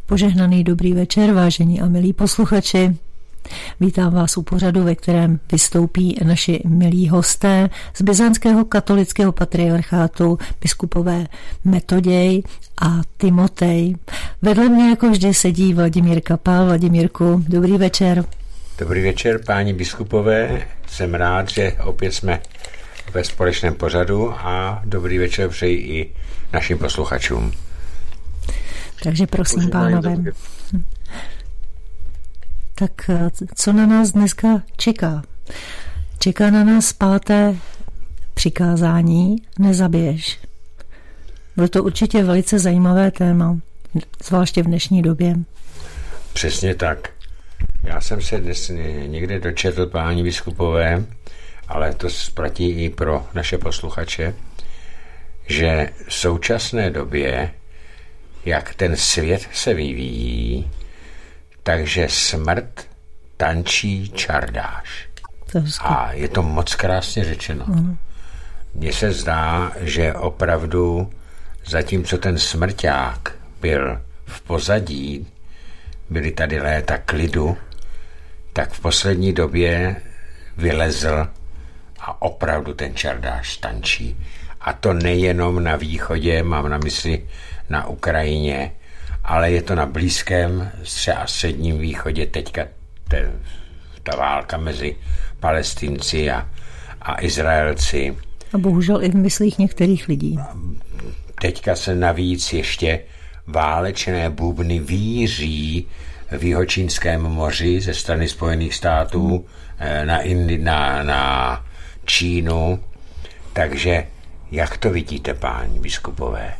Požehnaný dobrý večer, vážení a milí posluchači. Vítám vás u pořadu, ve kterém vystoupí naši milí hosté z Byzantského katolického patriarchátu, biskupové Metoděj a Timotej. Vedle mě jako vždy sedí Vladimír Kapal. Vladimírku, dobrý večer. Dobrý večer, páni biskupové. Jsem rád, že opět jsme ve společném pořadu a dobrý večer přeji i našim posluchačům. Takže prosím, pánové. Tak co na nás dneska čeká? Čeká na nás 5. přikázání nezabiješ. Bylo to určitě velice zajímavé téma, zvláště v dnešní době. Přesně tak. Já jsem se dnes někde dočetl, páni biskupové, ale to platí i pro naše posluchače, že v současné době, jak ten svět se vyvíjí, takže smrt tančí čardáš. A je to moc krásně řečeno. Mně se zdá, že opravdu zatímco ten smrťák byl v pozadí, byly tady léta klidu, tak v poslední době vylezl a opravdu ten čardáš tančí. A to nejenom na východě, mám na mysli na Ukrajině, ale je to na Blízkém a Středním východě teďka ta válka mezi Palestinci a Izraelci. A bohužel i v myslích některých lidí. Teďka se navíc ještě válečné bubny víří v Jihočínském moři ze strany Spojených států na Čínu. Takže jak to vidíte, páni biskupové?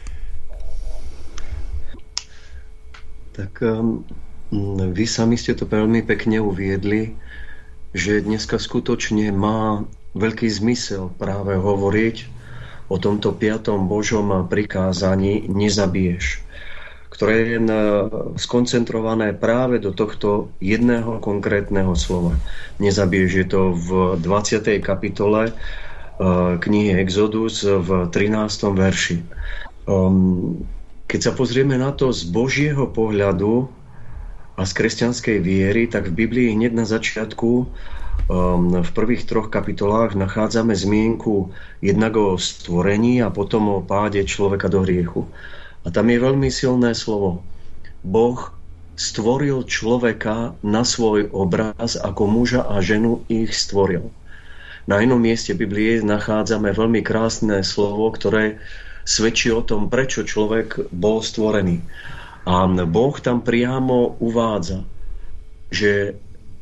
Tak vy sami ste to veľmi pekne uviedli, že dneska skutočne má veľký zmysel práve hovoriť o tomto 5. Božom prikázaní nezabiješ, ktoré je skoncentrované práve do tohto jedného konkrétneho slova. Nezabiješ, je to v 20. kapitole knihy Exodus v 13. verši. Keď sa pozrieme na to z Božieho pohľadu a z kresťanskej viery, tak v Biblii hneď na začiatku v prvých 3 kapitolách nachádzame zmienku jednak o stvorení a potom o páde človeka do hriechu. A tam je veľmi silné slovo. Boh stvoril človeka na svoj obraz, ako muža a ženu ich stvoril. Na inom mieste Biblie nachádzame veľmi krásne slovo, ktoré svedčí o tom, prečo človek bol stvorený. A Boh tam priamo uvádza, že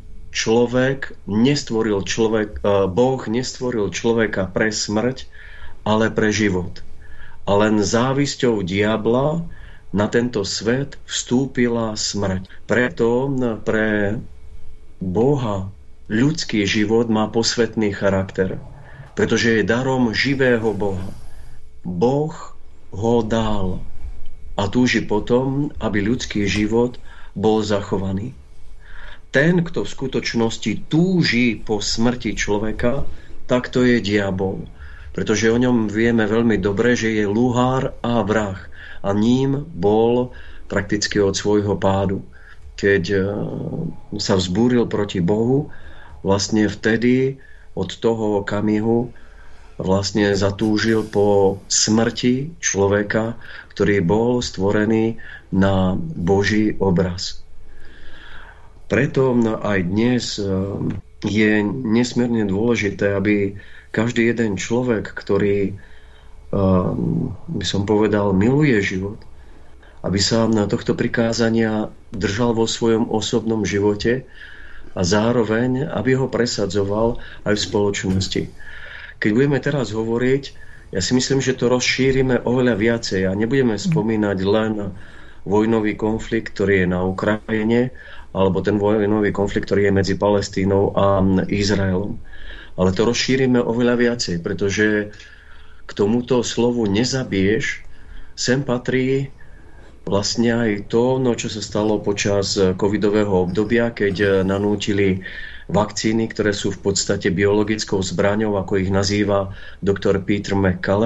Boh nestvoril človeka pre smrť, ale pre život. A len závisťou diabla na tento svet vstúpila smrť. Preto pre Boha ľudský život má posvätný charakter, pretože je darom živého Boha. Boh ho dal a túži potom, aby ľudský život bol zachovaný. Ten, kto v skutočnosti túži po smrti človeka, tak to je diabol. Pretože o ňom vieme veľmi dobre, že je luhár a vrah. A ním bol prakticky od svojho pádu. Keď sa vzbúril proti Bohu, vlastne vtedy od toho okamihu vlastne zatúžil po smrti človeka, ktorý bol stvorený na Boží obraz. Preto aj dnes je nesmierne dôležité, aby každý jeden človek, ktorý, by som povedal, miluje život, aby sa na tohto prikázania držal vo svojom osobnom živote a zároveň, aby ho presadzoval aj v spoločnosti. Keď budeme teraz hovoriť, ja si myslím, že to rozšírime oveľa viacej a nebudeme spomínať len vojnový konflikt, ktorý je na Ukrajine, alebo ten vojnový konflikt, ktorý je medzi Palestínou a Izraelom. Ale to rozšírime oveľa viacej, pretože k tomuto slovu nezabiješ, sem patrí vlastne aj to, čo sa stalo počas covidového obdobia, keď nanútili vakcíny, ktoré sú v podstate biologickou zbraňou, ako ich nazýva doktor Peter McCullough.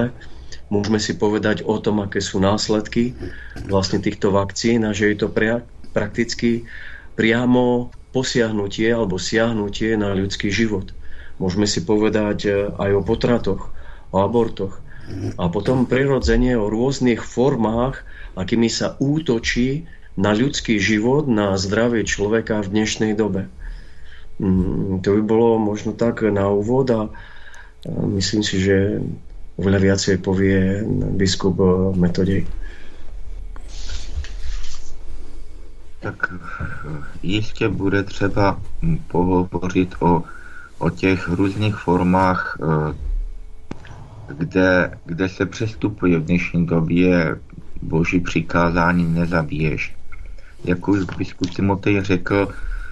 Môžeme si povedať o tom, aké sú následky vlastne týchto vakcín a že je to prakticky priamo posiahnutie alebo siahnutie na ľudský život. Môžeme si povedať aj o potratoch, o abortoch a potom prirodzene o rôznych formách, akými sa útočí na ľudský život, na zdravie človeka v dnešnej dobe. To by bolo možno tak na úvod a myslím si, že oveľa viacej povie biskup Metodej. Tak jistě bude třeba pohovořit o těch různých formách, kde se přestupuje v dnešní době Boží přikázání nezabiješ. Jak už biskup Timotej řekl,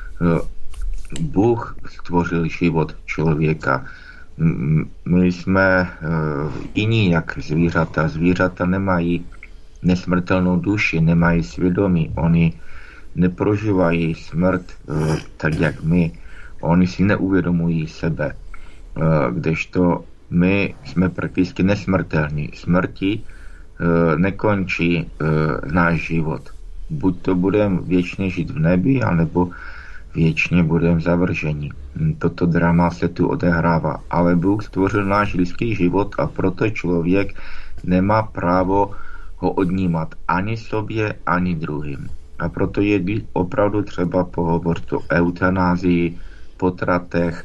Bůh stvořil život člověka. My jsme jiní jak zvířata. Zvířata nemají nesmrtelnou duši, nemají svědomí. Oni neprožívají smrt tak, jak my. Oni si neuvědomují sebe. Kdežto my jsme prakticky nesmrtelní. Smrti nekončí náš život. Buď to budeme věčně žít v nebi, anebo věčně budeme zavrženi. Toto drama se tu odehrává. Ale Bůh stvořil náš lidský život a proto člověk nemá právo ho odnímat ani sobě, ani druhým. A proto je opravdu třeba pohovořit o eutanázii, potratech,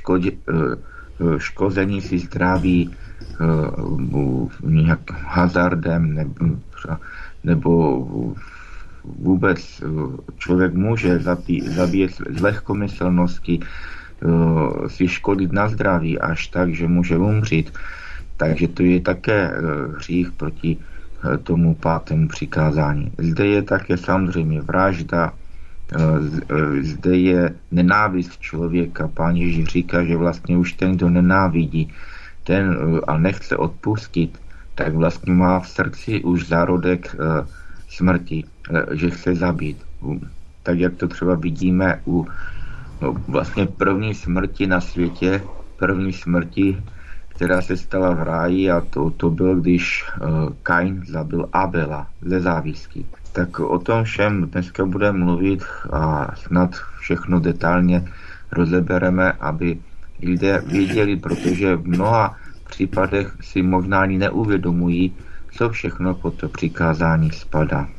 škození si zdraví nějak hazardem nebo vůbec člověk může zabíjet z lehkomyslnosti, si škodit na zdraví až tak, že může umřít. Takže to je také hřích proti tomu 5. přikázání. Zde je také samozřejmě vražda, zde je nenávist člověka. Pán Ježíš říká, že vlastně už ten, kdo nenávidí a nechce odpustit, tak vlastně má v srdci už zárodek smrti, že chce zabít. Tak jak to třeba vidíme u vlastně první smrti na světě, první smrti, která se stala v ráji, a to bylo, když Kain zabil Abela ze závistí. Tak o tom všem dneska budeme mluvit a snad všechno detailně rozebereme, aby lidé věděli, protože v mnoha případech si možná ani neuvědomují, co všechno pod to přikázání spadá.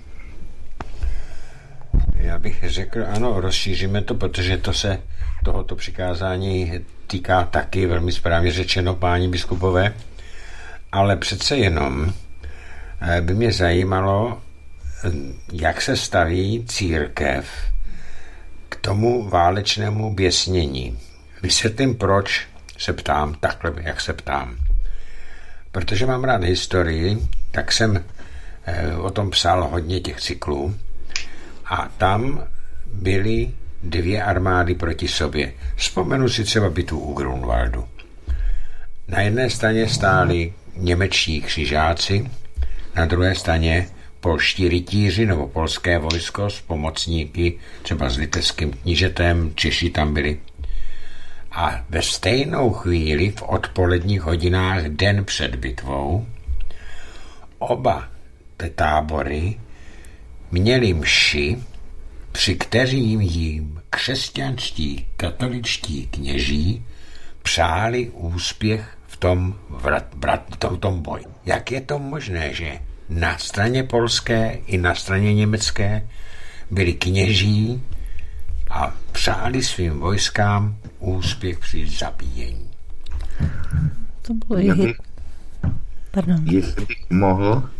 Já bych řekl, ano, rozšíříme to, protože to se tohoto přikázání týká taky, velmi správně řečeno, páni biskupové, ale přece jenom by mě zajímalo, jak se staví církev k tomu válečnému běsnění. Vysvětlím, proč se ptám takhle, jak se ptám. Protože mám rád historii, tak jsem o tom psal hodně těch cyklů a tam byly 2 armády proti sobě. Vzpomenu si třeba bitvu u Grunwaldu. Na jedné straně stáli němečtí křižáci, na druhé straně polští rytíři nebo polské vojsko s pomocníky, třeba s litevským knížetem, Češi tam byli. A ve stejnou chvíli v odpoledních hodinách den před bitvou oba ty tábory měli mši, při kterým jim křesťanští katoličtí kněží přáli úspěch v tom boji. Jak je to možné, že na straně polské i na straně německé byli kněží a přáli svým vojskám úspěch při zabíjení? To bylo Jestli bych mohl,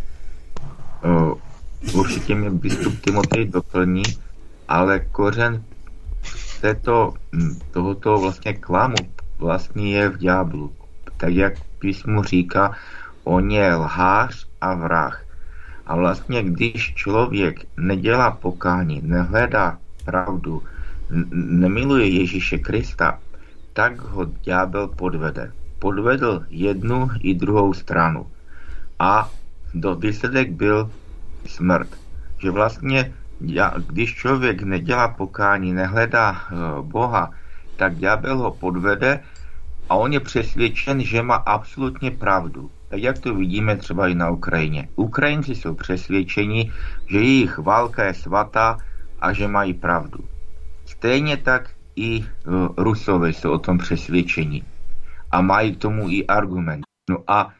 určitě mě biskup Timotej doplní, ale kořen tohoto vlastně klamu vlastně je v ďáblu. Tak jak písmo říká, on je lhář a vrah. A vlastně když člověk nedělá pokání, nehledá pravdu, nemiluje Ježíše Krista, tak ho ďábel podvede. Podvedl jednu i druhou stranu. A výsledek byl smrt. Že vlastně, když člověk nedělá pokání, nehledá Boha, tak ďábel ho podvede a on je přesvědčen, že má absolutně pravdu. Tak jak to vidíme třeba i na Ukrajině. Ukrajinci jsou přesvědčeni, že jejich válka je svatá a že mají pravdu. Stejně tak i Rusové jsou o tom přesvědčeni a mají k tomu i argument. No a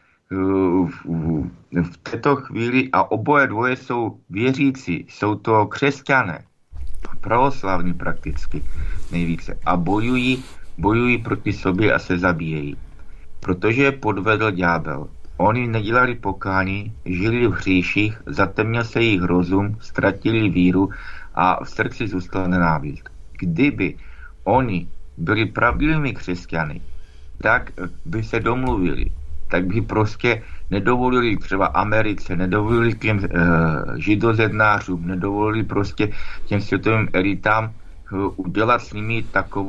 v této chvíli, a oboje dvoje jsou věřící, jsou to křesťané, pravoslavní prakticky nejvíce, a bojují proti sobě a se zabíjejí. Protože je podvedl ďábel. Oni nedělali pokání, žili v hříších, zatemnil se jejich rozum, ztratili víru a v srdci zůstala nenávist. Kdyby oni byli pravdivými křesťany, tak by se domluvili, tak by prostě nedovolili třeba Americe, nedovolili těm židozednářům, nedovolili prostě těm světovým elitám udělat s nimi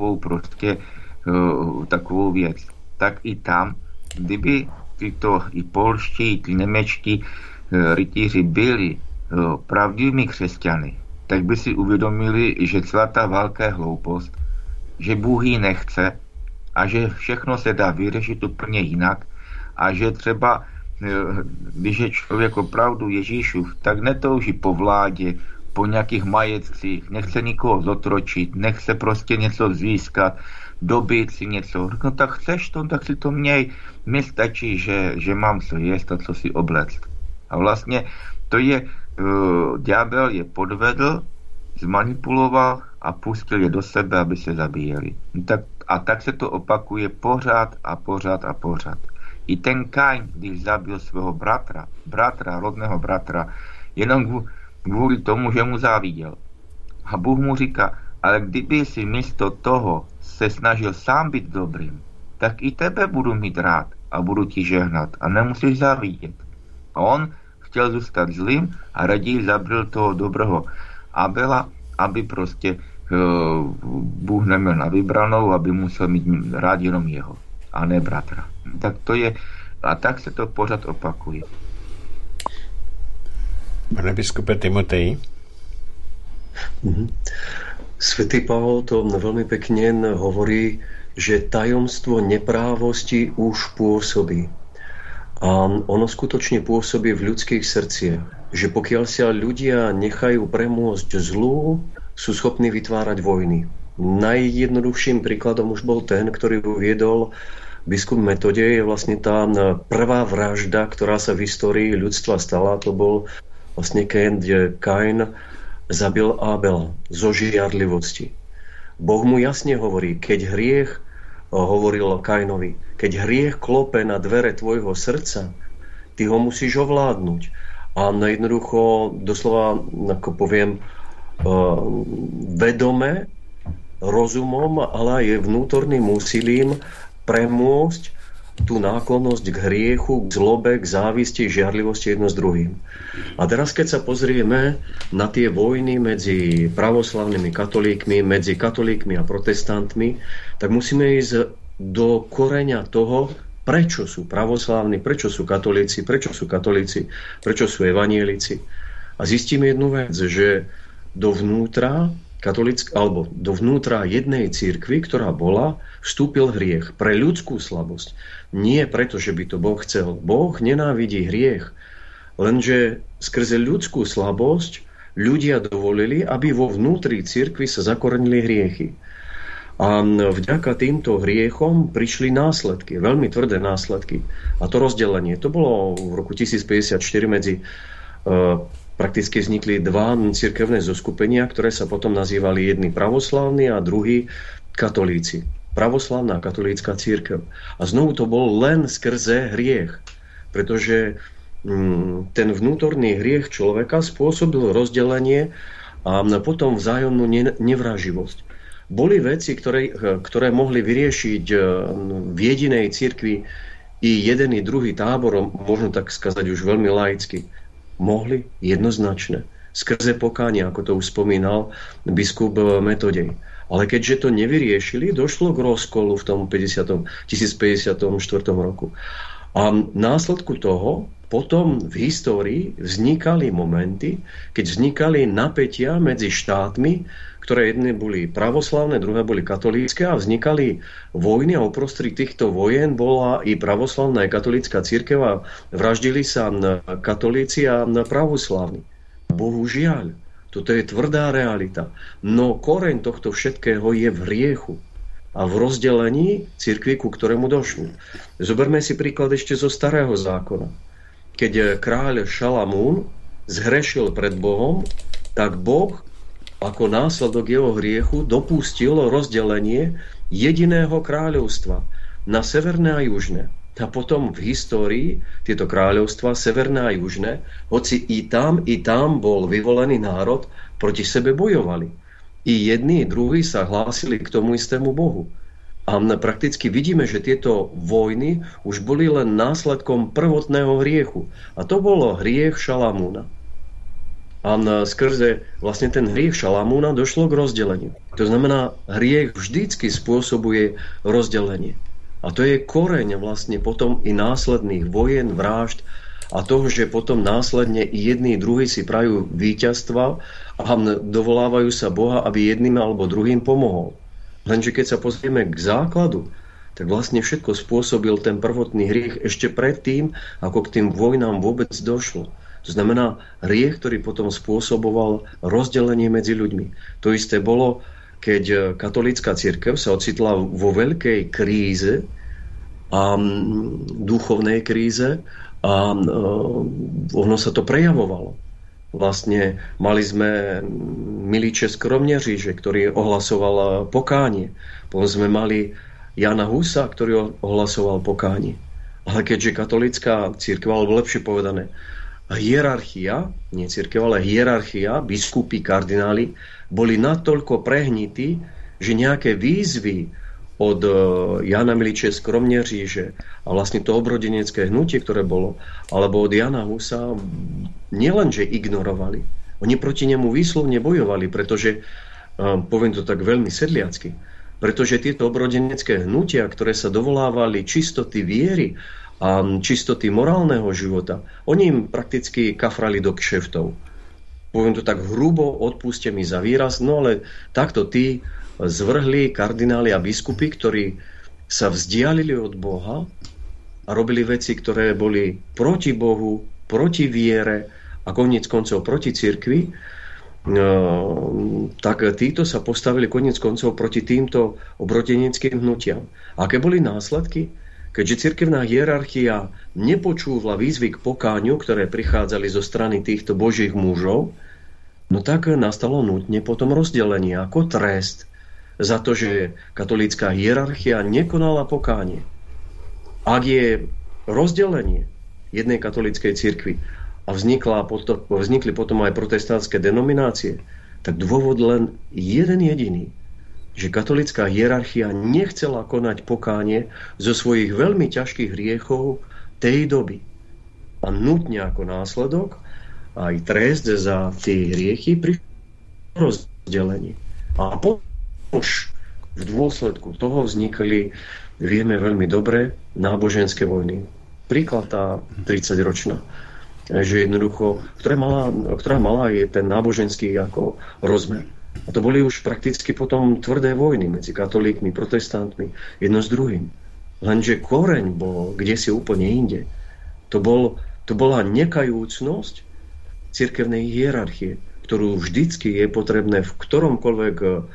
takovou věc. Tak i tam, kdyby tyto i polští, i němečtí rytíři byli pravdivými křesťany, tak by si uvědomili, že celá ta válka je hloupost, že Bůh ji nechce a že všechno se dá vyřešit úplně jinak a že třeba, když je člověk opravdu Ježíšův, tak netouží po vládě, po nějakých majetcích, nechce nikoho zotročit, nechce prostě něco získat, dobít si něco. No tak chceš to, tak si to měj. Mně stačí, že mám co jíst a co si oblect. A vlastně to je, ďábel je podvedl, zmanipuloval a pustil je do sebe, aby se zabíjeli. Tak se to opakuje pořád a pořád a pořád. I ten Kain, když zabil svého rodného bratra, jenom kvůli tomu, že mu záviděl. A Bůh mu říká, ale kdyby si místo toho se snažil sám být dobrým, tak i tebe budu mít rád a budu ti žehnat a nemusíš závidět. A on chtěl zůstat zlým a raději zabil toho dobrého Abela, aby prostě Bůh neměl na vybranou, aby musel mít rád jenom jeho a ne bratra. Tak to je, a tak se to pořád opakuje. Pane biskupe Timotej. Svätý Pavol to veľmi pekne hovorí, že tajomstvo neprávosti už pôsobí. A ono skutočne pôsobí v ľudských srdciach. Že pokiaľ sa ľudia nechajú premôcť zlu, sú schopní vytvárať vojny. Najjednoduchším príkladom už bol ten, ktorý uviedol biskup Metodej, je vlastne tá prvá vražda, ktorá sa v histórii ľudstva stala. To bol vlastne keď Kain zabil Abela zo žiarlivosti. Boh mu jasne hovorí, keď hriech, hovoril Kainovi, keď hriech klope na dvere tvojho srdca, ty ho musíš ovládnuť. A jednoducho, doslova, ako poviem, vedome, rozumom, ale aj vnútorným úsilím premôcť tú náklonnosť k hriechu, k zlobe, k závisti, k žiarlivosti jedno s druhým. A teraz, keď sa pozrieme na tie vojny medzi pravoslavnými katolíkmi, medzi katolíkmi a protestantmi, tak musíme ísť do koreňa toho, prečo sú pravoslávni, prečo sú katolíci, prečo sú evanielici. A zistíme jednu vec, že dovnútra jednej cirkvi, ktorá bola, vstúpil hriech pre ľudskú slabosť. Nie preto, že by to Boh chcel. Boh nenávidí hriech, lenže skrze ľudskú slabosť ľudia dovolili, aby vo vnútri cirkvi sa zakorenili hriechy. A vďaka týmto hriechom prišli následky, veľmi tvrdé následky. A to rozdelenie, to bolo v roku 1054 medzi prakticky vznikli dva cirkevné zoskupenia, ktoré sa potom nazývali jedni pravoslávni a druhý katolíci. Pravoslávna a katolícka cirkev. A znovu to bol len skrze hriech, pretože ten vnútorný hriech človeka spôsobil rozdelenie a potom vzájomnú nevraživosť. Boli veci, ktoré mohli vyriešiť v jedinej cirkvi i jeden i druhý tábor, možno tak skazať už veľmi laicky. Mohli jednoznačne. Skrze pokánie, ako to už spomínal biskup Metodej. Ale keďže to nevyriešili, došlo k rozkolu v tom 1054 roku. A následku toho potom v histórii vznikali momenty, keď vznikali napätia medzi štátmi, ktoré jedné boli pravoslavné, druhé boli katolícke a vznikali vojny a uprostred týchto vojen bola i pravoslavná a katolícka cirkev a vraždili sa katolíci a pravoslavní. Bohužiaľ, toto je tvrdá realita. No koreň tohto všetkého je v hriechu a v rozdelení cirkvi, ku ktorému došlo. Zoberme si príklad ešte zo Starého zákona. Keď kráľ Šalamún zhrešil pred Bohom, tak Boh ako následok jeho hriechu dopustil rozdelenie jediného kráľovstva na severné a južné. A potom v histórii tieto kráľovstva, severné a južné, hoci i tam bol vyvolený národ, proti sebe bojovali. I jedni, i druhí sa hlásili k tomu istému Bohu. A prakticky vidíme, že tieto vojny už boli len následkom prvotného hriechu. A to bolo hriech Šalamúna. A skrze vlastne ten hriech Šalamúna došlo k rozdeleniu. To znamená, hriech vždycky spôsobuje rozdelenie. A to je koreň vlastne potom i následných vojen, vražd a toho, že potom následne i jedni, i druhí si prajú víťazstva a dovolávajú sa Boha, aby jedným alebo druhým pomohol. Lenže keď sa pozrieme k základu, tak vlastne všetko spôsobil ten prvotný hriech ešte predtým, ako k tým vojnám vôbec došlo. To znamená hriech, ktorý potom spôsoboval rozdelenie medzi ľuďmi. To isté bolo, keď katolícka cirkev sa ocitla vo veľkej kríze, a duchovnej kríze a ono sa to prejavovalo. Vlastne mali sme Miliče z Kromneříže, ktorý ohlasoval pokánie. Potom sme mali Jana Husa, ktorý ohlasoval pokánie. Ale keďže katolícka cirkev, alebo lepšie povedané, hierarchia, nie cirkev, ale hierarchia, biskupy, kardináli, boli natoľko prehnití, že nejaké výzvy od Jana Miliče z Kromneříže a vlastne to obrodenecké hnutie, ktoré bolo, alebo od Jana Husa, nielenže ignorovali. Oni proti nemu výslovne bojovali, pretože, poviem to tak veľmi sedliacky, pretože tieto obrodenecké hnutia, ktoré sa dovolávali čistoty viery a čistoty morálneho života, oni im prakticky kafrali do kšeftov. Poviem to tak hrubo, odpúste mi za výraz, no ale takto tí zvrhli kardináli a biskupy, ktorí sa vzdialili od Boha a robili veci, ktoré boli proti Bohu, proti viere a koniec koncov proti cirkvi, tak títo sa postavili koniec koncov proti týmto obrodeneckým hnutiam. Aké boli následky? Keďže cirkevná hierarchia nepočúvla výzvy k pokániu, ktoré prichádzali zo strany týchto božích mužov, no tak nastalo nutne potom rozdelenie ako trest za to, že katolícka hierarchia nekonala pokánie. Ak je rozdelenie jednej katolíckej cirkvi a vznikli potom aj protestantské denominácie, tak dôvod len jeden jediný, že katolícka hierarchia nechcela konať pokánie zo svojich veľmi ťažkých hriechov tej doby. A nutne ako následok aj trest za tie hriechy pri rozdelení. A už v dôsledku toho vznikli, vieme veľmi dobre, náboženské vojny. Príklad tá 30-ročná, že jednoducho, ktorá mala aj ten náboženský ako rozmer. A to boli už prakticky potom tvrdé vojny medzi katolíkmi, protestantmi, jedno s druhým. Lenže koreň bol kdesi úplne inde. To bola nekajúcnosť cirkevnej hierarchie, ktorú vždycky je potrebné v ktoromkoľvek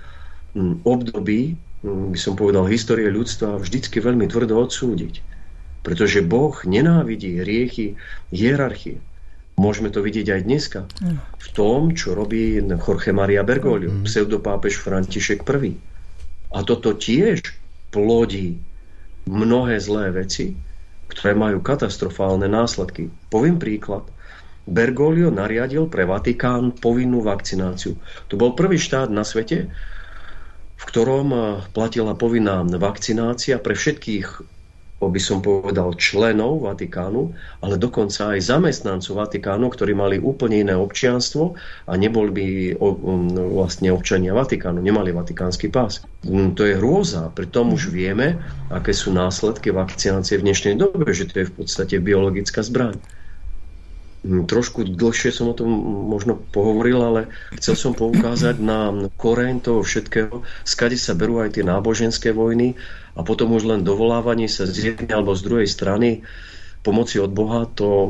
období, by som povedal, histórie ľudstva vždycky veľmi tvrdo odsúdiť. Pretože Boh nenávidí hriechy hierarchie. Môžeme to vidieť aj dneska v tom, čo robí Jorge Maria Bergoglio, pseudopápež František I. A toto tiež plodí mnohé zlé veci, ktoré majú katastrofálne následky. Poviem príklad. Bergoglio nariadil pre Vatikán povinnú vakcináciu. To bol prvý štát na svete, v ktorom platila povinná vakcinácia pre všetkých, by som povedal, členov Vatikánu, ale dokonca aj zamestnancov Vatikánu, ktorí mali úplne iné občianstvo a neboli by vlastne občania Vatikánu, nemali vatikánsky pás. To je hrôza, pritom už vieme, aké sú následky vakcinácie v dnešnej dobe, že to je v podstate biologická zbraň. Trošku dlhšie som o tom možno pohovoril, ale chcel som poukázať na koreň toho všetkého, skade sa berú aj tie náboženské vojny a potom už len dovolávanie sa z jednej alebo z druhej strany pomoci od Boha, to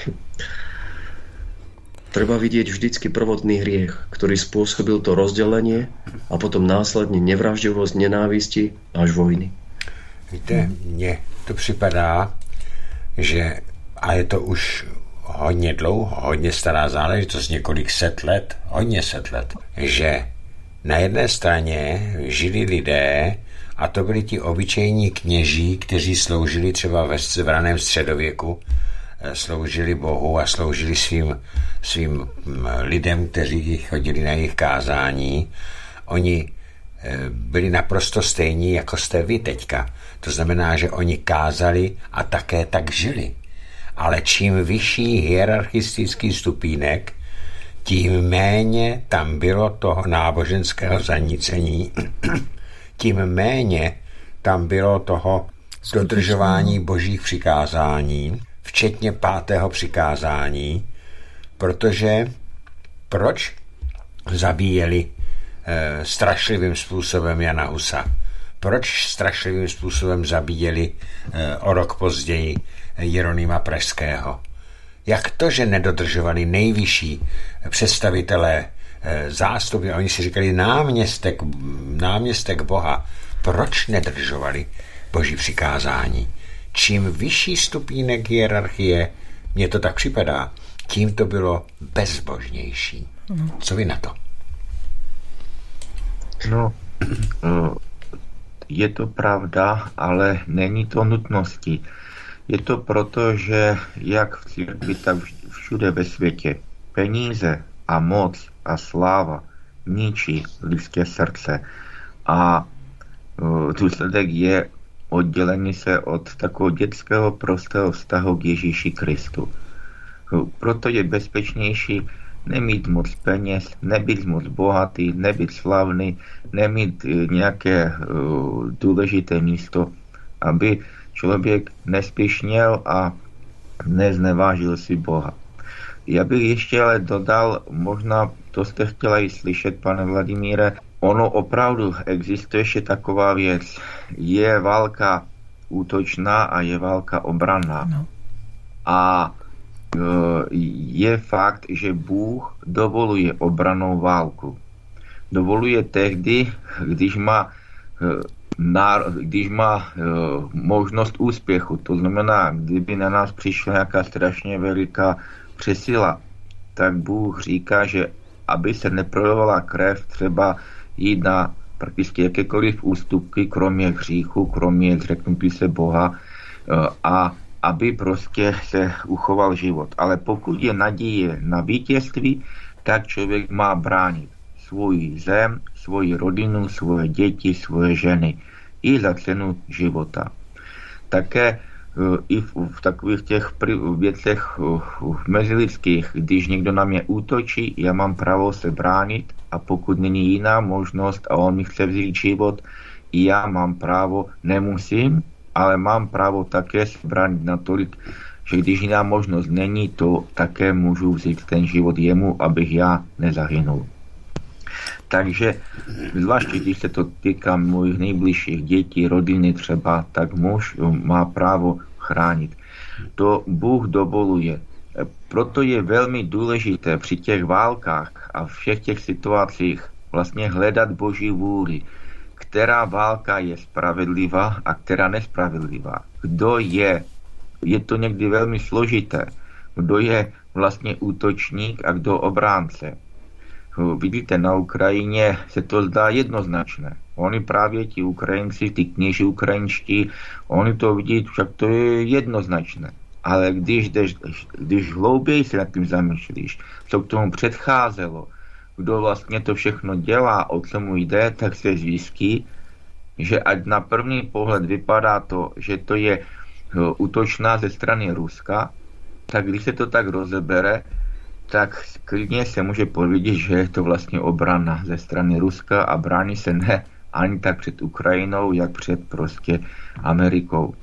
treba vidieť vždycky prvotný hriech, ktorý spôsobil to rozdelenie a potom následne nevraždivosť, nenávisti až vojny. Víte, mně to připadá, že, a je to už hodně dlouho, hodně stará záležitost, několik set let, že na jedné straně žili lidé, a to byli ti obyčejní kněží, kteří sloužili třeba v raném středověku, sloužili Bohu a sloužili svým lidem, kteří chodili na jejich kázání. Oni byli naprosto stejní, jako jste vy teďka. To znamená, že oni kázali a také tak žili. Ale čím vyšší hierarchistický stupínek, tím méně tam bylo toho náboženského zanícení, tím méně tam bylo toho dodržování božích přikázání, včetně 5. přikázání, protože proč zabíjeli strašlivým způsobem Jana Husa? Proč strašlivým způsobem zabíjeli o rok později Jeronýma Pražského? Jak to, že nedodržovali nejvyšší představitelé zástupy, oni si říkali náměstek Boha, proč nedodržovali boží přikázání? Čím vyšší stupínek hierarchie, mně to tak připadá, tím to bylo bezbožnější. Co vy na to? No, je to pravda, ale není to nutností. Je to proto, že jak v církvi, tak všude ve světě peníze a moc a sláva ničí lidské srdce. A důsledek je oddělení se od takového dětského prostého vztahu k Ježíši Kristu. Proto je bezpečnější nemít moc peněz, nebýt moc bohatý, nebýt slavný, nemít nějaké důležité místo, aby člověk nespěšnil a neznevážil si Boha. Já bych ještě ale dodal, možná to jste chtěla i slyšet, pane Vladimíre, ono opravdu existuje ještě taková věc. Je válka útočná a je válka obranná. No. A je fakt, že Bůh dovoluje obrannou válku. Dovoluje tehdy, když má možnost úspěchu. To znamená, kdyby na nás přišla nějaká strašně veliká přesila, tak Bůh říká, že aby se neprolevala krev, třeba jít na prakticky jakékoliv ústupky, kromě hříchu, kromě zřeknutí se Boha, a aby prostě se uchoval život. Ale pokud je naděje na vítězství, tak člověk má bránit svůj zem, svoji rodinu, svoje děti, svoje ženy i za cenu života. Také i v takových těch věcech mezilidských, když někdo na mě útočí, já mám právo se bránit, a pokud není jiná možnost a on mi chce vzít život, já mám právo, nemusím, ale mám právo také se bránit natolik, že když jiná možnost není, to také můžu vzít ten život jemu, abych já nezahynul. Takže zvláště, když se to týká mojich nejbližších dětí, rodiny třeba, tak muž má právo chránit. To Bůh dovoluje. Proto je velmi důležité při těch válkách a všech těch situacích vlastně hledat Boží vůli. Která válka je spravedlivá a která nespravedlivá. Kdo je to někdy velmi složité. Kdo je vlastně útočník a kdo obránce. Vidíte, na Ukrajině se to zdá jednoznačné. Oni právě ti Ukrajinci, ty kněži ukrajinští, oni to vidí, však to je jednoznačné. Ale když hlouběji se nad tím zamýšlíš, co k tomu předcházelo, kdo vlastně to všechno dělá, o co mu jde, tak se zjistí, že ať na první pohled vypadá to, že to je útočná ze strany Ruska, tak když se to tak rozebere, tak klidně se může povědět, že je to vlastně obrana ze strany Ruska a brání se ne ani tak před Ukrajinou, jak před prostě Amerikou.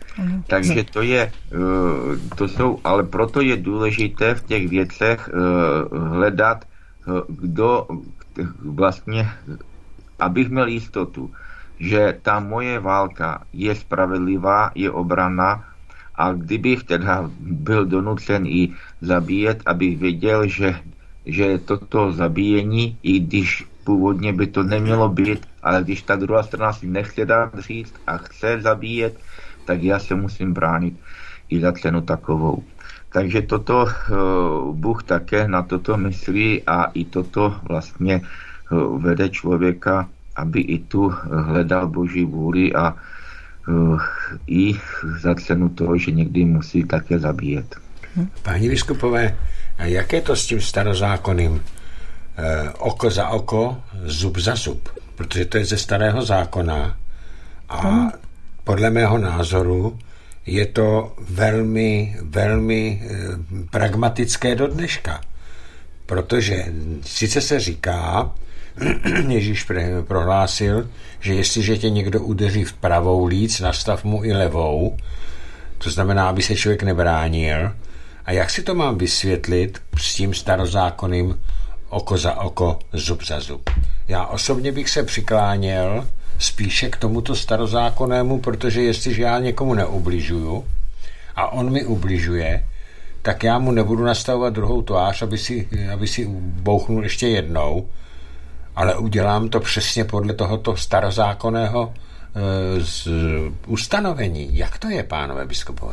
Takže to jsou, ale proto je důležité v těch věcech hledat, kdo vlastně, abych měl jistotu, že ta moje válka je spravedlivá, je obrana, a kdybych teda byl donucen i zabíjet, abych věděl, že toto zabíjení, i když původně by to nemělo být, ale když ta druhá strana si nechce dát říct a chce zabíjet, tak já se musím bránit i za cenu takovou. Takže toto Bůh také na toto myslí a i toto vlastně vede člověka, aby i tu hledal Boží vůli a i za cenu toho, že někdy musí také zabíjet. Páni biskupové, jak je to s tím starozákonným? Oko za oko, zub za zub, protože to je ze starého zákona a podle mého názoru je to velmi, velmi pragmatické do dneška, protože sice se říká, Ježíš prohlásil, že jestliže tě někdo udeří v pravou líc, nastav mu i levou, to znamená, aby se člověk nebránil. A jak si to mám vysvětlit s tím starozákonným oko za oko, zub za zub? Já osobně bych se přikláněl spíše k tomuto starozákonnému, protože jestliže já někomu neubližuju a on mi ubližuje, tak já mu nebudu nastavovat druhou tvář, aby si bouchnul ještě jednou, ale udělám to přesně podle tohoto starozákonného ustanovení. Jak to je, pánové biskupové?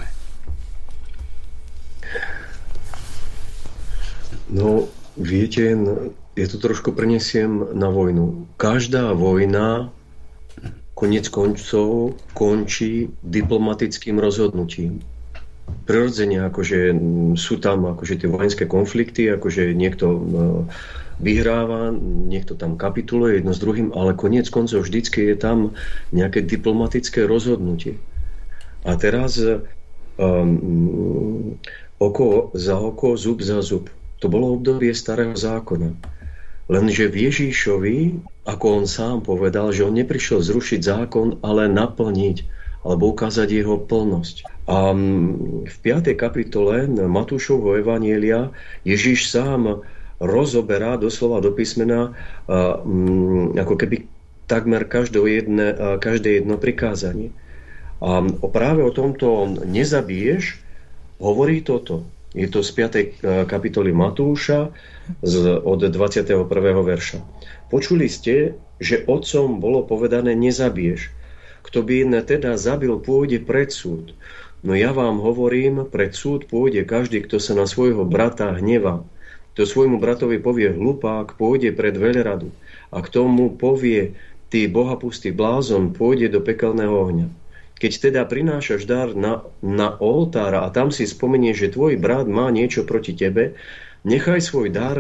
No, viete, ja to trošku prenesiem na vojnu. Každá vojna koniec koncov končí diplomatickým rozhodnutím. Prirodzene, akože sú tam akože tie vojenské konflikty, akože niekto vyhráva, niekto tam kapituluje jedno s druhým, ale koniec koncov vždycky je tam nejaké diplomatické rozhodnutie. A teraz oko za oko, zub za zub. To bolo obdobie starého zákona. Lenže v Ježíšovi, ako on sám povedal, že on neprišiel zrušiť zákon, ale naplniť, alebo ukázať jeho plnosť. A v 5. kapitole Matúšovho evanjelia Ježíš sám rozoberá doslova do písmena ako keby takmer každé jedno prikázanie. A práve o tomto nezabiješ hovorí toto. Je to z 5. kapitoly Matúša od 21. verša. Počuli ste, že otcom bolo povedané nezabiješ. Kto by teda zabil, pôjde pred súd. No ja vám hovorím, pred súd pôjde každý, kto sa na svojho brata hnevá. Kto svojmu bratovi povie hlupák, pôjde pred veľradu. A kto mu povie, ty bohapustý blázon, pôjde do pekelného ohňa. Keď teda prinášaš dar na oltár a tam si spomenieš, že tvoj brat má niečo proti tebe, nechaj svoj dar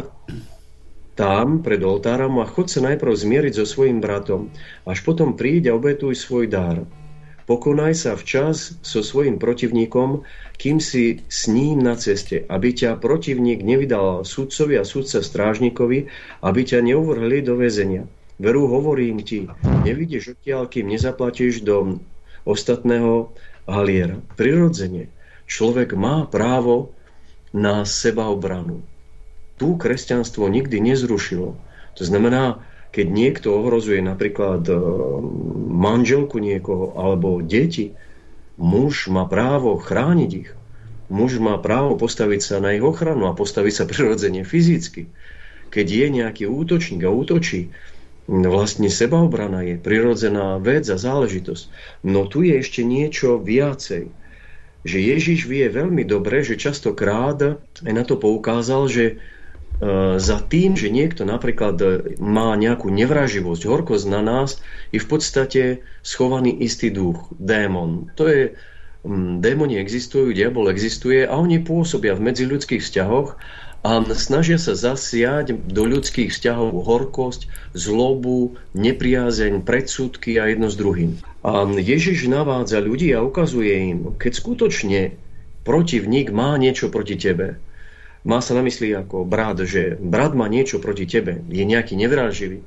tam pred oltárom a chod sa najprv zmieriť so svojím bratom, až potom príď a obetuj svoj dar. Pokonaj sa včas so svojím protivníkom, kým si s ním na ceste, aby ťa protivník nevydal sudcovi a sudca strážnikovi, aby ťa neuvrhli do väzenia. Veru hovorím ti, nevidíš odtiaľ, kým nezaplatíš do ostatného haliera. Prirodzene, človek má právo na sebaobranu. Tu kresťanstvo nikdy nezrušilo. To znamená, keď niekto ohrozuje napríklad manželku niekoho alebo deti, muž má právo chrániť ich. Muž má právo postaviť sa na ich ochranu a postaviť sa prirodzene fyzicky. Keď je nejaký útočník a útočí, vlastne sebaobrana je prirodzená vec a záležitosť. No tu je ešte niečo viacej. Že Ježiš vie veľmi dobre, že častokrát aj na to poukázal, že za tým, že niekto napríklad má nejakú nevraživosť, horkosť na nás, je v podstate schovaný istý duch, démon. To je, démoni existujú, diabol existuje a oni pôsobia v medziľudských vzťahoch a snažia sa zasiať do ľudských vzťahov horkosť, zlobu, nepriazeň, predsudky a jedno s druhým. A Ježiš navádza ľudí a ukazuje im, keď skutočne protivník má niečo proti tebe, má sa na mysli ako brat, že brat má niečo proti tebe, je nejaký nevraživý,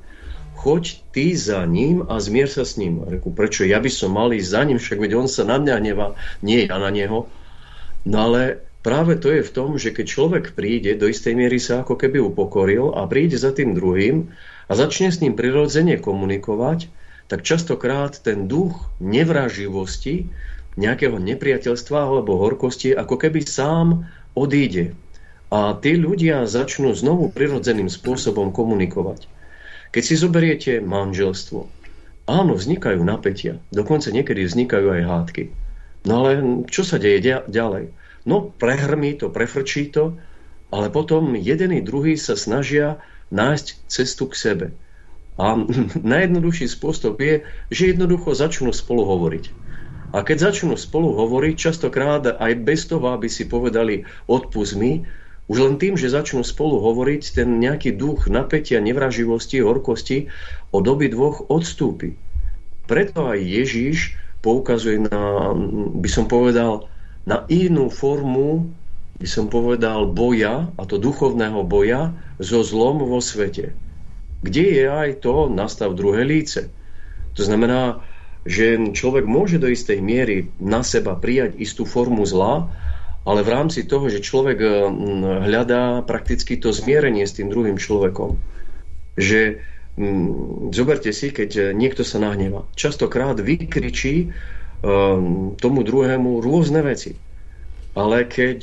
choď ty za ním a zmier sa s ním. A reku, prečo ja by som mal ísť za ním, však veď on sa na mňa hnevá, nie ja na neho. No ale práve to je v tom, že keď človek príde, do istej miery sa ako keby upokoril a príde za tým druhým a začne s ním prirodzene komunikovať, tak častokrát ten duch nevraživosti, nejakého nepriateľstva alebo horkosti ako keby sám odíde. A tí ľudia začnú znovu prirodzeným spôsobom komunikovať. Keď si zoberiete manželstvo, áno, vznikajú napätia, dokonca niekedy vznikajú aj hádky. No ale čo sa deje ďalej? No prehrmí to, prefrčí to, ale potom jeden i druhý sa snažia nájsť cestu k sebe. A najjednoduchší spôsob je, že jednoducho začnú spolu hovoriť. A keď začnú spolu hovoriť, častokrát aj bez toho, aby si povedali odpusť mi, už len tým, že začnú spolu hovoriť, ten nejaký duch napätia, nevraživosti, horkosti od obidvoch odstúpi. Preto aj Ježiš poukazuje na, by som povedal, na inú formu, by som povedal, boja, a to duchovného boja so zlom vo svete. Kde je aj to nastav druhé líce. To znamená, že človek môže do istej miery na seba prijať istú formu zla, ale v rámci toho, že človek hľadá prakticky to zmierenie s tým druhým človekom. Že zoberte si, keď niekto sa nahnevá. Častokrát vykričí tomu druhému rôzne veci. Ale keď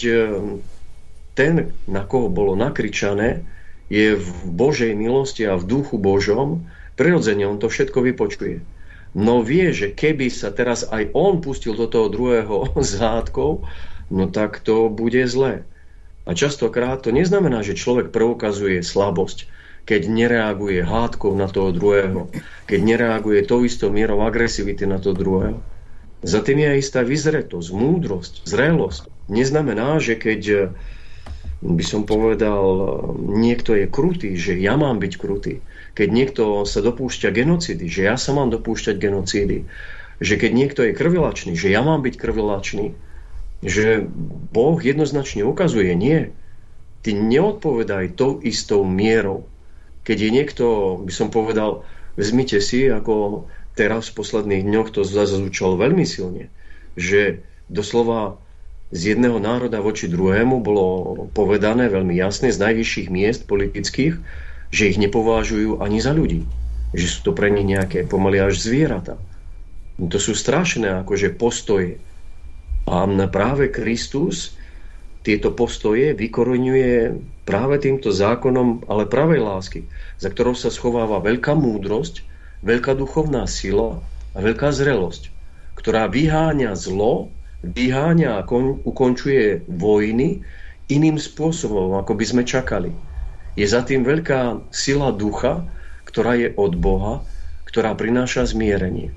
ten, na koho bolo nakričané, je v Božej milosti a v duchu Božom, prirodzene on to všetko vypočuje. No vie, že keby sa teraz aj on pustil do toho druhého s hádkou, no tak to bude zlé. A častokrát to neznamená, že človek preukazuje slabosť, keď nereaguje hádkou na toho druhého, keď nereaguje tou istou mierou agresivity na toho druhého. Za tým je istá vyzretosť, múdrosť, zrelosť. Neznamená, že keď by som povedal, niekto je krutý, že ja mám byť krutý. Keď niekto sa dopúšťa genocídy, že ja sa mám dopúšťať genocídy. Že keď niekto je krvilačný, že ja mám byť krvilačný. Že Boh jednoznačne ukazuje, nie. Ty neodpovedaj tou istou mierou. Keď je niekto, by som povedal, vezmite si, ako teraz v posledných dňoch to zazvučalo veľmi silne, že doslova z jedného národa voči druhému bolo povedané veľmi jasne z najvyšších miest politických, že ich nepovažujú ani za ľudí. Že sú to pre nich nejaké pomaly až zvieratá. To sú strašné akože postoje. A práve Kristus tieto postoje vykoreňuje práve týmto zákonom, ale pravej lásky, za ktorou sa schováva veľká múdrosť, veľká duchovná sila a veľká zrelosť, ktorá vyháňa zlo, vyháňa a ukončuje vojny iným spôsobom, ako by sme čakali. Je za tým veľká sila ducha, ktorá je od Boha, ktorá prináša zmierenie.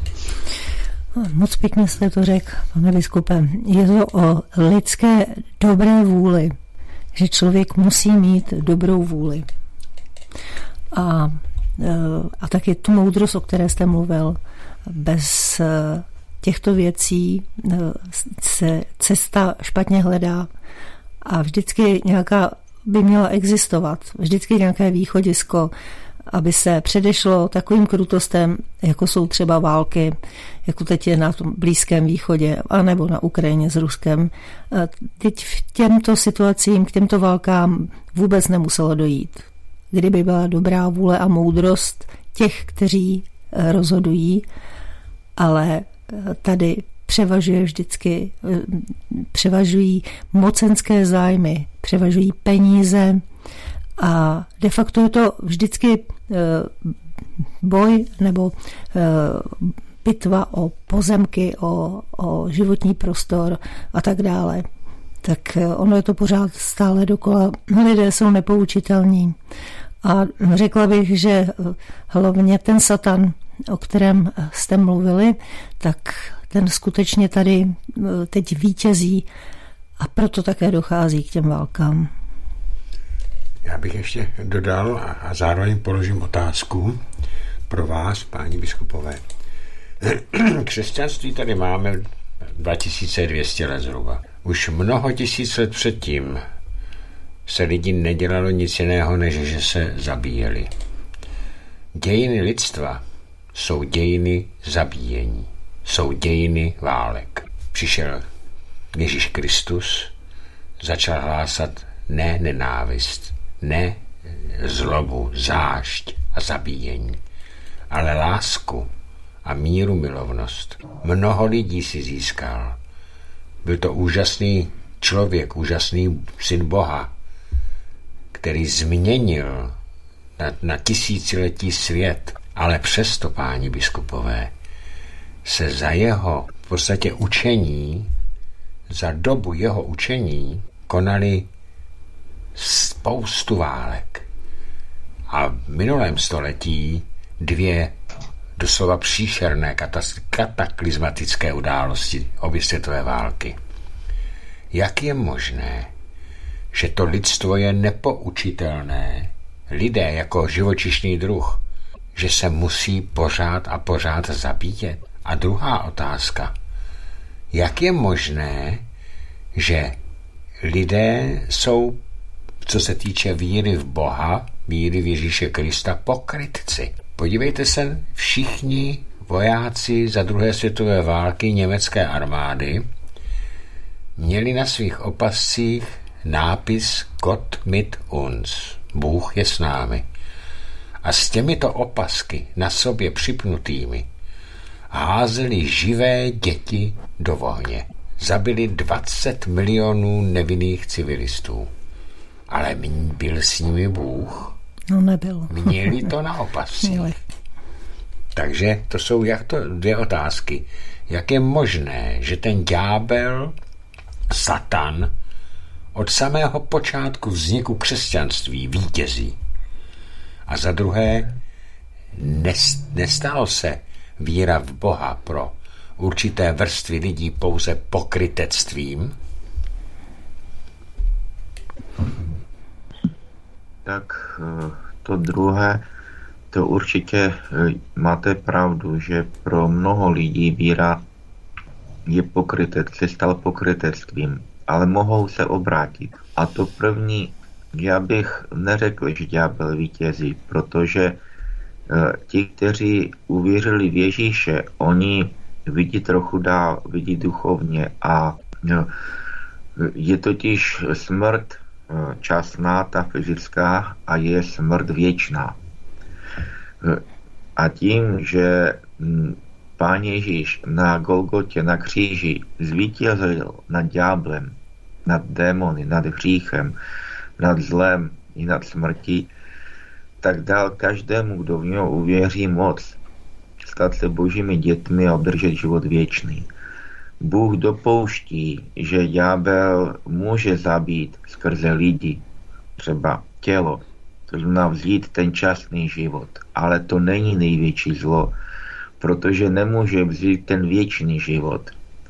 Moc pěkně jste to řekl, pane biskupe. Je to o lidské dobré vůli, že člověk musí mít dobrou vůli. A taky tu moudrost, o které jste mluvil, bez těchto věcí se cesta špatně hledá a vždycky nějaká by měla existovat, vždycky nějaké východisko, aby se předešlo takovým krutostem, jako jsou třeba války, jako teď je na tom Blízkém východě, anebo na Ukrajině s Ruskem. Teď v těmto situacím, k těmto válkám vůbec nemuselo dojít. Kdyby byla dobrá vůle a moudrost těch, kteří rozhodují, ale tady převažují mocenské zájmy, převažují peníze a de facto je to vždycky boj nebo bitva o pozemky, o životní prostor a tak dále. Tak ono je to pořád stále dokola. Lidé jsou nepoučitelní. A řekla bych, že hlavně ten Satan, o kterém jste mluvili, tak ten skutečně tady teď vítězí a proto také dochází k těm válkám. Já bych ještě dodal a zároveň položím otázku pro vás, páni biskupové. Křesťanství tady máme 2200 let zhruba. Už mnoho tisíc let předtím se lidi nedělalo nic jiného, než že se zabíjeli. Dějiny lidstva jsou dějiny zabíjení, jsou dějiny válek. Přišel Ježíš Kristus, začal hlásat ne nenávist, ne zlobu, zášť a zabíjení, ale lásku a míru milovnost. Mnoho lidí si získal. Byl to úžasný člověk, úžasný syn Boha, který změnil na tisíciletí svět, ale přesto, páni biskupové, se za jeho v podstatě učení, za dobu jeho učení konali spoustu válek. A v minulém století 2 doslova příšerné kataklizmatické události, obě světové války. Jak je možné, že to lidstvo je nepoučitelné, lidé jako živočišný druh, že se musí pořád a pořád zabíjet? A druhá otázka. Jak je možné, že lidé jsou, co se týče víry v Boha, víry v Ježíše Krista, pokrytci? Podívejte se, všichni vojáci za druhé světové války německé armády měli na svých opascích nápis Gott mit uns, Bůh je s námi. A s těmito opasky na sobě připnutými házeli živé děti do ohně. Zabili 20 milionů nevinných civilistů. Ale byl s nimi Bůh? No nebyl. Měli to na opascích. Takže to jsou 2 otázky. Jak je možné, že ten ďábel, Satan, od samého počátku vzniku křesťanství vítězí? A za druhé, nestalo se víra v Boha pro určité vrstvy lidí pouze pokrytectvím? Tak to druhé, to určitě máte pravdu, že pro mnoho lidí víra je se stal pokrytectvím, ale mohou se obrátit. A to první, já bych neřekl, že ďábel vítězí, protože ti, kteří uvěřili v Ježíše, oni vidí trochu dál, vidí duchovně a je totiž smrt časná, ta fyzická, a je smrt věčná. A tím, že Pán Ježíš na Golgotě, na kříži zvítězil nad ďáblem, nad démony, nad hříchem, nad zlem i nad smrtí, tak dal každému, kdo v něho uvěří, moc stát se božími dětmi a obdržet život věčný. Bůh dopouští, že ďábel může zabít skrze lidi, třeba tělo, to znamená vzít ten časný život, ale to není největší zlo, protože nemůže vzít ten věčný život.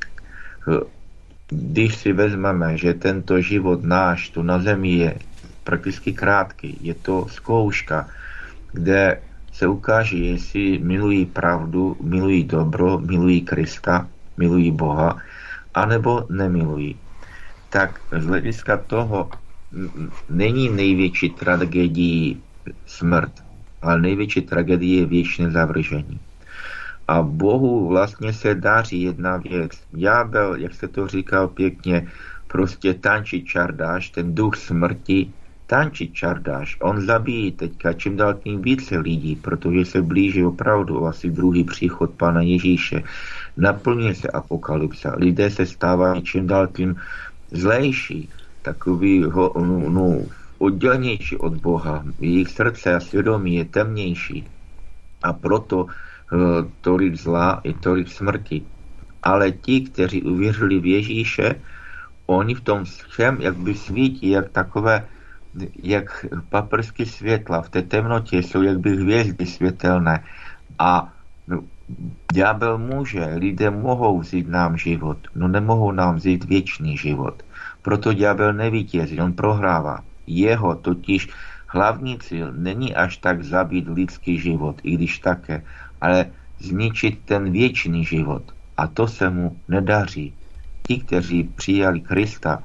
Když si vezmeme, že tento život náš tu na zemi je prakticky krátký, je to zkouška, kde se ukáže, jestli milují pravdu, milují dobro, milují Krista, milují Boha, anebo nemilují. Tak z hlediska toho není největší tragédií smrt, ale největší tragédie je věčné zavržení. A Bohu vlastně se daří jedna věc. Ďábel, jak jste to říkal pěkně, prostě tančí čardáš, ten duch smrti, tančí čardáš. On zabíjí teďka čím dál tím více lidí, protože se blíží opravdu asi druhý příchod Pána Ježíše. Naplňuje se apokalypsa. Lidé se stávají čím dál tím zlejší, takový oddělenější od Boha. Jejich srdce a svědomí je temnější. A proto tolik zla i tolik smrti. Ale ti, kteří uvěřili v Ježíše, oni v tom všem jakby svítí, jak takové, jak paprsky světla. V té temnotě jsou jakby hvězdy světelné. A ďábel může, lidé mohou vzít nám život, no nemohou nám vzít věčný život. Proto ďábel nevítězí, on prohrává. Jeho totiž hlavní cíl není až tak zabít lidský život, i když také, ale zničit ten věčný život. A to se mu nedaří. Ti, kteří přijali Krista,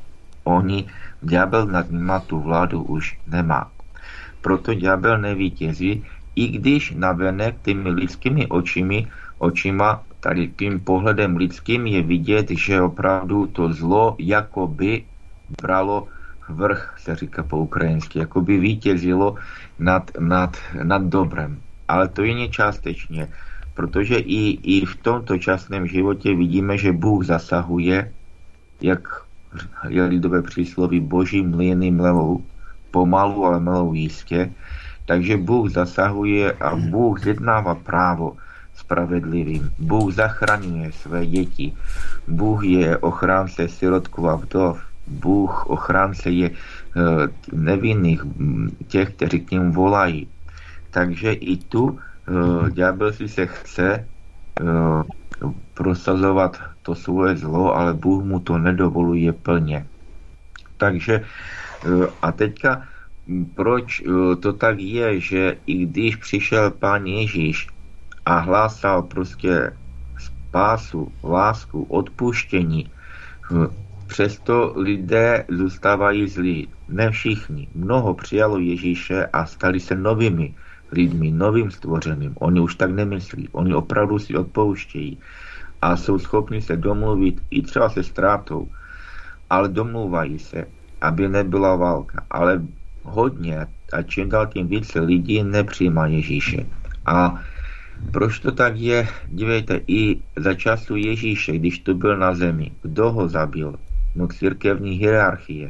ďábel nad nima tu vládu už nemá. Proto ďábel nevítězí, I když navenek těmi lidskými očima, tady tím pohledem lidským je vidět, že opravdu to zlo jakoby bralo vrch, se říká po ukrajinsky, jakoby vítězilo nad dobrem. Ale to je částečně, protože i v tomto časném životě vidíme, že Bůh zasahuje, jak je lidové přísloví, boží mlýny mlelou pomalu, ale mlelou jistě. Takže Bůh zasahuje a Bůh zjednává právo spravedlivým. Bůh zachraňuje své děti. Bůh je ochránce sirotků a vdov. Bůh ochránce je nevinných, těch, kteří k němu volají. Takže i tu ďábel si se chce prosazovat to svoje zlo, ale Bůh mu to nedovoluje plně. Takže a teďka proč to tak je, že i když přišel Pán Ježíš a hlásal prostě spásu, lásku, odpuštění, přesto lidé zůstávají zlí. Ne všichni. Mnoho přijalo Ježíše a stali se novými lidmi, novým stvořeným. Oni už tak nemyslí. Oni opravdu si odpouštějí a jsou schopni se domluvit i třeba se ztrátou. Ale domluvají se, aby nebyla válka. Ale hodně a čím dál tím více lidí nepřijímá Ježíše. A proč to tak je? Dívejte, i za času Ježíše, když to byl na zemi, kdo ho zabil? No církevní hierarchie.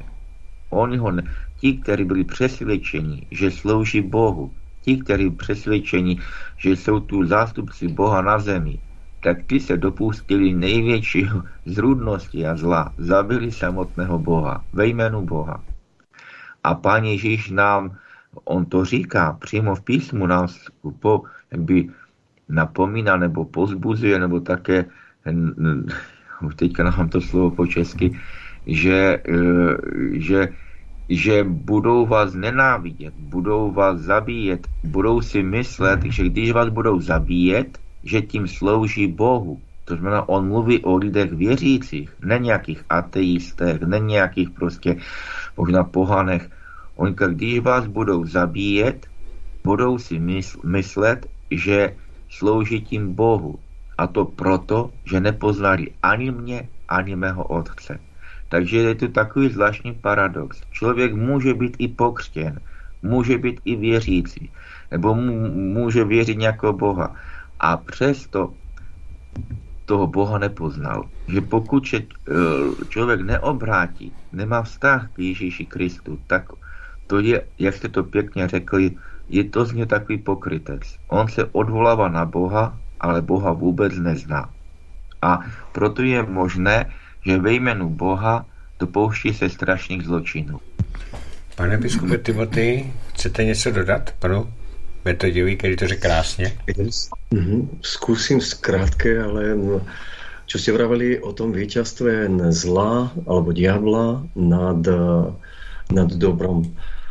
Ti, kteří byli přesvědčeni, že slouží Bohu, ti, kteří byli přesvědčeni, že jsou tu zástupci Boha na zemi, tak ty se dopustili největšího zrůdnosti a zla. Zabili samotného Boha, ve jménu Boha. A Pán Ježíš nám, on to říká, přímo v písmu nás jakby napomíná nebo pozbuzuje, nebo také, teďka nám to slovo po česky, že budou vás nenávidět, budou vás zabíjet, budou si myslet, že když vás budou zabíjet, že tím slouží Bohu. To znamená, on mluví o lidech věřících, ne nějakých ateistech, ne nějakých prostě možná pohanech. Když vás budou zabíjet, budou si myslet, že slouží tím Bohu. A to proto, že nepoznali ani mě, ani mého Otce. Takže je to takový zvláštní paradox. Člověk může být i pokřtěn, může být i věřící, nebo může věřit nějakého Boha. A přesto toho Boha nepoznal. Že pokud se člověk neobrátí, nemá vztah k Ježíši Kristu, tak to je, jak jste to pěkně řekli, je to z něj takový pokrytec. On se odvolává na Boha, ale Boha vůbec nezná. A proto je možné, že ve jménu Boha dopouští se strašných zločinů. Pane biskupe Timotej, chcete něco dodat panu Metodějovi, který to řekl krásně? Skúsim skrátke, ale čo ste vraveli o tom víťazstve zla alebo diabla nad dobrom.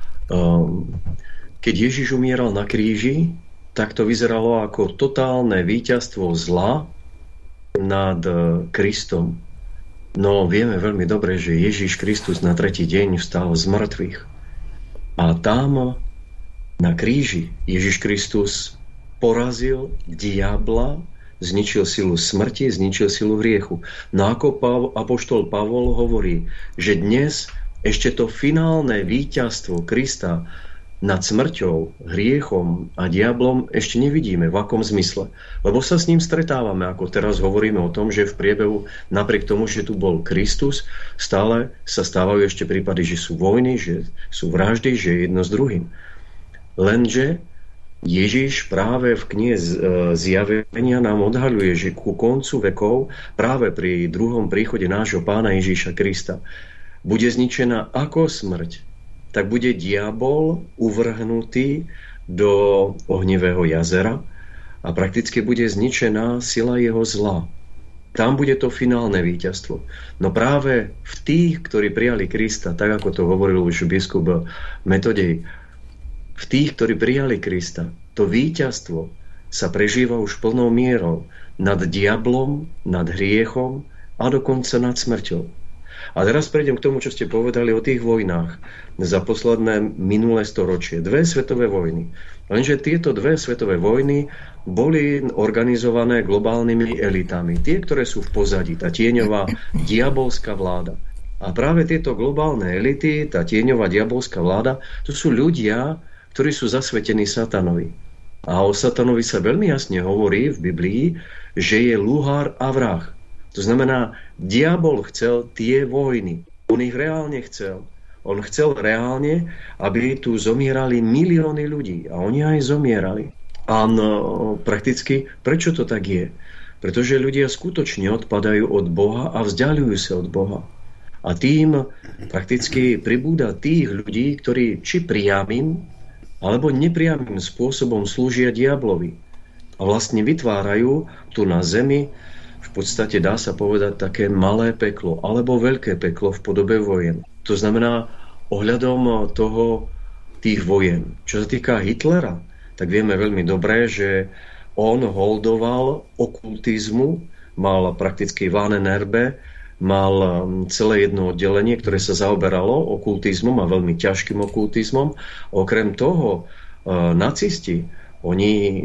Keď Ježiš umieral na kríži, tak to vyzeralo ako totálne víťazstvo zla nad Kristom. No vieme veľmi dobre, že Ježiš Kristus na tretí deň vstal z mŕtvych. A tam na kríži Ježiš Kristus porazil diabla, zničil silu smrti, zničil silu hriechu. No ako apoštol Pavol hovorí, že dnes ešte to finálne víťazstvo Krista nad smrťou, hriechom a diablom ešte nevidíme. V akom zmysle? Lebo sa s ním stretávame, ako teraz hovoríme o tom, že v priebehu, napriek tomu, že tu bol Kristus, stále sa stávajú ešte prípady, že sú vojny, že sú vraždy, že jedno s druhým. Lenže Ježiš práve v knihe Zjavenia nám odhaľuje, že ku koncu vekov, práve pri druhom príchode nášho Pána Ježíša Krista, bude zničená ako smrť, tak bude diabol uvrhnutý do ohnivého jazera a prakticky bude zničená sila jeho zla. Tam bude to finálne víťazstvo. No práve v tých, ktorí prijali Krista, tak ako to hovoril už biskup Metodej, v tých, ktorí prijali Krista, to víťazstvo sa prežíva už plnou mierou nad diablom, nad hriechom a dokonca nad smrťou. A teraz prejdem k tomu, čo ste povedali o tých vojnách za posledné minulé storočie. 2 svetové vojny. Lenže tieto 2 svetové vojny boli organizované globálnymi elitami. Tie, ktoré sú v pozadí, tá tieňová diabolská vláda. A práve tieto globálne elity, tá tieňová diabolská vláda, to sú ľudia, ktorí sú zasvetení satanovi. A o satanovi sa veľmi jasne hovorí v Biblii, že je luhár a vrah. To znamená, diabol chcel tie vojny. On ich reálne chcel. On chcel reálne, aby tu zomierali milióny ľudí. A oni aj zomierali. A prakticky, prečo to tak je? Pretože ľudia skutočne odpadajú od Boha a vzdialujú sa od Boha. A tým prakticky pribúda tých ľudí, ktorí či priamym, alebo nepriamým spôsobom slúžia diablovi. A vlastne vytvárajú tu na zemi, v podstate dá sa povedať, také malé peklo, alebo veľké peklo v podobe vojen. To znamená, ohľadom tých vojen. Čo sa týka Hitlera, tak vieme veľmi dobre, že on holdoval okultizmu, mal prakticky Wahnenerbe, mal celé jedno oddelenie, ktoré sa zaoberalo okultizmom a veľmi ťažkým okultizmom. Okrem toho, nacisti, oni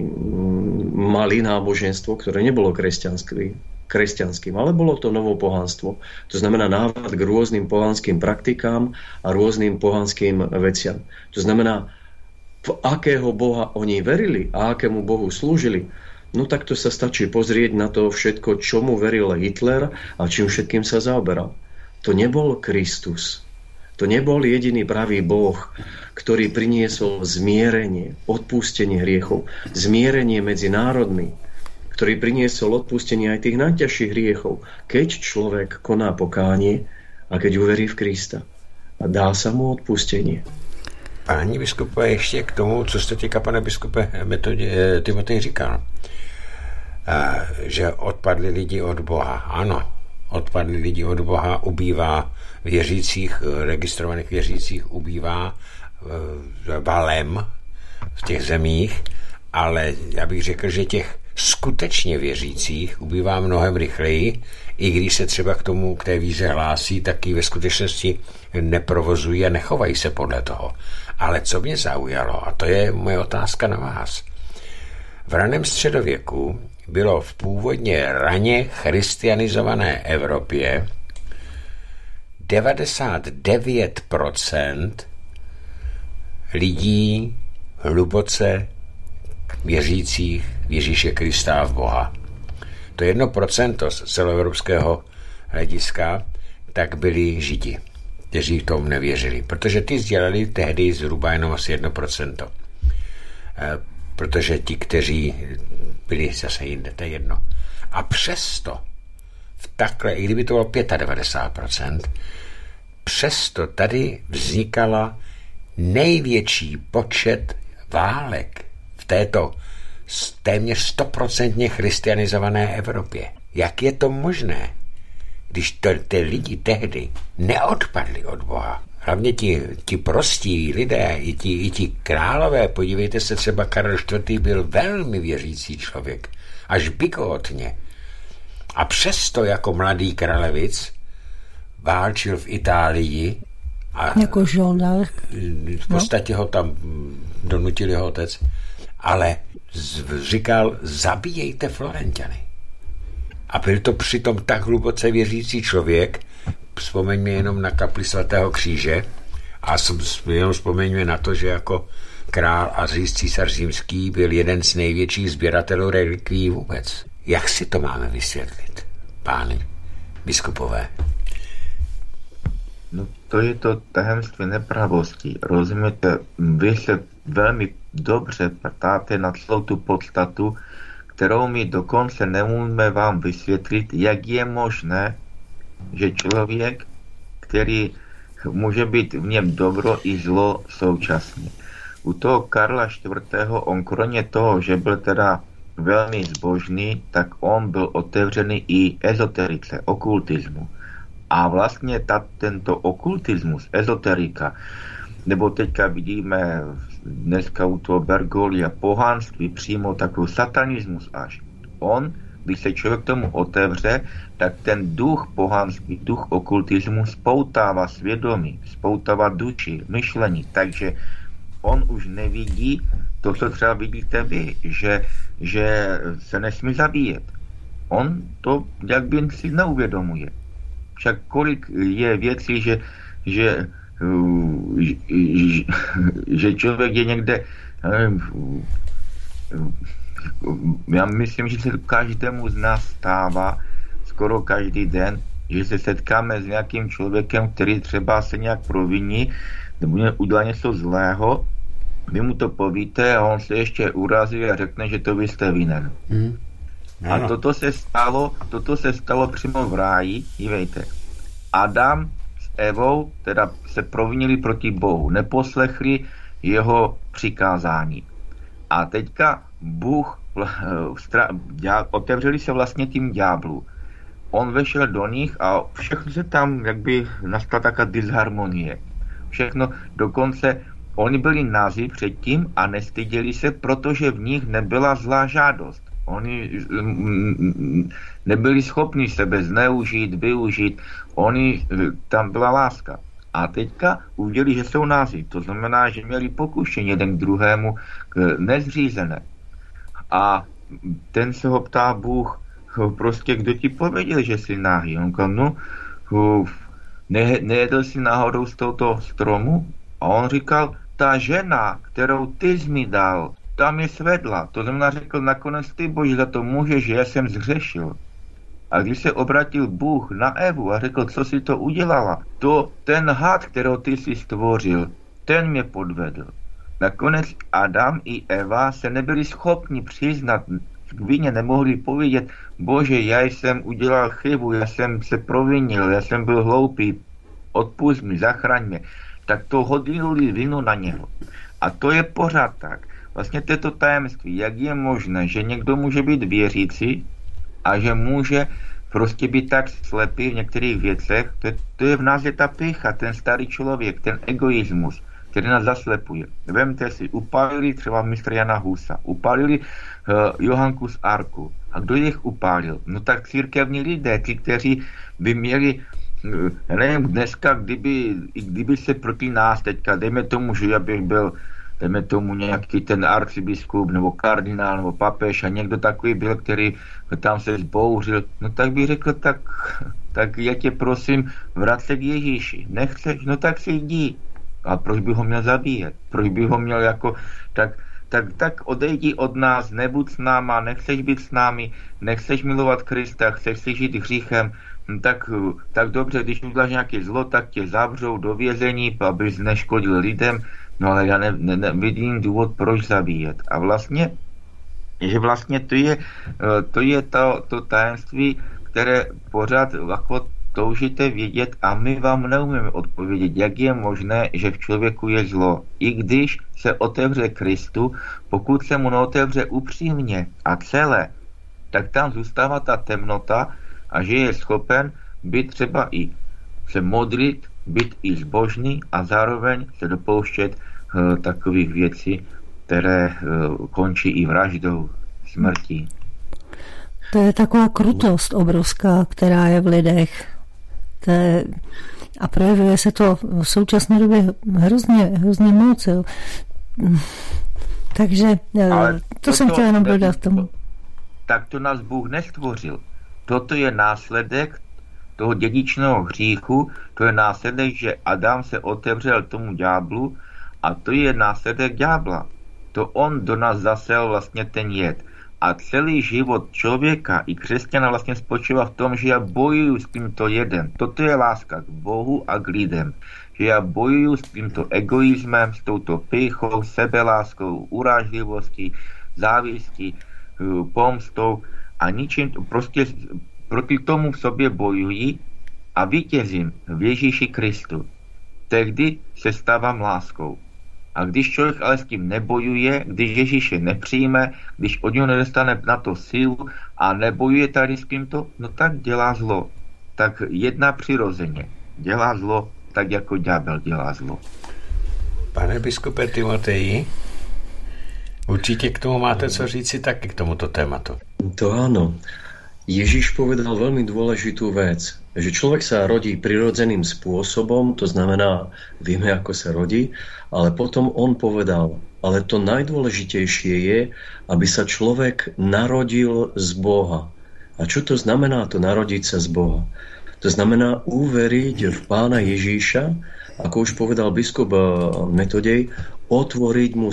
mali náboženstvo, ktoré nebolo kresťanským, ale bolo to novopohanstvo. To znamená návrat k rôznym pohanským praktikám a rôznym pohanským veciam. To znamená, v akého Boha oni verili a akému Bohu slúžili, no tak to sa stačí pozrieť na to všetko, čomu veril Hitler a čím všetkým sa zaoberal. To nebol Kristus. To nebol jediný pravý Boh, ktorý priniesol zmierenie, odpustenie hriechov, zmierenie medzi národmi, ktorý priniesol odpustenie aj tých najťažších hriechov, keď človek koná pokánie a keď uverí v Krista. A dá sa mu odpustenie. Páni biskupové, ještě k tomu, co jste teďka, pane biskupe Timotej říkal, že odpadli lidi od Boha. Ano, odpadli lidi od Boha, ubývá věřících, registrovaných věřících, ubývá valem v těch zemích, ale já bych řekl, že těch skutečně věřících ubývá mnohem rychleji, i když se třeba k té víře hlásí, tak ji ve skutečnosti neprovozují a nechovají se podle toho. Ale co mě zaujalo, a to je moje otázka na vás. V raném středověku bylo v původně raně christianizované Evropě 99% lidí hluboce věřících v Ježíše Krista a v Boha. To 1% z celoevropského hlediska tak byli Židi, kteří v tom nevěřili. Protože ty sdělali tehdy zhruba jenom asi 1%. Protože ti, kteří byli zase jinde, to je jedno. A přesto, i kdyby to bylo 95%, přesto tady vznikala největší počet válek v této téměř 100% christianizované Evropě. Jak je to možné, když ty lidi tehdy neodpadli od Boha? Hlavně ti prostí lidé, i ti králové, podívejte se, třeba Karel IV. Byl velmi věřící člověk, až bigotně. A přesto jako mladý kralevic válčil v Itálii a jako žoldár. V podstatě ho tam donutil jeho otec, ale říkal, zabíjejte Florenťany. A byl to přitom tak hluboce věřící člověk, vzpomeňme jenom na kapli svatého kříže a jenom vzpomeňme na to, že jako král a císař římský byl jeden z největších sběratelů relikví vůbec. Jak si to máme vysvětlit, páni biskupové? No to je to tajemství nepravosti. Rozumíte, vy se velmi dobře ptáte na celou tu podstatu, kterou my dokonce nemůžeme vám vysvětlit, jak je možné, že člověk, který může být v něm dobro i zlo současně. U toho Karla IV. On kromě toho, že byl teda velmi zbožný, tak on byl otevřený i ezoterice, okultismu. A vlastně tento okultismus, ezoterika, nebo teďka vidíme dneska u toho Bergoglio pohanství, přímo takový satanismus až. On když se člověk tomu otevře, tak ten duch pohanský, duch okultismu spoutává svědomí, spoutává duši, myšlení, takže on už nevidí to, co třeba vidíte vy, že se nesmí zabíjet. On to jak by si neuvědomuje. Však kolik je věcí, že člověk je někde, já myslím, že se každému z nás stává skoro každý den, že se setkáme s nějakým člověkem, který třeba se nějak proviní, nebo udělá něco zlého, vy mu to povíte a on se ještě urazí a řekne, že to vy jste vinen. A toto se stalo přímo v ráji, dívejte. Adam s Evou teda se provinili proti Bohu, neposlechli jeho přikázání. A teďka Bůh otevřeli se vlastně tím ďáblu. On vešel do nich a všechno se tam, jak by nastala taká disharmonie. Všechno, dokonce oni byli nazí předtím a nestyděli se, protože v nich nebyla zlá žádost. Oni nebyli schopni sebe zneužít, využít. Tam byla láska. A teďka uviděli, že jsou nazí. To znamená, že měli pokušení jeden k druhému nezřízené. A ten se ho ptá Bůh, prostě kdo ti pověděl, že jsi nahý? On říkal, nejedl jsi náhodou z tohoto stromu? A on říkal, ta žena, kterou ty jsi mi dal, tam je svedla. To znamená, řekl, nakonec ty Bože za to můžeš, že já jsem zhřešil. A když se obratil Bůh na Evu a řekl, co si to udělala, ten had, kterou ty jsi stvořil, ten mě podvedl. Nakonec Adam i Eva se nebyli schopni přiznat k vině, nemohli povědět, Bože, já jsem udělal chybu, já jsem se provinil, já jsem byl hloupý, odpusť mi, zachraň mě. Tak to hodili vinu na něho. A to je pořád tak. Vlastně to je to tajemství, jak je možné, že někdo může být věřící a že může prostě být tak slepý v některých věcech. To je v nás je ta pýcha, ten starý člověk, ten egoismus, který nás zaslepuje. Vemte si, upálili třeba mistra Jana Husa, upálili Johanku z Arku. A kdo jich upálil? No tak církevní lidé, ti, kteří by měli, já nevím, dneska, kdyby se proti nás teďka, dejme tomu, že já bych byl, dejme tomu nějaký ten arcibiskup, nebo kardinál, nebo papež a někdo takový byl, který tam se zbouřil, no tak bych řekl, tak já tě prosím, vrať se k Ježíši. Nechceš? No tak si jdi. A proč by ho měl zabíjet? Proč by ho měl jako, tak odejdi od nás, nebuď s náma, nechceš být s námi, nechceš milovat Krista, chceš si žít hříchem, tak dobře, když uděláš nějaké zlo, tak tě zavřou do vězení, abys neškodil lidem, no ale já nevidím důvod, proč zabíjet. A vlastně, že vlastně to je to tajemství, které pořád jako toužíte vědět a my vám neumíme odpovědět, jak je možné, že v člověku je zlo. I když se otevře Kristu, pokud se mu neotevře upřímně a celé, tak tam zůstává ta temnota a že je schopen být třeba i se modlit, být i zbožný a zároveň se dopouštět takových věcí, které končí i vraždou, smrtí. To je taková krutost obrovská, která je v lidech. A projevuje se to v současné době hrozně moc. Jo. Takže to jsem chtěla jenom dodat tomu. Tak to nás Bůh nestvořil. Toto je následek toho dědičného hříchu, to je následek, že Adam se otevřel tomu ďáblu a to je následek ďábla. To on do nás zasel vlastně ten jed. A celý život člověka i křesťana vlastně spočívá v tom, že já bojuju s tímto jedem. Toto je láska k Bohu a k lidem. Že já bojuju s tímto egoismem, s touto pýchou, sebeláskou, urážlivostí, závistí, pomstou a ničím, prostě proti tomu v sobě bojuji a vítězím v Ježíši Kristu. Tehdy se stávám láskou. A když člověk ale s tím nebojuje, když Ježíše nepřijme, když od něho nedostane na to sílu a nebojuje tady s tímto, no tak dělá zlo. Tak jedná přirozeně. Dělá zlo tak, jako ďábel dělá zlo. Pane biskupe Timoteji, určitě k tomu máte co říci taky k tomuto tématu. To áno. Ježiš povedal veľmi dôležitú vec, že človek sa rodí prirodzeným spôsobom, to znamená, vieme, ako sa rodí, ale potom on povedal, ale to najdôležitejšie je, aby sa človek narodil z Boha. A čo to znamená to narodiť sa z Boha? To znamená uveriť v Pána Ježíša, ako už povedal biskup Metodej, otvoriť mu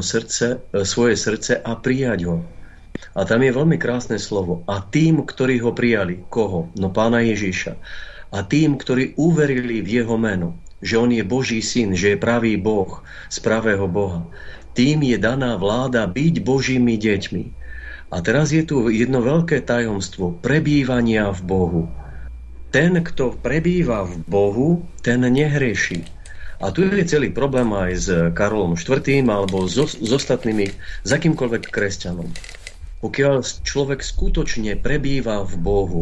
svoje srdce a prijať ho. A tam je veľmi krásne slovo. A tým, ktorí ho prijali, koho? No Pána Ježíša. A tým, ktorí uverili v jeho meno, že on je Boží syn, že je pravý Boh z pravého Boha, tým je daná vláda byť Božími deťmi. A teraz je tu jedno veľké tajomstvo prebývania v Bohu. Ten, kto prebýva v Bohu, ten nehreší. A tu je celý problém aj s Karolom IV. Alebo s ostatnými, s akýmkoľvek kresťanom. Pokiaľ človek skutočne prebýva v Bohu,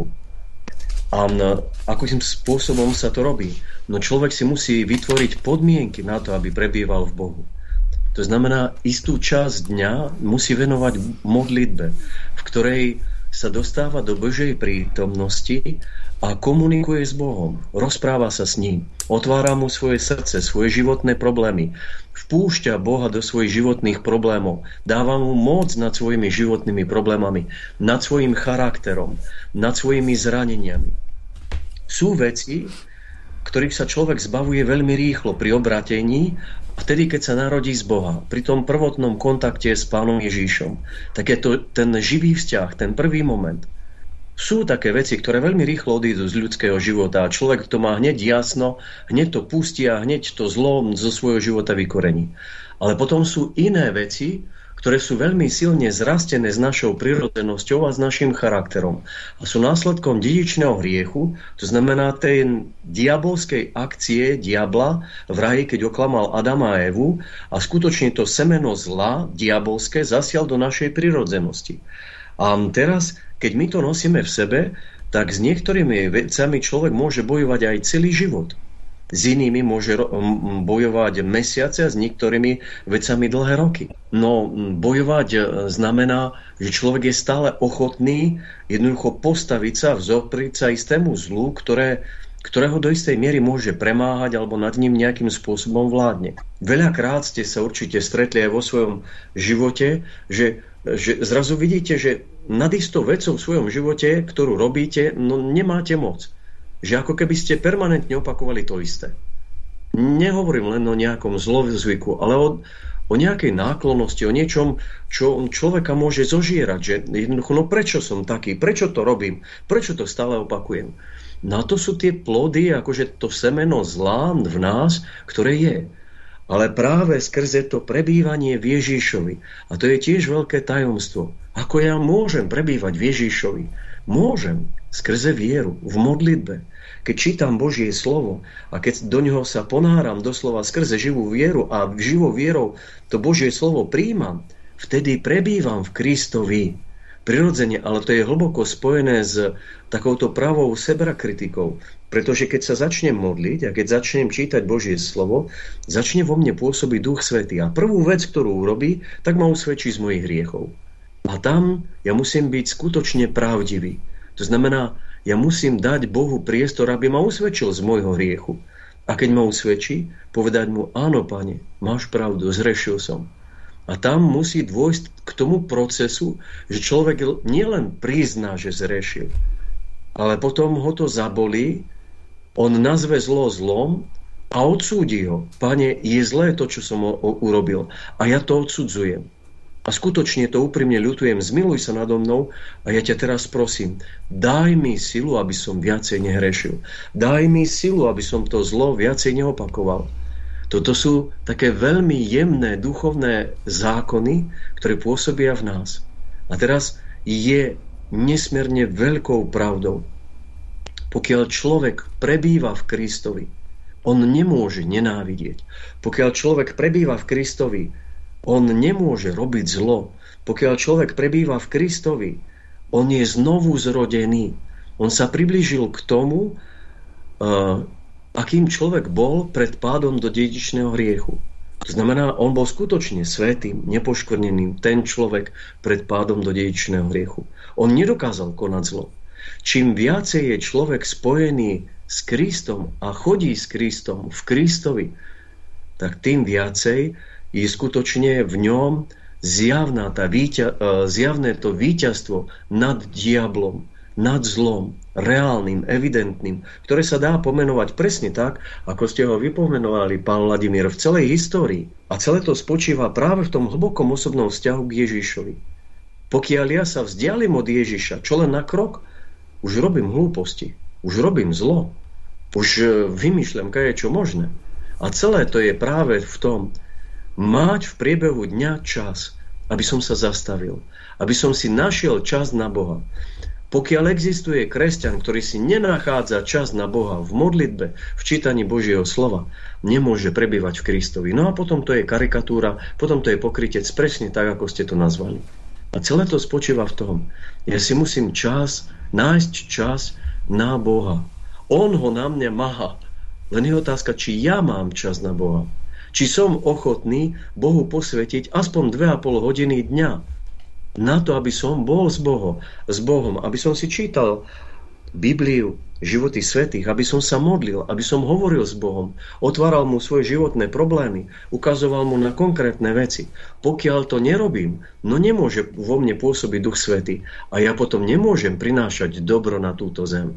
a akým spôsobom sa to robí? No človek si musí vytvoriť podmienky na to, aby prebýval v Bohu. To znamená, istú časť dňa musí venovať modlitbe, v ktorej sa dostáva do Božej prítomnosti a komunikuje s Bohom, rozpráva sa s ním, otvára mu svoje srdce, svoje životné problémy, vpúšťa Boha do svojich životných problémov, dáva mu moc nad svojimi životnými problémami, nad svojim charakterom, nad svojimi zraneniami. Sú veci, ktorých sa človek zbavuje veľmi rýchlo pri obratení, vtedy, keď sa narodí z Boha, pri tom prvotnom kontakte s Pánom Ježíšom. Tak je to ten živý vzťah, ten prvý moment. Sú také veci, ktoré veľmi rýchlo odídu z ľudského života a človek to má hneď jasno, hneď to pustí a hneď to zlo zo svojho života vykorení. Ale potom sú iné veci, ktoré sú veľmi silne zrastené s našou prirodzenosťou a s našim charakterom. A sú následkom dedičného hriechu, to znamená tej diabolskej akcie diabla v raji, keď oklamal Adama a Evu a skutočne to semeno zla diabolské zasial do našej prirodzenosti. A teraz, keď my to nosíme v sebe, tak s niektorými vecami človek môže bojovať aj celý život. S inými môže bojovať mesiace a s niektorými vecami dlhé roky. No bojovať znamená, že človek je stále ochotný jednoducho postaviť sa, vzopriť sa istému zlu, ktorého do istej miery môže premáhať alebo nad ním nejakým spôsobom vládne. Veľakrát ste sa určite stretli aj vo svojom živote, že zrazu vidíte, že nad istou vecou v svojom živote, ktorú robíte, no nemáte moc. Že ako keby ste permanentne opakovali to isté. Nehovorím len o nejakom zlozvyku, ale o nejakej náklonnosti, o niečom, čo človeka môže zožierať. Že jednoducho, no prečo som taký, prečo to robím, prečo to stále opakujem. No a to sú tie plody, akože to semeno zla v nás, ktoré je. Ale práve skrze to prebývanie v Ježíšovi, a to je tiež veľké tajomstvo, ako ja môžem prebývať v Ježíšovi. Môžem skrze vieru, v modlitbe. Keď čítam Božie slovo a keď do neho sa ponáram doslova skrze živú vieru a živou vierou to Božie slovo prijímam, vtedy prebývam v Kristovi. Prirodzene, ale to je hlboko spojené s takouto pravou sebrakritikou. Pretože keď sa začnem modliť a keď začnem čítať Božie slovo, začne vo mne pôsobiť Duch Svätý. A prvú vec, ktorú urobí, tak ma usvedčí z mojich hriechov. A tam ja musím byť skutočne pravdivý. To znamená, ja musím dať Bohu priestor, aby ma usvedčil z môjho hriechu. A keď ma usvedčí, povedať mu, áno, Pane, máš pravdu, zhrešil som. A tam musí dôjsť k tomu procesu, že človek nielen prizná, že zhrešil, ale potom ho to zabolí, on nazve zlo zlom a odsúdi ho. Pane, je zlé to, čo som urobil a ja to odsudzujem. A skutočne to úprimne ľutujem, zmiluj sa nado mnou a ja ťa teraz prosím, daj mi silu, aby som viacej nehrešil. Daj mi silu, aby som to zlo viacej neopakoval. Toto sú také veľmi jemné duchovné zákony, ktoré pôsobia v nás. A teraz je nesmierne veľkou pravdou. Pokiaľ človek prebýva v Kristovi, on nemôže nenávidieť. Pokiaľ človek prebýva v Kristovi, on nemôže robiť zlo. Pokiaľ človek prebýva v Kristovi, on je znovu zrodený. On sa priblížil k tomu, akým človek bol pred pádom do dedičného hriechu. To znamená, on bol skutočne svätým, nepoškvrneným, ten človek pred pádom do dedičného hriechu. On nedokázal konať zlo. Čím viacej je človek spojený s Kristom a chodí s Kristom v Kristovi, tak tým viacej je skutočne v ňom zjavné to víťazstvo nad diablom, nad zlom, reálnym, evidentným, ktoré sa dá pomenovať presne tak, ako ste ho vypomenovali, pán Vladimír, v celej histórii. A celé to spočíva práve v tom hlbokom osobnom vzťahu k Ježišovi. Pokiaľ ja sa vzdialím od Ježiša, čo len na krok, už robím hlúposti, už robím zlo, už vymýšľam kadečo možné. A celé to je práve v tom, mať v priebehu dňa čas, aby som sa zastavil, aby som si našiel čas na Boha. Pokiaľ existuje kresťan, ktorý si nenachádza čas na Boha v modlitbe, v čítaní Božieho slova, nemôže prebývať v Kristovi. No a potom to je karikatúra, potom to je pokrytec, presne tak, ako ste to nazvali. A celé to spočíva v tom, ja si musím nájsť čas na Boha. On ho na mňa máha. Len je otázka, či ja mám čas na Boha. Či som ochotný Bohu posvetiť aspoň 2,5 hodiny dňa na to, aby som bol s Bohom, aby som si čítal Bibliu, životy svätých, aby som sa modlil, aby som hovoril s Bohom, otváral mu svoje životné problémy, ukazoval mu na konkrétne veci. Pokiaľ to nerobím, no nemôže vo mne pôsobiť Duch Svätý a ja potom nemôžem prinášať dobro na túto zem.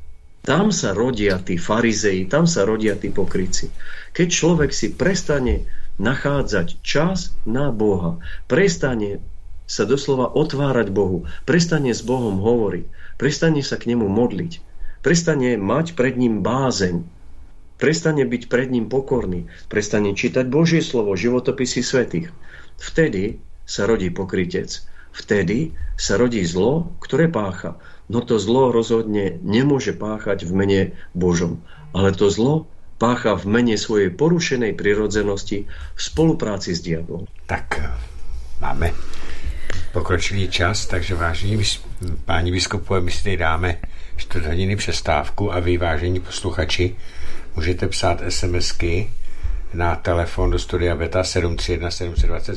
Tam sa rodia tí farizei, tam sa rodia tí pokrytci. Keď človek si prestane nachádzať čas na Boha, prestane sa doslova otvárať Bohu, prestane s Bohom hovoriť, prestane sa k nemu modliť, prestane mať pred ním bázeň, prestane byť pred ním pokorný, prestane čítať Božie slovo, životopisy svätých. Vtedy sa rodí pokrytec. Vtedy sa rodí zlo, ktoré pácha. No to zlo rozhodne nemôže páchať v mene Božom. Ale to zlo pácha v mene svojej porušenej prirodzenosti v spolupráci s diablom. Tak máme pokročilý čas, takže vážení páni biskupové, my si tady dáme 4 hodiny přestávku a vy, vážení posluchači, můžete psát SMSky na telefon do studia Beta 731 720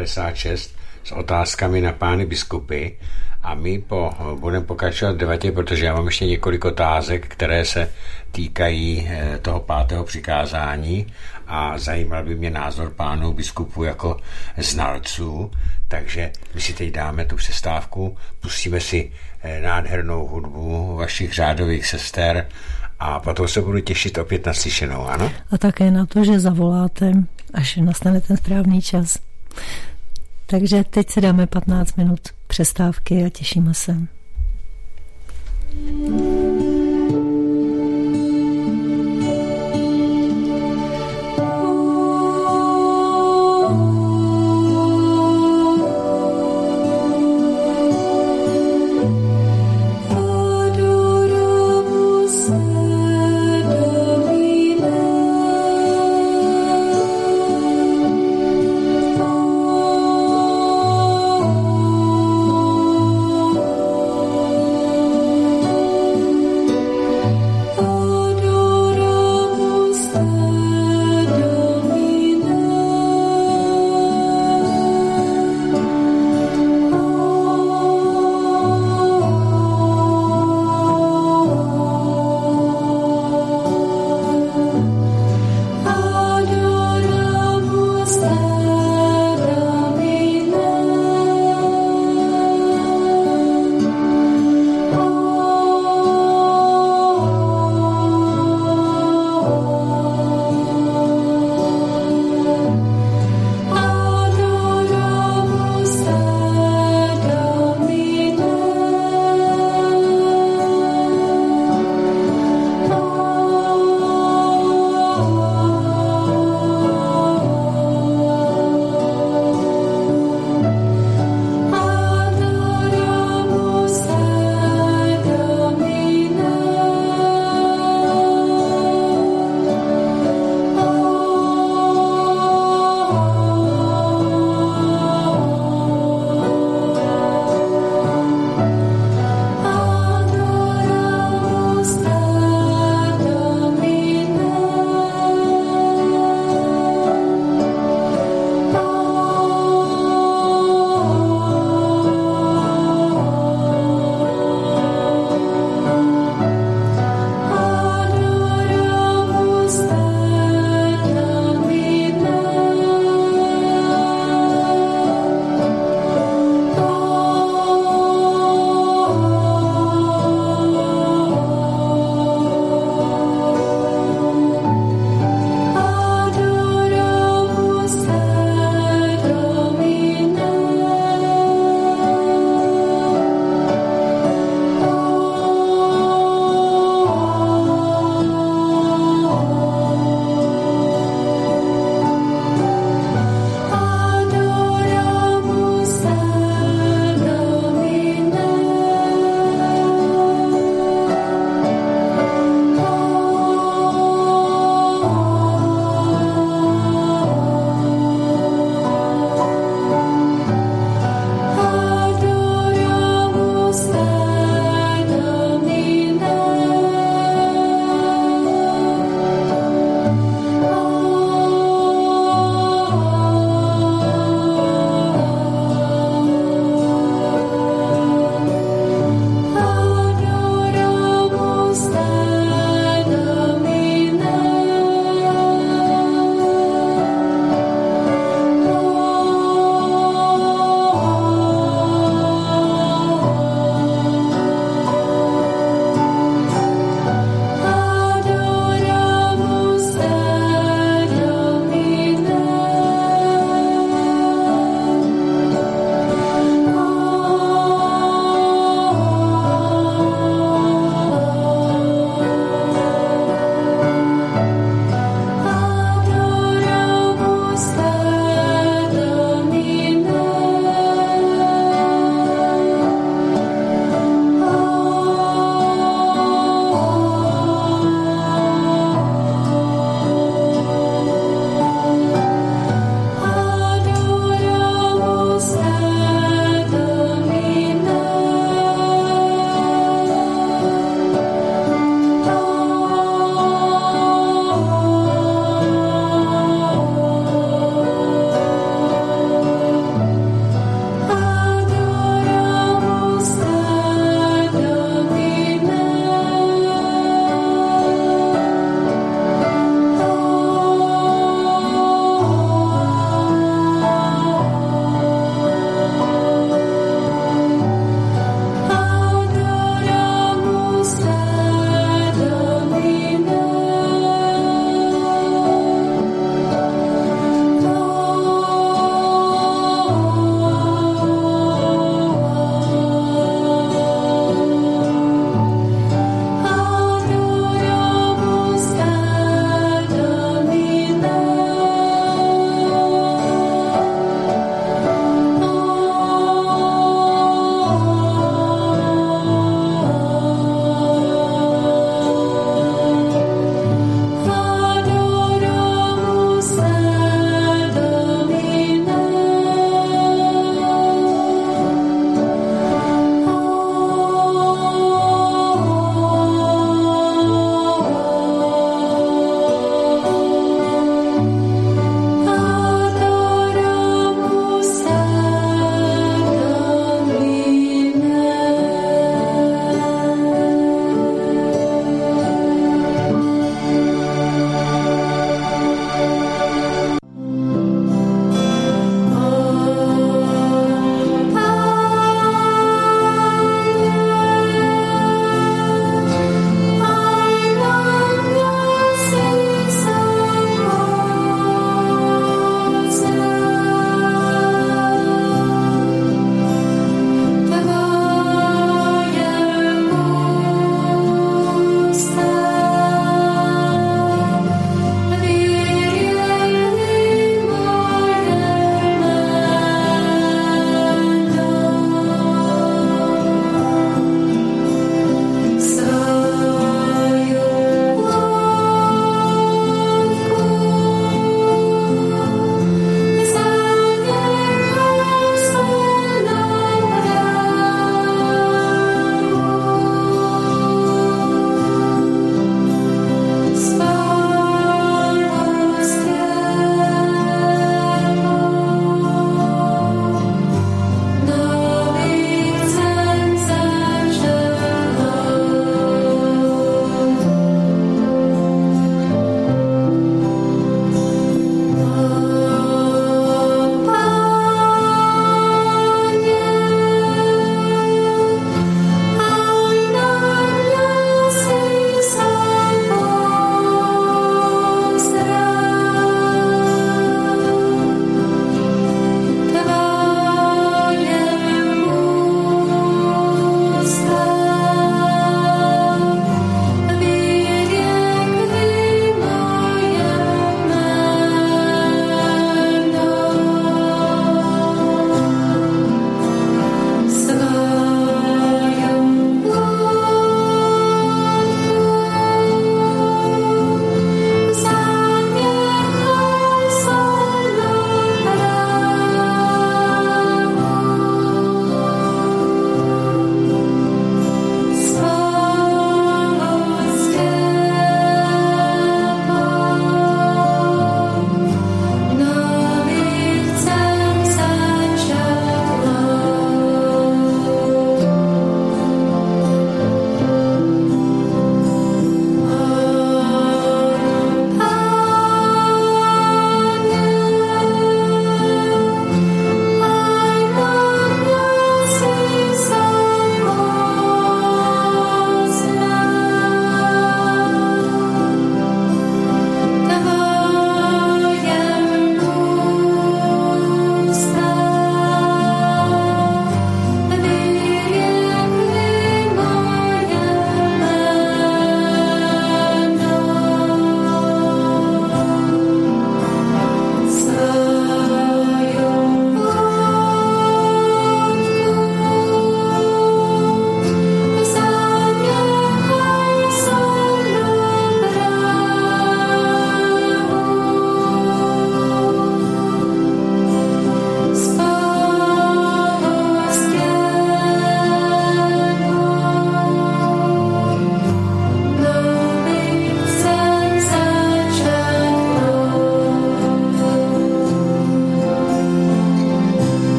756 s otázkami na pány biskupy a my budeme pokračovat v debatě, protože já mám ještě několik otázek, které se týkají toho 5. přikázání a zajímal by mě názor pánů biskupů jako znalců, takže my si teď dáme tu přestávku, pustíme si nádhernou hudbu vašich řádových sester a potom se budu těšit opět na slyšenou, ano? A také na to, že zavoláte, až nastane ten správný čas. Takže teď si dáme 15 minut přestávky a těšíme se.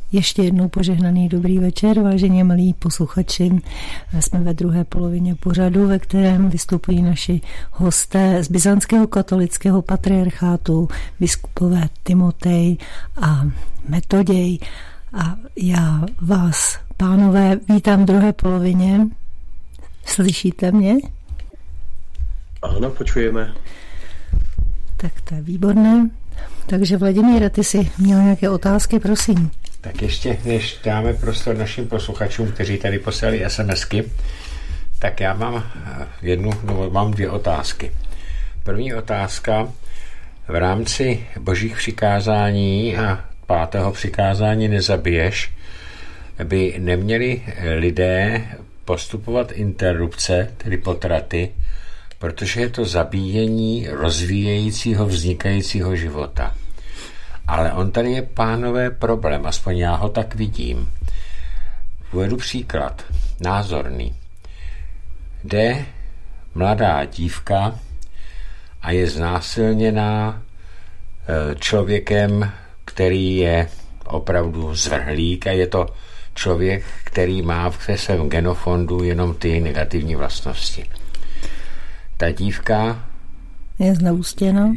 Ještě jednou požehnaný dobrý večer, vážení milí posluchači. Jsme ve druhé polovině pořadu, ve kterém vystupují naši hosté z Byzantského katolického patriarchátu, biskupové Timotej a Metoděj. A já vás, pánové, vítám v druhé polovině. Slyšíte mě? Ano, počujeme. Tak to je výborné. Takže Vladimíre, ty jsi měl nějaké otázky, prosím. Tak ještě, než dáme prostor našim posluchačům, kteří tady poslali SMSky, tak já mám dvě otázky. První otázka: v rámci božích přikázání a 5. přikázání nezabiješ, by neměli lidé postupovat interrupce, tedy potraty, protože je to zabíjení rozvíjejícího, vznikajícího života. Ale on tady je, pánové, problém, aspoň já ho tak vidím. Uvedu příklad, názorný. Jde mladá dívka a je znásilněná člověkem, který je opravdu zvrhlík, a je to člověk, který má v svém genofondu jenom ty negativní vlastnosti. Ta dívka je zneústěna,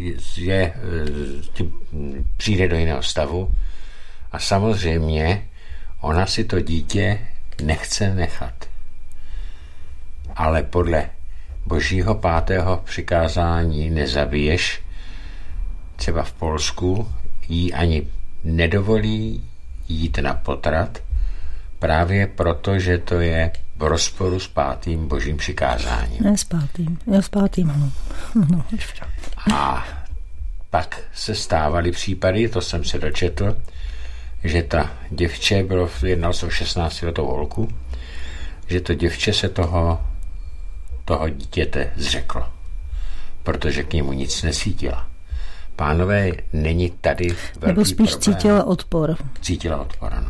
přijde do jiného stavu a samozřejmě ona si to dítě nechce nechat. Ale podle božího 5. přikázání nezabiješ, třeba v Polsku jí ani nedovolí jít na potrat, právě proto, že to je v rozporu s 5. božím přikázáním. Ne s 5. ano. A pak se stávaly případy, to jsem se dočetl, že ta děvče, jednal se o 16letou holku, že to děvče se toho dítěte zřeklo, protože k němu nic nesítila. Pánové, není tady velký nebo spíš problém. Cítila odpor, ano.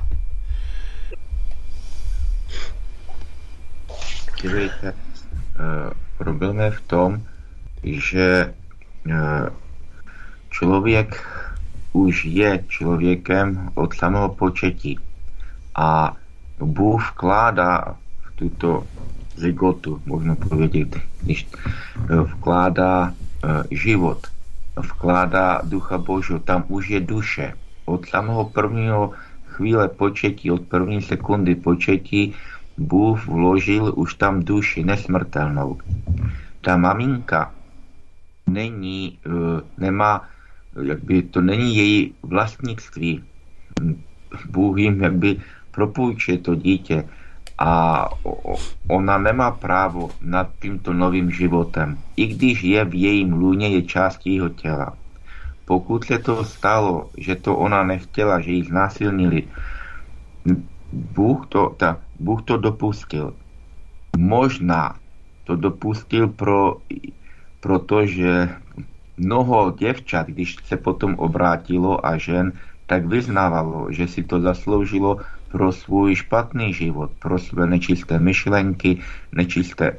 Dívejte, problém je v tom, že člověk už je člověkem od samého početí a Bůh vkládá v tuto zigotu, možno powiedzieć, když vkládá život, vkládá Ducha Božího, tam už je duše. Od samého prvního chvíle početí, od první sekundy početí Bůh vložil už tam duši nesmrtelnou. Ta maminka nemá, to není její vlastnictví. Bůh jim propůjčuje to dítě a ona nemá právo nad tímto novým životem. I když je v jejím lůně, je částí jeho těla. Pokud se to stalo, že to ona nechtěla, že ji znásilnili, Bůh to dopustil. Možná to dopustil protože mnoho děvčat, když se potom obrátilo a žen, tak vyznávalo, že si to zasloužilo pro svůj špatný život, pro své nečisté myšlenky, nečisté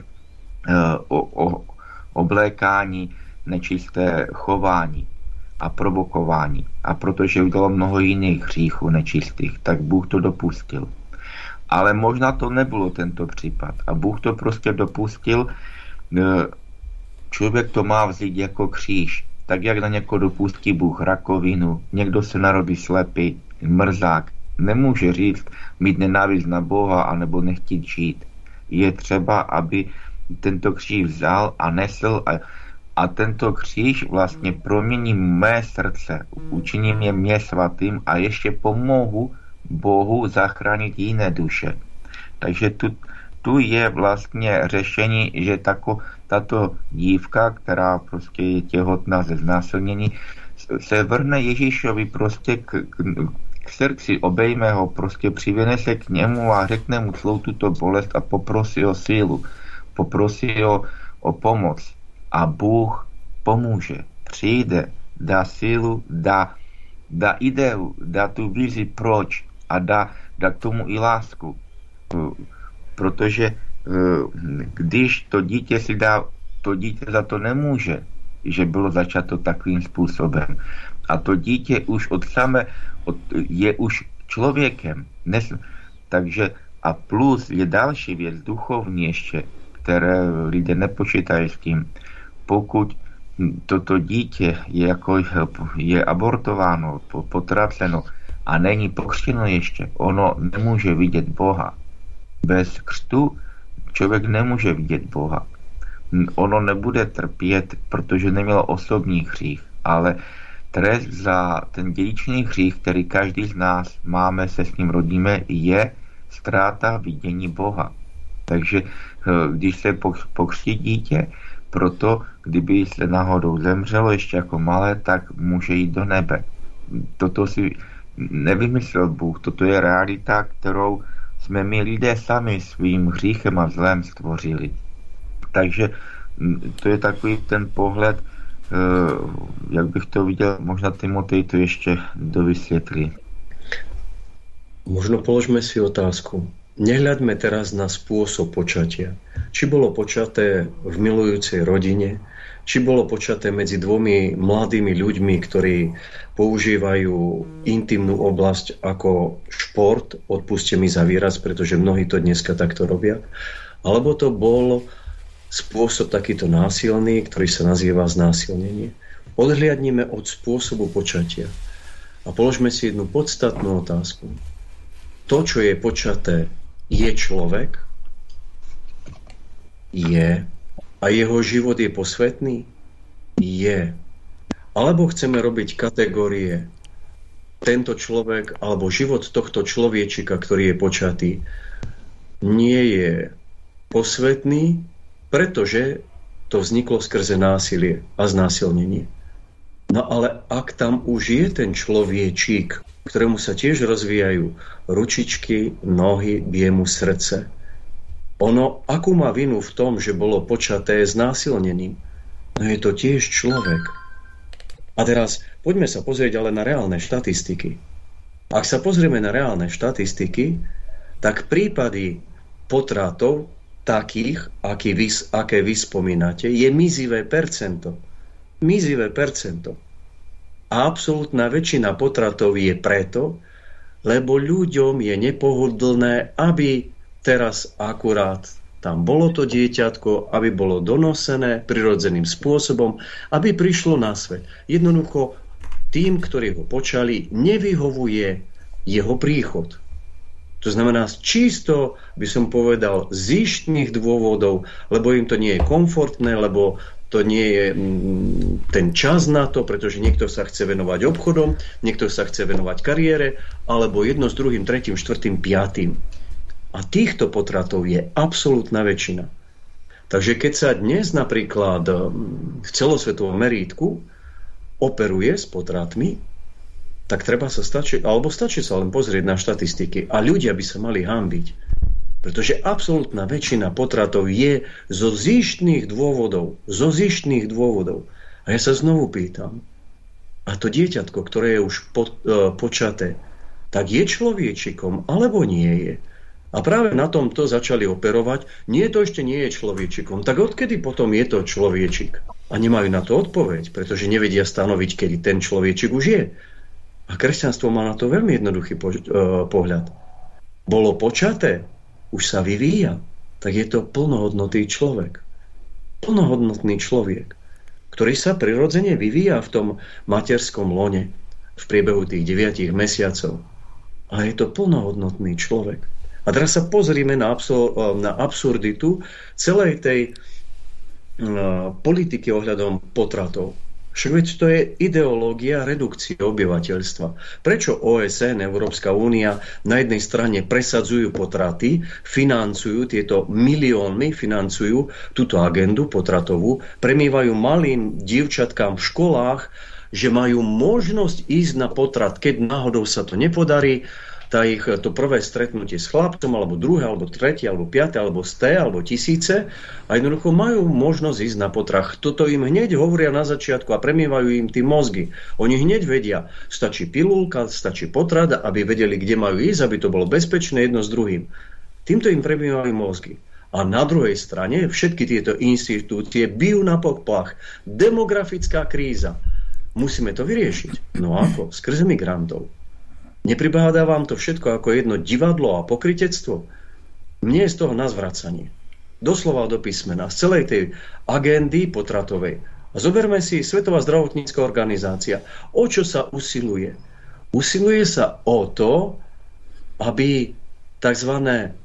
oblékání, nečisté chování a provokování. A protože udělalo mnoho jiných hříchů nečistých, tak Bůh to dopustil. Ale možná to nebylo tento případ. A Bůh to prostě dopustil. Člověk to má vzít jako kříž. Tak jak na někoho dopustí Bůh rakovinu, někdo se narodí slepý, mrzák. Nemůže říct, mít nenávist na Boha anebo nechtít žít. Je třeba, aby tento kříž vzal a nesl a tento kříž vlastně promění mé srdce, učiní mě svatým a ještě pomohu Bohu zachránit jiné duše. Takže tu je vlastně řešení, že tato dívka, která prostě je těhotná ze znásilnění, se vrhne Ježíšovi prostě k srdci, obejme ho, prostě přivěne se k němu a řekne mu celou tuto bolest a poprosí o sílu, poprosí o pomoc. A Bůh pomůže, přijde, dá sílu, dá ideu, dá tu vizi proč a dá k tomu i lásku. Protože když to dítě si dá, to dítě za to nemůže, že bylo začato takovým způsobem. A to dítě už je už člověkem. Takže a plus je další věc, duchovní ještě, které lidé nepočítají s tím. Pokud toto dítě je abortováno, potraceno a není pokřtěno ještě, ono nemůže vidět Boha. Bez křtu člověk nemůže vidět Boha. Ono nebude trpět, protože nemělo osobní hřích, ale trest za ten dědičný hřích, který každý z nás máme, se s ním rodíme, je ztráta vidění Boha. Takže když se pokřtí dítě, proto kdyby se náhodou zemřelo ještě jako malé, tak může jít do nebe. Toto si nevymyslel Bůh, toto je realita, kterou jsme my lidé sami svým hříchem a zlem stvořili. Takže to je takový ten pohled, jak bych to viděl, možná Timotej to ještě dovysvětlí. Možno položme si otázku. Nehľaďme teraz na spôsob počatia. Či bolo počaté v milujúcej rodine, či bolo počaté medzi dvomi mladými ľuďmi, ktorí používajú intimnú oblasť ako šport, odpuste mi za výraz, pretože mnohí to dneska takto robia, alebo to bol spôsob takýto násilný, ktorý sa nazýva znásilnenie. Odhliadnime od spôsobu počatia a položme si jednu podstatnú otázku. To, čo je počaté, je človek? Je. A jeho život je posvätný? Je. Alebo chceme robiť kategórie tento človek alebo život tohto človečika, ktorý je počatý, nie je posvätný, pretože to vzniklo skrze násilie a znásilnenie. No ale ak tam už je ten človečík, ktorému sa tiež rozvíjajú ručičky, nohy, bije mu srdce, ono, akú má vinu v tom, že bolo počaté znásilnením? No je to tiež človek. A teraz poďme sa pozrieť ale na reálne štatistiky. Ak sa pozrieme na reálne štatistiky, tak prípady potratov takých, aké vy spomínate, je mizivé percento. Mizivé percento. A absolútna väčšina potratov je preto, lebo ľuďom je nepohodlné, aby teraz akurát tam bolo to dieťatko, aby bolo donosené prirodzeným spôsobom, aby prišlo na svet. Jednoducho tým, ktorí ho počali, nevyhovuje jeho príchod. To znamená čisto, by som povedal, zištných dôvodov, lebo im to nie je komfortné, lebo to nie je ten čas na to, pretože niekto sa chce venovať obchodom, niekto sa chce venovať kariére, alebo jedno s druhým, tretím, štvrtým, piatým. A týchto potratov je absolútna väčšina. Takže keď sa dnes napríklad v celosvetovom merítku operuje s potratmi, tak treba sa stačí sa len pozrieť na štatistiky. A ľudia by sa mali hanbiť. Pretože absolútna väčšina potratov je zo zištných dôvodov. Zo zištných dôvodov. A ja sa znovu pýtam, a to dieťatko, ktoré je už počaté, tak je človečikom, alebo nie je? A práve na tomto začali operovať. Nie, to ešte nie je človečikom. Tak odkedy potom je to človečik? A nemajú na to odpoveď, pretože nevedia stanoviť, kedy ten človečik už je. A kresťanstvo má na to veľmi jednoduchý pohľad. Bolo počaté, už sa vyvíja, tak je to plnohodnotný človek. Plnohodnotný človek, ktorý sa prirodzene vyvíja v tom materskom lone v priebehu tých 9 mesiacov. A je to plnohodnotný človek. A teraz sa pozrime na absurditu celej tej politiky ohľadom potratov. Však veď to je ideológia redukcie obyvateľstva. Prečo OSN, Európska únia na jednej strane presadzujú potraty, financujú tieto miliónmi, financujú túto agendu potratovú, premývajú malým dievčatkám v školách, že majú možnosť ísť na potrat, keď náhodou sa to nepodarí, to prvé stretnutie s chlapcom, alebo druhé, alebo tretie, alebo piate, alebo 100, alebo 1000 a jednoducho majú možnosť ísť na potrat. Toto im hneď hovoria na začiatku a premývajú im tí mozgy. Oni hneď vedia, stačí pilulka, stačí potrat, aby vedeli, kde majú ísť, aby to bolo bezpečné jedno s druhým. Týmto im premývajú mozgy. A na druhej strane všetky tieto inštitúcie bijú na poplach. Demografická kríza. Musíme to vyriešiť. No ako? Skrze migrantov. Nepribáda vám to všetko ako jedno divadlo a pokrytectvo? Mne je z toho na zvracanie. Doslova do písmena. Z celej tej agendy potratovej. A zoberme si Svetová zdravotnícka organizácia. O čo sa usiluje? Usiluje sa o to, aby takzvané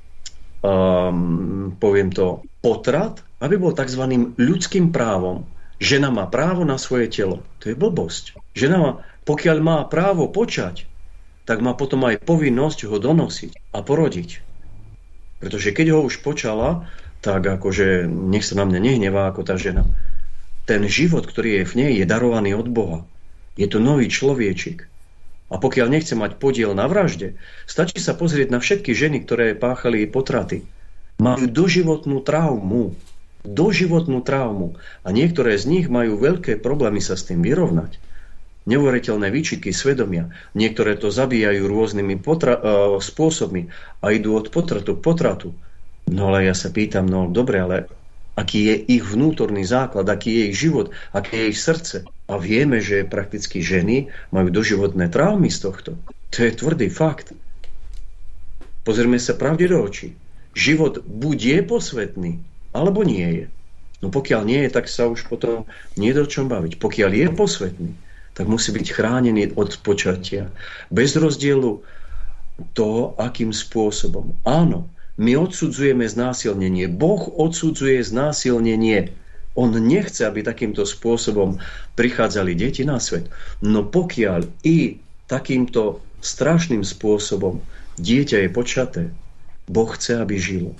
poviem to, potrat, aby bol takzvaným ľudským právom. Žena má právo na svoje telo. To je blbosť. Žena má, pokiaľ má právo počať, tak má potom aj povinnosť ho donosiť a porodiť. Pretože keď ho už počala, tak akože nech sa na mňa nehnevá ako tá žena. Ten život, ktorý je v nej, je darovaný od Boha. Je to nový človečik. A pokiaľ nechce mať podiel na vražde, stačí sa pozrieť na všetky ženy, ktoré páchali potraty. Majú doživotnú traumu. Doživotnú traumu. A niektoré z nich majú veľké problémy sa s tým vyrovnať. Neuveriteľné výčitky svedomia. Niektoré to zabíjajú rôznymi spôsobmi a idú od potratu k potratu. No ale ja sa pýtam, no dobre, ale aký je ich vnútorný základ, aký je ich život, aké je ich srdce. A vieme, že prakticky ženy majú doživotné traumy z tohto. To je tvrdý fakt. Pozrieme sa pravde do očí. Život buď je posvetný, alebo nie je. No pokiaľ nie je, tak sa už potom nie je o čom baviť. Pokiaľ je posvetný, tak musí byť chránený od počatia. Bez rozdielu toho, akým spôsobom. Áno, my odsudzujeme znásilnenie. Boh odsudzuje znásilnenie. On nechce, aby takýmto spôsobom prichádzali deti na svet. No pokiaľ i takýmto strašným spôsobom dieťa je počaté, Boh chce, aby žilo.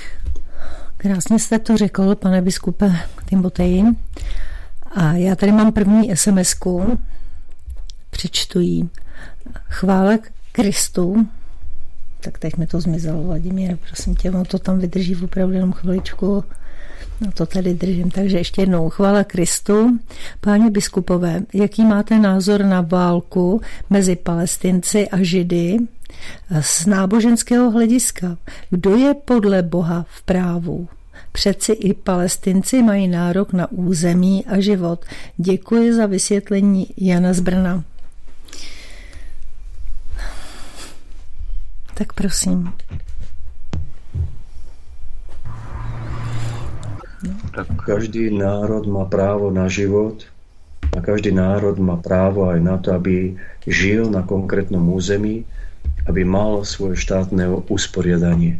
Krásně jste to řekl, pane biskupe Timoteji. A já tady mám první SMS-ku. Přečtu jí. Chvála Kristu. Tak teď mi to zmizelo, Vladimír, prosím tě, no to tam vydrží opravdu jenom chviličku. No to tady držím, takže ještě jednou. Chvála Kristu. Páni biskupové, jaký máte názor na válku mezi Palestinci a Židy z náboženského hlediska? Kdo je podle Boha v právu? Přeci i Palestinci mají nárok na území a život. Děkuji za vysvětlení, Jana z Brna. Tak prosím. Každý národ má právo na život a každý národ má právo aj na to, aby žil na konkrétnom území, aby mal svoje štátne usporiadanie.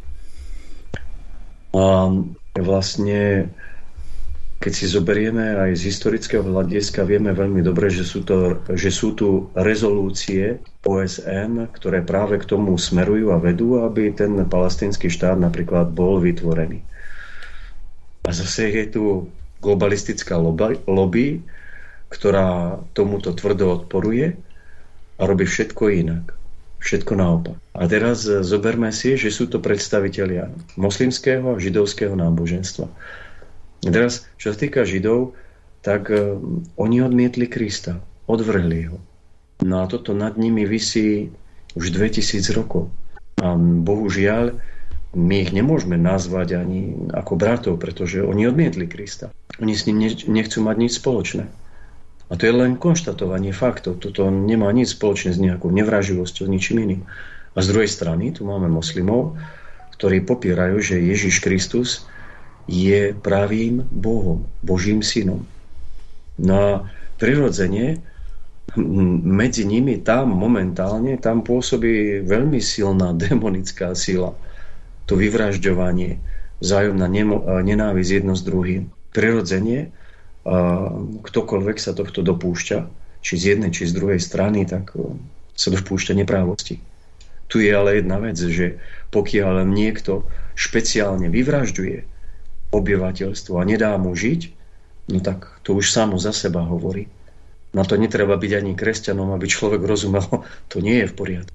A vlastne, keď si zoberieme aj z historického hľadiska, vieme veľmi dobre, že sú tu rezolúcie OSN, ktoré práve k tomu smerujú a vedú, aby ten palestínsky štát napríklad bol vytvorený. A zase je tu globalistická lobby, ktorá tomuto tvrdo odporuje a robí všetko inak. Všetko naopak. A teraz zoberme si, že sú to predstavitelia moslimského a židovského náboženstva. A teraz, čo sa týka Židov, tak oni odmietli Krista. Odvrhli ho. No a toto nad nimi visí už 2000 rokov. A bohužiaľ, my ich nemôžeme nazvať ani ako bratov, pretože oni odmietli Krista. Oni s ním nechcú mať nič spoločné. A to je len konštatovanie faktov. Toto nemá nič spoločné s nejakou nevraživosťou, s ničím iným. A z druhej strany tu máme moslimov, ktorí popierajú, že Ježiš Kristus je pravým Bohom, Božím synom. No a prirodzene medzi nimi tam momentálne tam pôsobí veľmi silná demonická sila. To vyvražďovanie, vzájomná nenávisť jedno s druhým. Prirodzene, ktokoľvek sa tohto dopúšťa, či z jednej, či z druhej strany, tak sa dopúšťa neprávosti. Tu je ale jedna vec, že pokiaľ niekto špeciálne vyvražďuje obyvateľstvo a nedá mu žiť, no tak to už samo za seba hovorí. Na to netreba byť ani kresťanom, aby človek rozumel, to nie je v poriadku.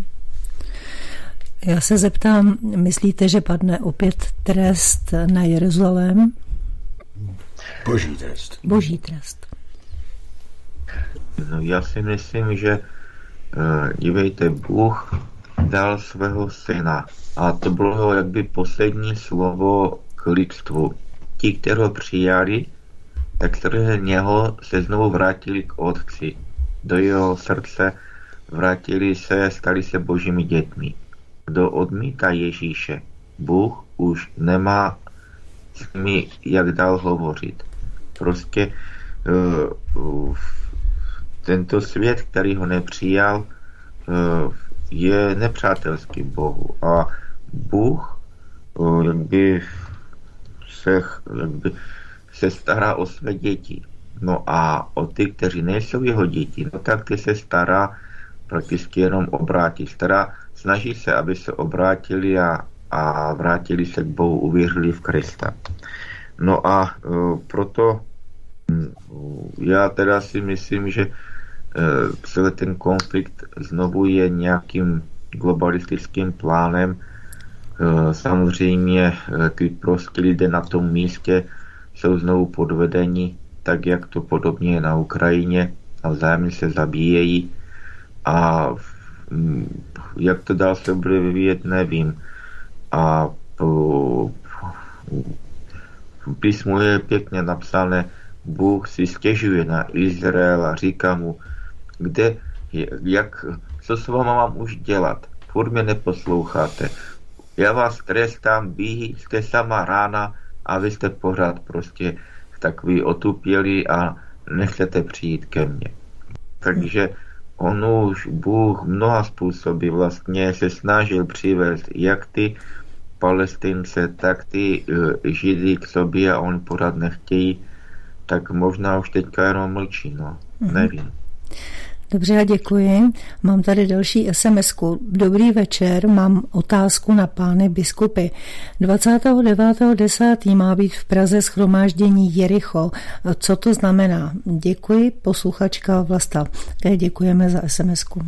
Já se zeptám, myslíte, že padne opět trest na Jeruzalém? Boží trest. Boží trest. No, já si myslím, že dívejte, Bůh dal svého syna a to bylo jakby poslední slovo k lidstvu. Ti, kteří ho přijali, tak skrze něho se znovu vrátili k Otci, do jeho srdce, vrátili se, stali se božími dětmi. Kdo odmítá Ježíše, Bůh už nemá s nimi jak dál hovořit. Prostě tento svět, který ho nepřijal, je nepřátelský Bohu. A Bůh jakby se stará o své děti. No a o ty, kteří nejsou jeho děti, no tak ty se stará prakticky jenom obrátit. Snaží se, aby se obrátili a vrátili se k Bohu, uvěřili v Krista. No a proto já teda si myslím, že celý ten konflikt znovu je nějakým globalistickým plánem. Samozřejmě ty prostě lidé na tom místě jsou znovu podvedeni, tak jak to podobně je na Ukrajině, a vzájemně se zabíjejí. A jak to dál se bude vyvíjet, nevím. A v písmu je pěkně napsané, Bůh si stěžuje na Izrael a říká mu, co s váma mám už dělat? Furt mě neposloucháte. Já vás trestám, vy jste sama rána a vy jste pořád prostě takový otupělí a nechcete přijít ke mně. Takže on už Bůh mnoha způsoby vlastně se snažil přivést jak ty Palestince, tak ty Židy k sobě a oni pořád nechtějí, tak možná už teďka jenom mlčí, no, nevím. Dobře, a děkuji. Mám tady další SMS-ku. Dobrý večer, mám otázku na pány biskupy. 29.10. má být v Praze shromáždění Jericho. Co to znamená? Děkuji, posluchačka Vlasta. Děkujeme za SMS-ku.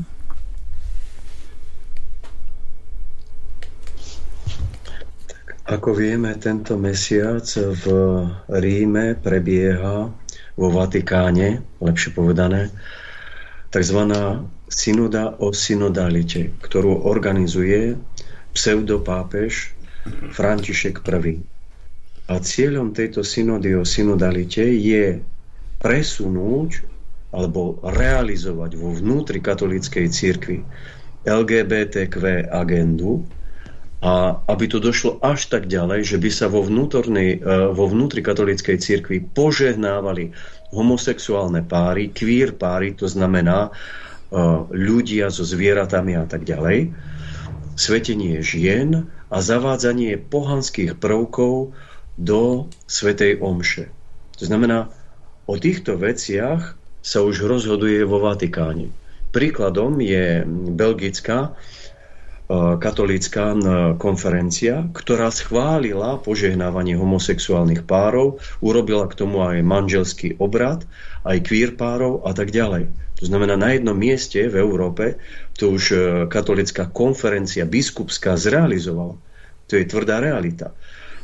Ako vieme, tento mesiac v Ríme prebieha, vo Vatikáne, lepšie povedané, takzvaná synoda o synodalite, ktorú organizuje pseudopápež František I. A cieľom tejto synody o synodalite je presunúť alebo realizovať vo vnútri katolíckej cirkvi LGBTQ agendu, a aby to došlo až tak ďalej, že by sa vo vnútri katolíckej cirkvi požehnávali homosexuálne páry, queer páry, to znamená ľudia so zvieratami a tak ďalej, svetenie žien a zavádzanie pohanských prvkov do svätej omše. To znamená, o týchto veciach sa už rozhoduje vo Vatikáne. Príkladom je belgická katolícka konferencia, ktorá schválila požehnávanie homosexuálnych párov, urobila k tomu aj manželský obrad, aj queer párov a tak ďalej. To znamená, na jednom mieste v Európe to už katolícka konferencia biskupská zrealizovala. To je tvrdá realita.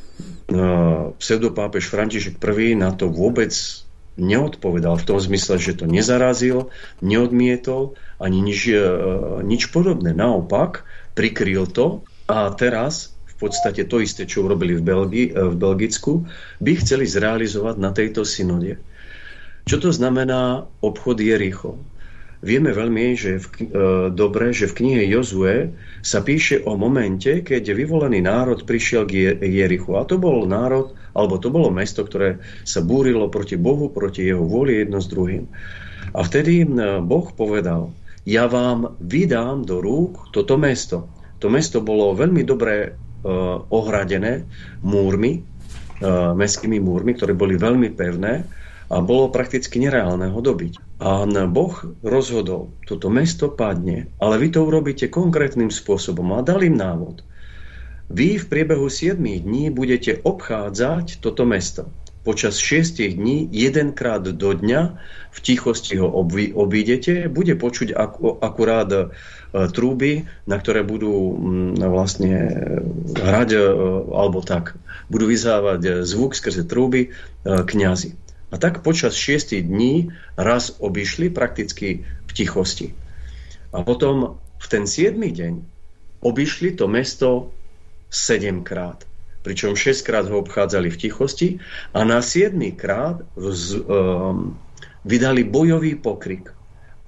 Pseudopápež František I na to vôbec neodpovedal v tom zmysle, že to nezarazil, neodmietol ani nič podobné. Naopak, prikryl to a teraz v podstate to isté, čo urobili v Belgicku, by chceli zrealizovať na tejto synode. Čo to znamená obchod Jericho? Vieme veľmi dobre, že v knihe Jozue sa píše o momente, keď vyvolený národ prišiel k Jerichu. A to bol národ, alebo to bolo mesto, ktoré sa búrilo proti Bohu, proti jeho vôli jedno s druhým. A vtedy Boh povedal, ja vám vydám do rúk toto mesto. To mesto bolo veľmi dobre ohradené múrmi, mestskými múrmi, ktoré boli veľmi pevné a bolo prakticky nereálne ho dobiť. A Boh rozhodol, toto mesto padne, ale vy to urobíte konkrétnym spôsobom a dal im návod. Vy v priebehu 7 dní budete obchádzať toto mesto. Počas 6 dní, jedenkrát do dňa, v tichosti ho obídete, bude počuť akurát trúby, na ktoré budú vlastne hrať, alebo tak, budú vyzávať zvuk skrze trúby kňazi. A tak počas 6 dní raz obišli prakticky v tichosti. A potom v ten 7. deň obišli to mesto 7-krát. Pričom 6-krát ho obchádzali v tichosti a na 7-krát vydali bojový pokrik.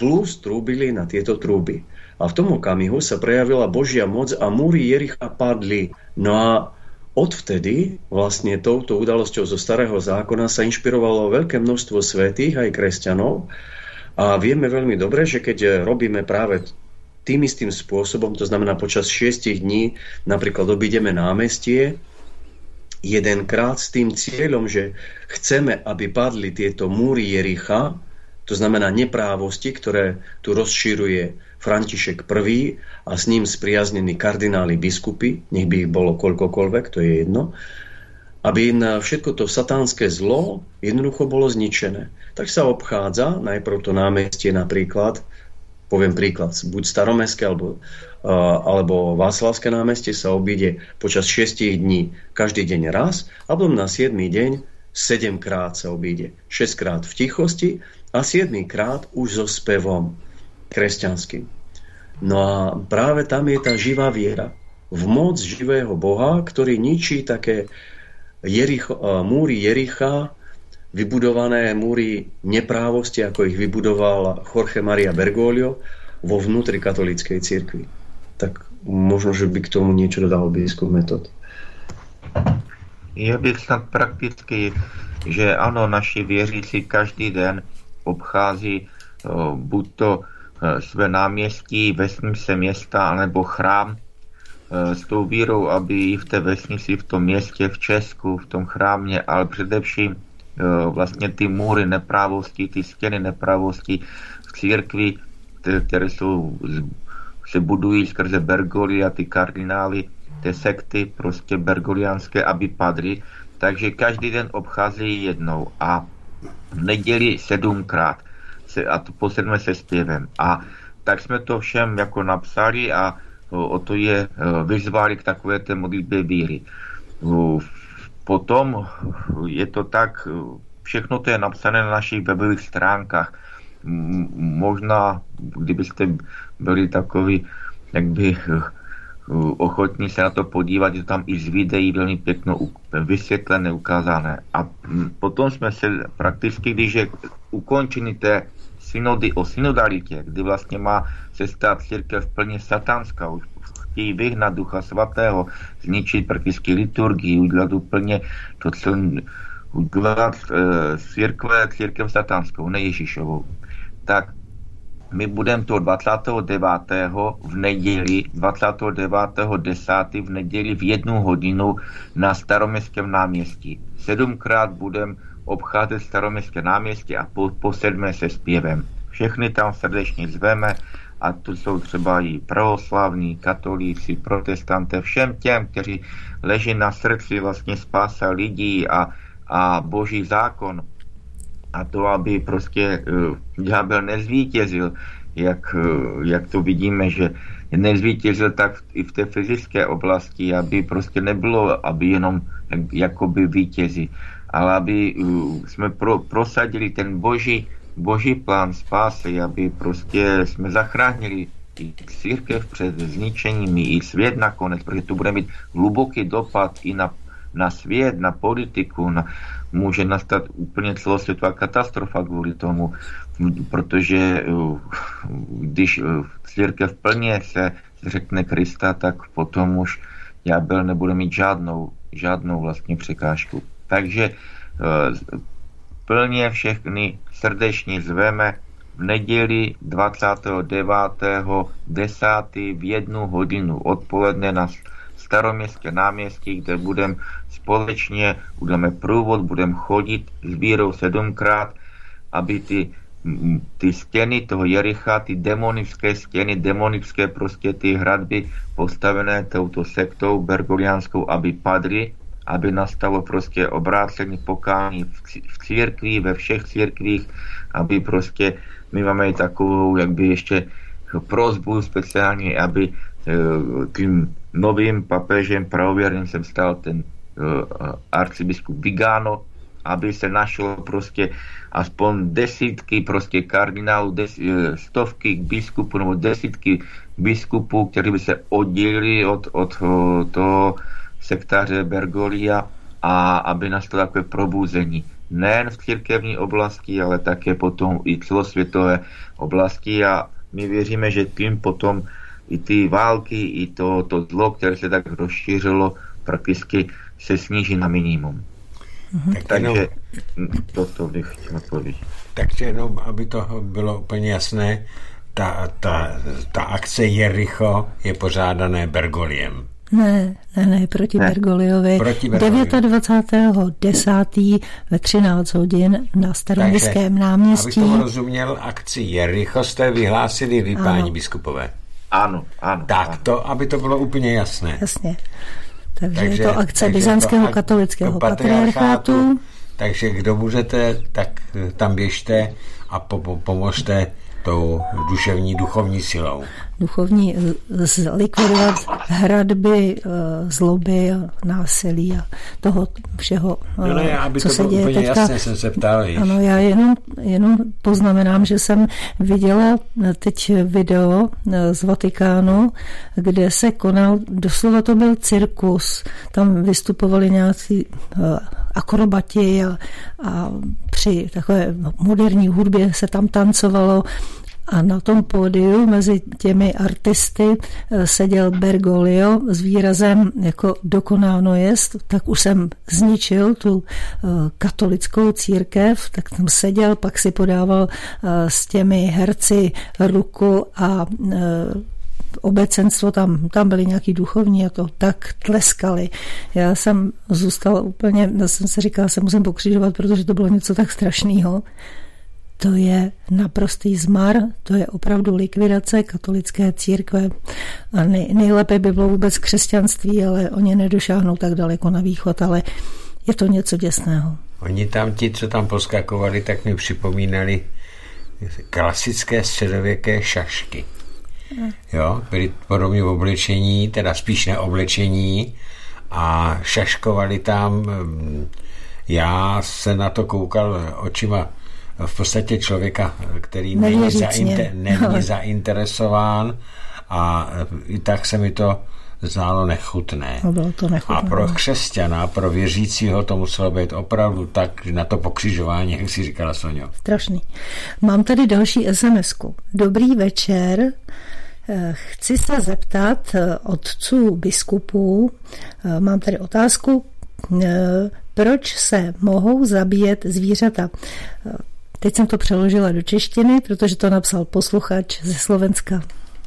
plus trúbili na tieto trúby. A v tom okamihu sa prejavila Božia moc a múry Jericha padli. No a odvtedy vlastne touto udalosťou zo Starého zákona sa inšpirovalo veľké množstvo svätých aj kresťanov. A vieme veľmi dobre, že keď robíme práve tým istým spôsobom, to znamená počas 6 dní, napríklad obídeme námestie, jedenkrát s tým cieľom, že chceme, aby padli tieto múry Jericha, to znamená neprávosti, ktoré tu rozšíruje František I. a s ním spriaznení kardináli biskupy, nech by ich bolo koľkokoľvek, to je jedno, aby na všetko to satánske zlo jednoducho bolo zničené. Tak sa obchádza najprv to námestie napríklad, poviem príklad, buď Staromestské alebo Václavské námestie sa obíde počas 6 dní každý deň raz, a potom na 7. deň 7 krát sa obíde. 6 krát v tichosti a 7 krát už so spevom kresťanským. No a práve tam je tá živá viera v moc živého Boha, ktorý ničí také múry Jericha, vybudované múry neprávosti, ako ich vybudoval Jorge Maria Bergoglio vo vnútri katolíckej cirkvi. Tak možno, že by k tomu niečo dodal biskup Metod. Já bych snad prakticky, že ano, naši věřící každý den obchází buď to své náměstí, vesnice města, anebo chrám s tou vírou, aby i v té vesnici, v tom městě, v Česku, v tom chrámě, ale především vlastně ty můry neprávosti, ty stěny neprávosti v církvi, které se budují skrze Bergoglia, ty kardinály, ty sekty prostě bergoliánské, aby padly. Takže každý den obcházejí jednou a v neděli 7krát a to posedme se zpěvem. A tak jsme to všem jako napsali a o to je vyzvali k takové té modlitbě víry. Potom je to tak, všechno to je napsané na našich webových stránkách. Možná, kdybyste byli takový, jak by ochotní se na to podívat, je tam i z videí velmi pěkno vysvětlené, ukázané. A potom jsme se prakticky, když je ukončení té synody o synodalitě, kdy vlastně má se stát církev plně satanská, už chtějí vyhnat Ducha Svatého, zničit prakticky liturgii, udělat úplně to, co udělat církev satanskou, ne Ježíšovou. Tak my budeme to 29. v neděli, 29.10. v neděli v 1 hodinu na Staroměstském náměstí. 7krát budeme obcházet Staroměstské náměstí a po 7 se zpěvem. Všechny tam srdečně zveme, a tu jsou třeba i pravoslavní, katolíci, protestanté, všem těm, kteří leží na srdci vlastně spása lidí a boží zákon. A to, aby prostě ďábel nezvítězil, jak to vidíme, že nezvítězil tak i v té fyzické oblasti, aby prostě nebylo, aby jenom jakoby vítězi, ale aby jsme prosadili ten boží plán spásy, aby prostě jsme zachránili i církev před zničením, i svět nakonec, protože to bude mít hluboký dopad i na svět, na politiku, může nastat úplně celosvětová katastrofa kvůli tomu, protože když církev plně se řekne Krista, tak potom už ďábel nebude mít žádnou vlastně překážku. Takže plně všechny srdečně zveme v neděli 29.10. v 1 hodinu odpoledne na Staroměstské náměstí, kde budeme společně, budeme průvod, budeme chodit s vírou 7krát, aby ty stěny toho Jericha, ty demonické stěny, demonické prostě ty hradby postavené touto sektou bergoliánskou, aby padly, aby nastalo prostě obrácení pokání v církvi, ve všech církvích, aby prostě, my máme i takovou, jakby ještě prosbu speciálně, aby tím novým papežem pravověrným se stal ten arcibiskup Vigano, aby se našlo prostě aspoň desítky prostě kardinálů, stovky biskupů nebo desítky biskupů, kteří by se oddělili od toho sektáře Bergoglia a aby nastalo takové probuzení. nejen v církevní oblasti, ale také potom i celosvětové oblasti a my věříme, že tím potom i ty války, i to zlo, které se tak rozšířilo, prakticky se sníží na minimum. Takže toto bych chtěl povědět. Takže jenom, aby to bylo úplně jasné, ta akce Jericho je pořádané Bergoliem. Ne, proti Bergoliovi. 29.10. ve 13 hodin na Staroměstském náměstí. Aby to rozuměl, akci Jericho jste vyhlásili vy, páni biskupové. Ano. Tak to, aby to bylo úplně jasné. Jasně. Takže je to akce Byzantského katolického patriarchátu. Takže kdo můžete, tak tam běžte a pomožte tou duchovní silou. Duchovní zlikvidovat hradby, zloby a násilí a toho všeho, aby co to se děje úplně teďka. Jasně, jsem se ptal. Ano, já jenom poznamenám, že jsem viděla teď video z Vatikánu, kde se konal, doslova to byl cirkus. Tam vystupovali nějací akrobati a při takové moderní hudbě se tam tancovalo a na tom pódiu mezi těmi artisty seděl Bergoglio s výrazem jako dokonáno jest, tak už jsem zničil tu katolickou církev, tak tam seděl, pak si podával s těmi herci ruku a obecenstvo, tam byli nějaký duchovní a to tak tleskali. Já jsem zůstala úplně, já jsem si říkala, se musím pokřižovat, protože to bylo něco tak strašného. To je naprostý zmar, to je opravdu likvidace katolické církve a nejlépe by bylo vůbec křesťanství, ale oni nedošáhnou tak daleko na východ, ale je to něco děsného. Oni tam, ti, co tam poskakovali, tak mi připomínali klasické středověké šašky. Jo, byli podobně v oblečení, teda spíš neoblečení a šaškovali tam. Já se na to koukal očima v podstatě člověka, který není zainteresován a i tak se mi to zdálo nechutné. A pro křesťana, pro věřícího to muselo být opravdu tak na to pokřižování, jak si říkala Soňo. Strašný. Mám tady další SMS-ku. Dobrý večer. Chci se zeptat otců biskupů, mám tady otázku, proč se mohou zabíjet zvířata? Teď jsem to přeložila do češtiny, protože to napsal posluchač ze Slovenska.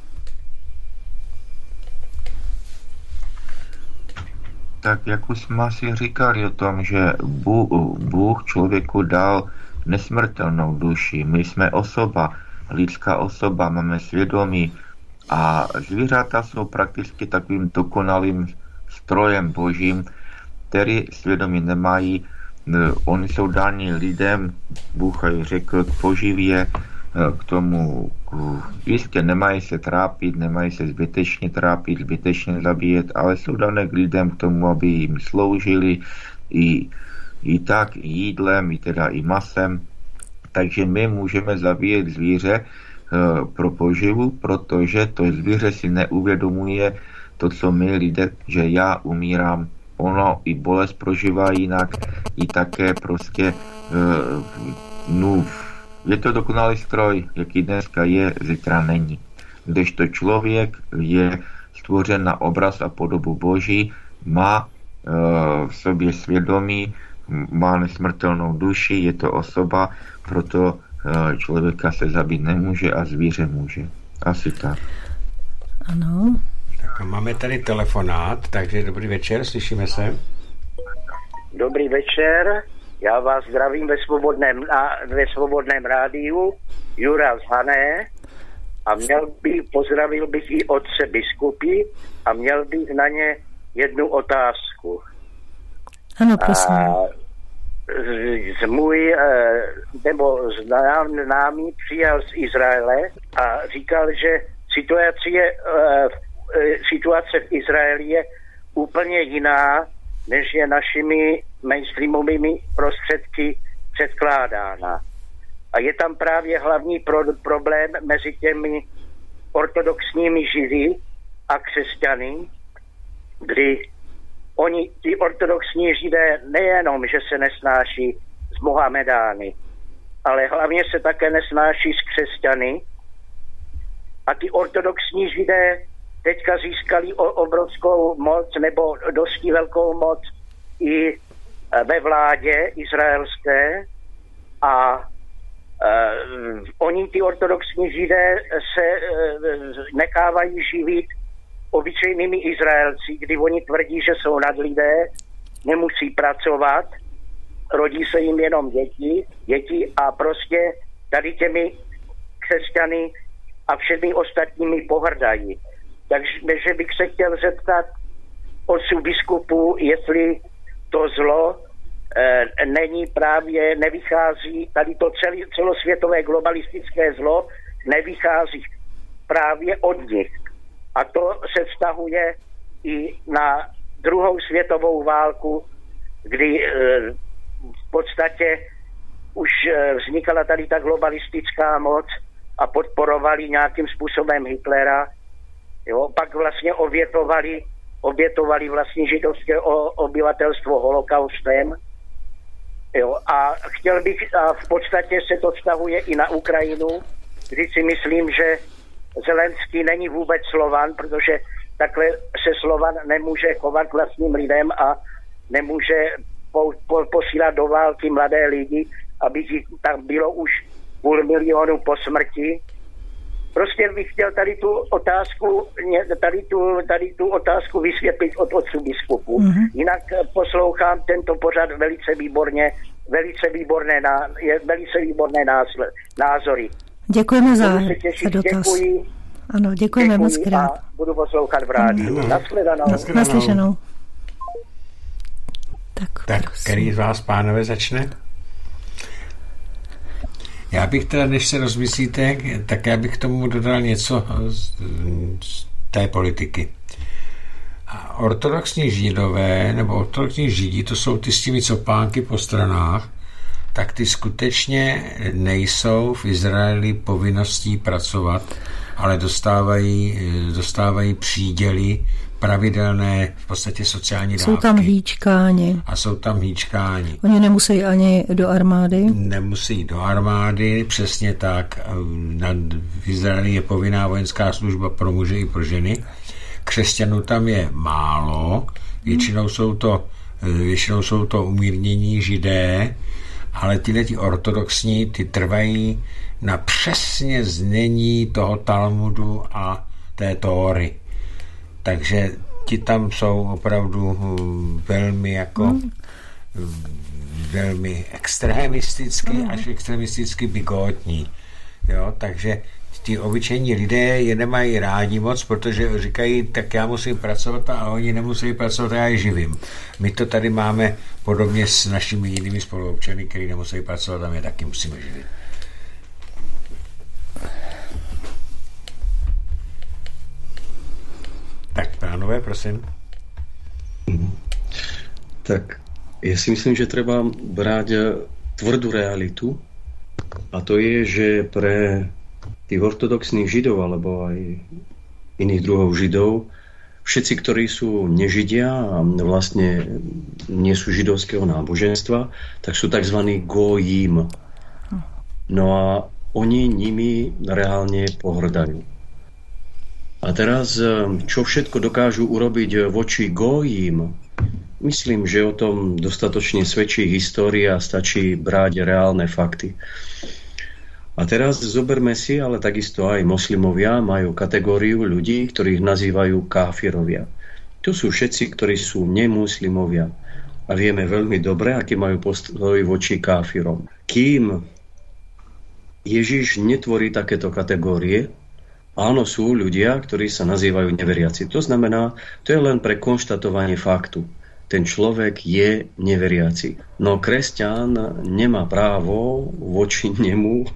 Tak jak už jsme si říkali o tom, že Bůh člověku dal nesmrtelnou duši. My jsme osoba, lidská osoba, máme svědomí a zvířata jsou prakticky takovým dokonalým strojem božím, který svědomí nemají. Oni jsou dáni lidem, Bůh řekl, k poživě, k tomu jistě nemají se trápit, nemají se zbytečně trápit, zbytečně zabíjet, ale jsou dané k lidem k tomu, aby jim sloužili i tak i jídlem, i masem. Takže my můžeme zabíjet zvíře pro poživu, protože to zvíře si neuvědomuje to, co my lidé, že já umírám. Ono i bolest prožívá jinak, i také prostě je to dokonalý stroj, jaký dneska je, zítra není. Kdežto člověk je stvořen na obraz a podobu Boží, má v sobě svědomí, má nesmrtelnou duši, je to osoba, proto člověka se zabít nemůže a zvíře může. Asi tak. Ano. Tak máme tady telefonát, takže dobrý večer, slyšíme se. Dobrý večer, já vás zdravím ve svobodném rádiu, Jura z Hané a pozdravil bych i otce biskupy a měl bych na ně jednu otázku. Ano, prosím. Známý přijel z Izraele a říkal, že situace v Izraeli je úplně jiná, než je našimi mainstreamovými prostředky předkládána. A je tam právě hlavní problém mezi těmi ortodoxními Židy a křesťany, kdy ti ortodoxní Židé nejenom, že se nesnáší s Mohamedány. Ale hlavně se také nesnáší s křesťany. A ty ortodoxní Židé teďka získali obrovskou moc, nebo dosti velkou moc i ve vládě izraelské. A oni, ty ortodoxní Židé, se nechávají živit obyčejnými Izraelci, kdy oni tvrdí, že jsou nadlidé, nemusí pracovat, rodí se jim jenom děti a prostě tady těmi křesťany a všemi ostatními pohrdají. Takže bych se chtěl zeptat otců biskupů, jestli to zlo nevychází, tady to celosvětové globalistické zlo nevychází právě od nich. A to se vztahuje i na druhou světovou válku, kdy v podstatě už vznikala tady ta globalistická moc a podporovali nějakým způsobem Hitlera. Jo, pak vlastně obětovali vlastně židovské obyvatelstvo holokaustem. Jo, a v podstatě se to vztahuje i na Ukrajinu, kdy si myslím, že Zelenský není vůbec Slovan, protože takhle se Slovan nemůže chovat vlastním lidem a nemůže posílat do války mladé lidi, aby tam bylo už 500 000 po smrti. Prostě bych chtěl tady tu otázku vysvětlit od otců biskupů. Mm-hmm. Jinak poslouchám tento pořad velice výborné názory. Děkujeme za dotaz. Děkuji. Ano, děkujeme moc krát. A budu poslouchat v rádiu. Naslyšenou. Tak který z vás, pánové, začne? Já bych teda, než se rozmyslíte, tak já bych k tomu dodal něco z té politiky. A ortodoxní Židové, nebo ortodoxní Židi, to jsou ty s těmi copánky po stranách, tak ty skutečně nejsou v Izraeli povinností pracovat, ale dostávají příděly, pravidelné v podstatě sociální dávky. Jsou tam hýčkáni. A jsou tam hýčkáni. Oni nemusí ani do armády? Nemusí do armády, přesně tak. V Izraeli je povinná vojenská služba pro muže i pro ženy. Křesťanů tam je málo, většinou jsou to umírnění Židé, ale tyhleti ortodoxní, ty trvají na přesně znění toho Talmudu a té Tóry. Takže ti tam jsou opravdu velmi extremisticky až extremisticky bigotní. Jo, takže ti obyčejní lidé je nemají rádi moc, protože říkají, tak já musím pracovat a oni nemusí pracovat a já je živím. My to tady máme podobně s našimi jinými spoluobčany, kteří nemusí pracovat a my taky musíme živit. Tak, pánové, prosím. Tak, ja si myslím, že treba brať tvrdú realitu a to je, že pre tých ortodoxných Židov alebo aj iných druhov Židov, všetci, ktorí sú nežidia a vlastne nie sú židovského náboženstva, tak sú tzv. Gojím. No a oni nimi reálne pohrdajú. A teraz, čo všetko dokážu urobiť voči Gojím, myslím, že o tom dostatočne svedčí história a stačí brať reálne fakty. A teraz zoberme si, ale takisto aj moslimovia majú kategóriu ľudí, ktorých nazývajú káfirovia. To sú všetci, ktorí sú nemuslimovia. A vieme veľmi dobre, aký majú postoj voči káfirom. Kým Ježiš netvorí takéto kategórie, áno, sú ľudia, ktorí sa nazývajú neveriaci. To znamená, to je len pre konštatovanie faktu. Ten človek je neveriaci. No kresťan nemá právo voči nemu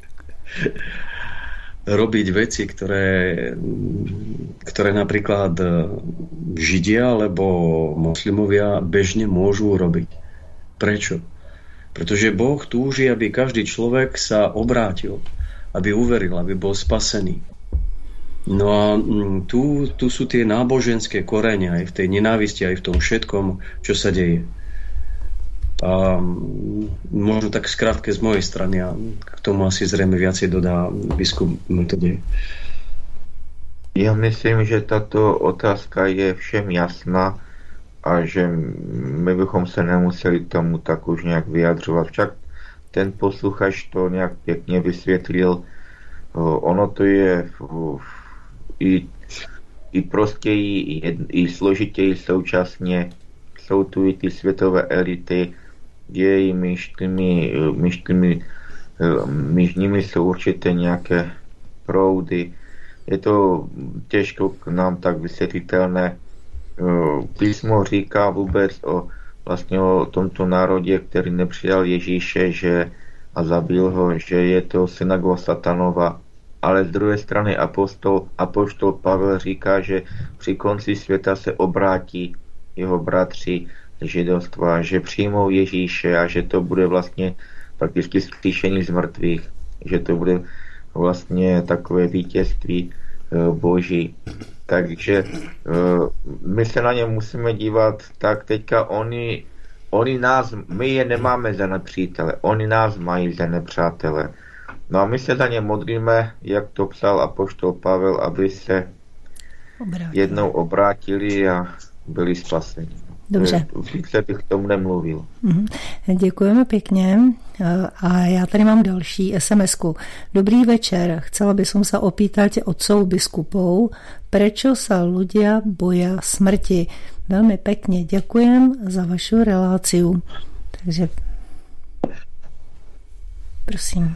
robiť veci, ktoré napríklad Židia alebo moslimovia bežne môžu robiť. Prečo? Pretože Boh túži, aby každý človek sa obrátil, aby uveril, aby bol spasený. No a tu sú tie náboženské korene aj v tej nenávisti, aj v tom všetkom, čo sa deje. A možno tak skrátke z mojej strany a k tomu asi zrejme viacej dodá biskup Metodij. Já myslím, že tato otázka je všem jasná a že my bychom se nemuseli tomu tak už nějak vyjadřovat. Však ten posluchač to nějak pěkně vysvětlil. Ono to je i prostěji, i složitěji současně. Jsou tu i ty světové elity, její mezi nimi jsou určité nějaké proudy. Je to těžko k nám tak vysvětlitelné. Písmo říká vůbec vlastně o tomto národě, který nepřijal Ježíše a zabil ho, že je to synagoga Satanova. Ale z druhé strany apoštol Pavel říká, že při konci světa se obrátí jeho bratři židovstva, že přijmou Ježíše a že to bude vlastně prakticky vzkříšení z mrtvých, že to bude vlastně takové vítězství Boží. Takže my se na ně musíme dívat tak teďka my je nemáme za nepřítele, oni nás mají za nepřátele. No a my se za ně modlíme, jak to psal apoštol Pavel, aby se jednou obrátili a byli spaseni. Dobře. Více bych k tomu nemluvil. Děkujeme pěkně. A já tady mám další SMS-ku. Dobrý večer. Chcela by som sa opýtať otcov biskupov, prečo sa ľudia boja smrti. Velmi pekně děkujem za vašu reláciu. Takže prosím.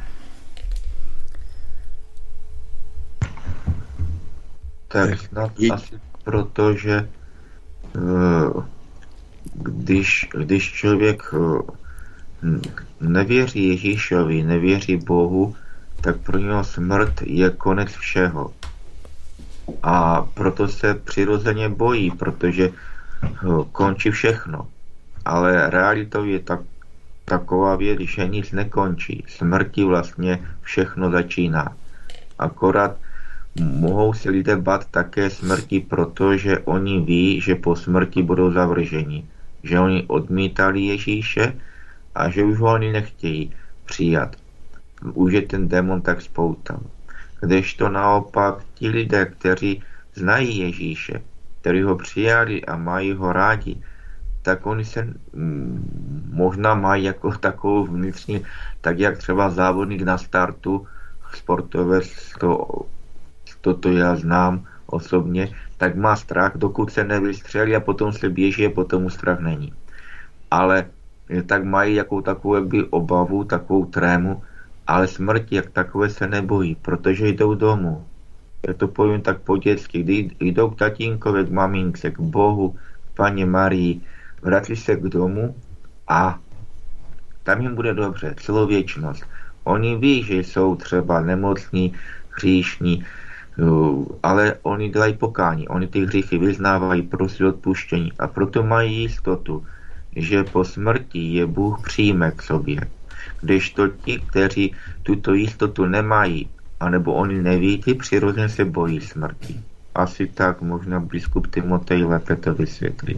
Tak snad asi proto, že když člověk nevěří Ježíšovi, nevěří Bohu, tak pro něho smrt je konec všeho. A proto se přirozeně bojí, protože končí všechno. Ale realitou je taková věc, že nic nekončí. Smrti vlastně všechno začíná. Akorát mohou se lidé bát také smrti, protože oni ví, že po smrti budou zavrženi. Že oni odmítali Ježíše a že už ho oni nechtějí přijat. Už je ten démon tak spoutal. Kdežto naopak ti lidé, kteří znají Ježíše, kteří ho přijali a mají ho rádi, tak oni se možná mají jako takovou vnitřní, tak jak třeba závodník na startu, sportovec, toto já znám osobně, tak má strach, dokud se nevystřelí a potom se běží a potom mu strach není. Ale tak mají jakou takovou obavu, takovou trému, ale smrti jak takové se nebojí, protože jdou domů. Já to povím tak po dětsky, kdy jdou k tatínkovi, k mamince, k Bohu, k Panně Marii, vrátí se k domu a tam jim bude dobře, celou věčnost. Oni ví, že jsou třeba nemocní, hříšní, ale oni dělají pokání, oni ty hříchy vyznávají, prosí odpuštění a proto mají jistotu, že po smrti je Bůh přijme k sobě. Kdežto ti, kteří tuto jistotu nemají, anebo oni neví, ty přirozeně se bojí smrti. Asi tak možná biskup Timotej lépe to vysvětlí.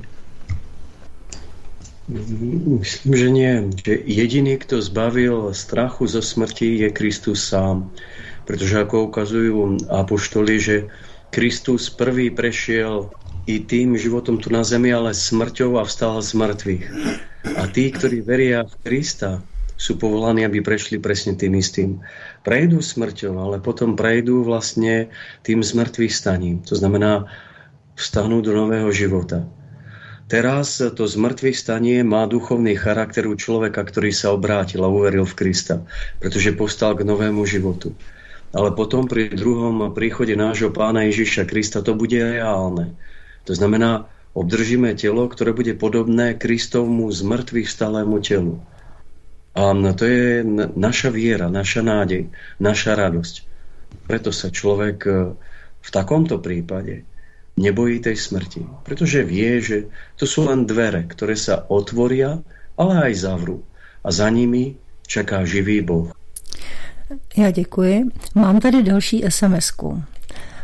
Myslím, že nie. Že jediný, kto zbavil strachu zo smrti, je Kristus sám. Pretože ako ukazujú apoštoli, že Kristus prvý prešiel i tým životom tu na zemi, ale smrťou a vstal z mŕtvych. A tí, ktorí veria v Krista, sú povolaní, aby prešli presne tým istým. Prejdú smrťou, ale potom prejdú vlastne tým zmrtvých staním. To znamená, vstanú do nového života. Teraz to zmrtvých stanie má duchovný charakter u človeka, ktorý sa obrátil a uveril v Krista, pretože povstal k novému životu. Ale potom pri druhom príchode nášho Pána Ježiša Krista to bude reálne. To znamená, obdržíme telo, ktoré bude podobné Kristovmu zmrtvých vstalému telu. A to je naša viera, naša nádej, naša radosť. Preto sa človek v takomto prípade nebojí tej smrti. Pretože vie, že to sú len dvere, ktoré sa otvoria, ale aj zavrú. A za nimi čaká živý Boh. Já děkuji. Mám tady další SMS-ku.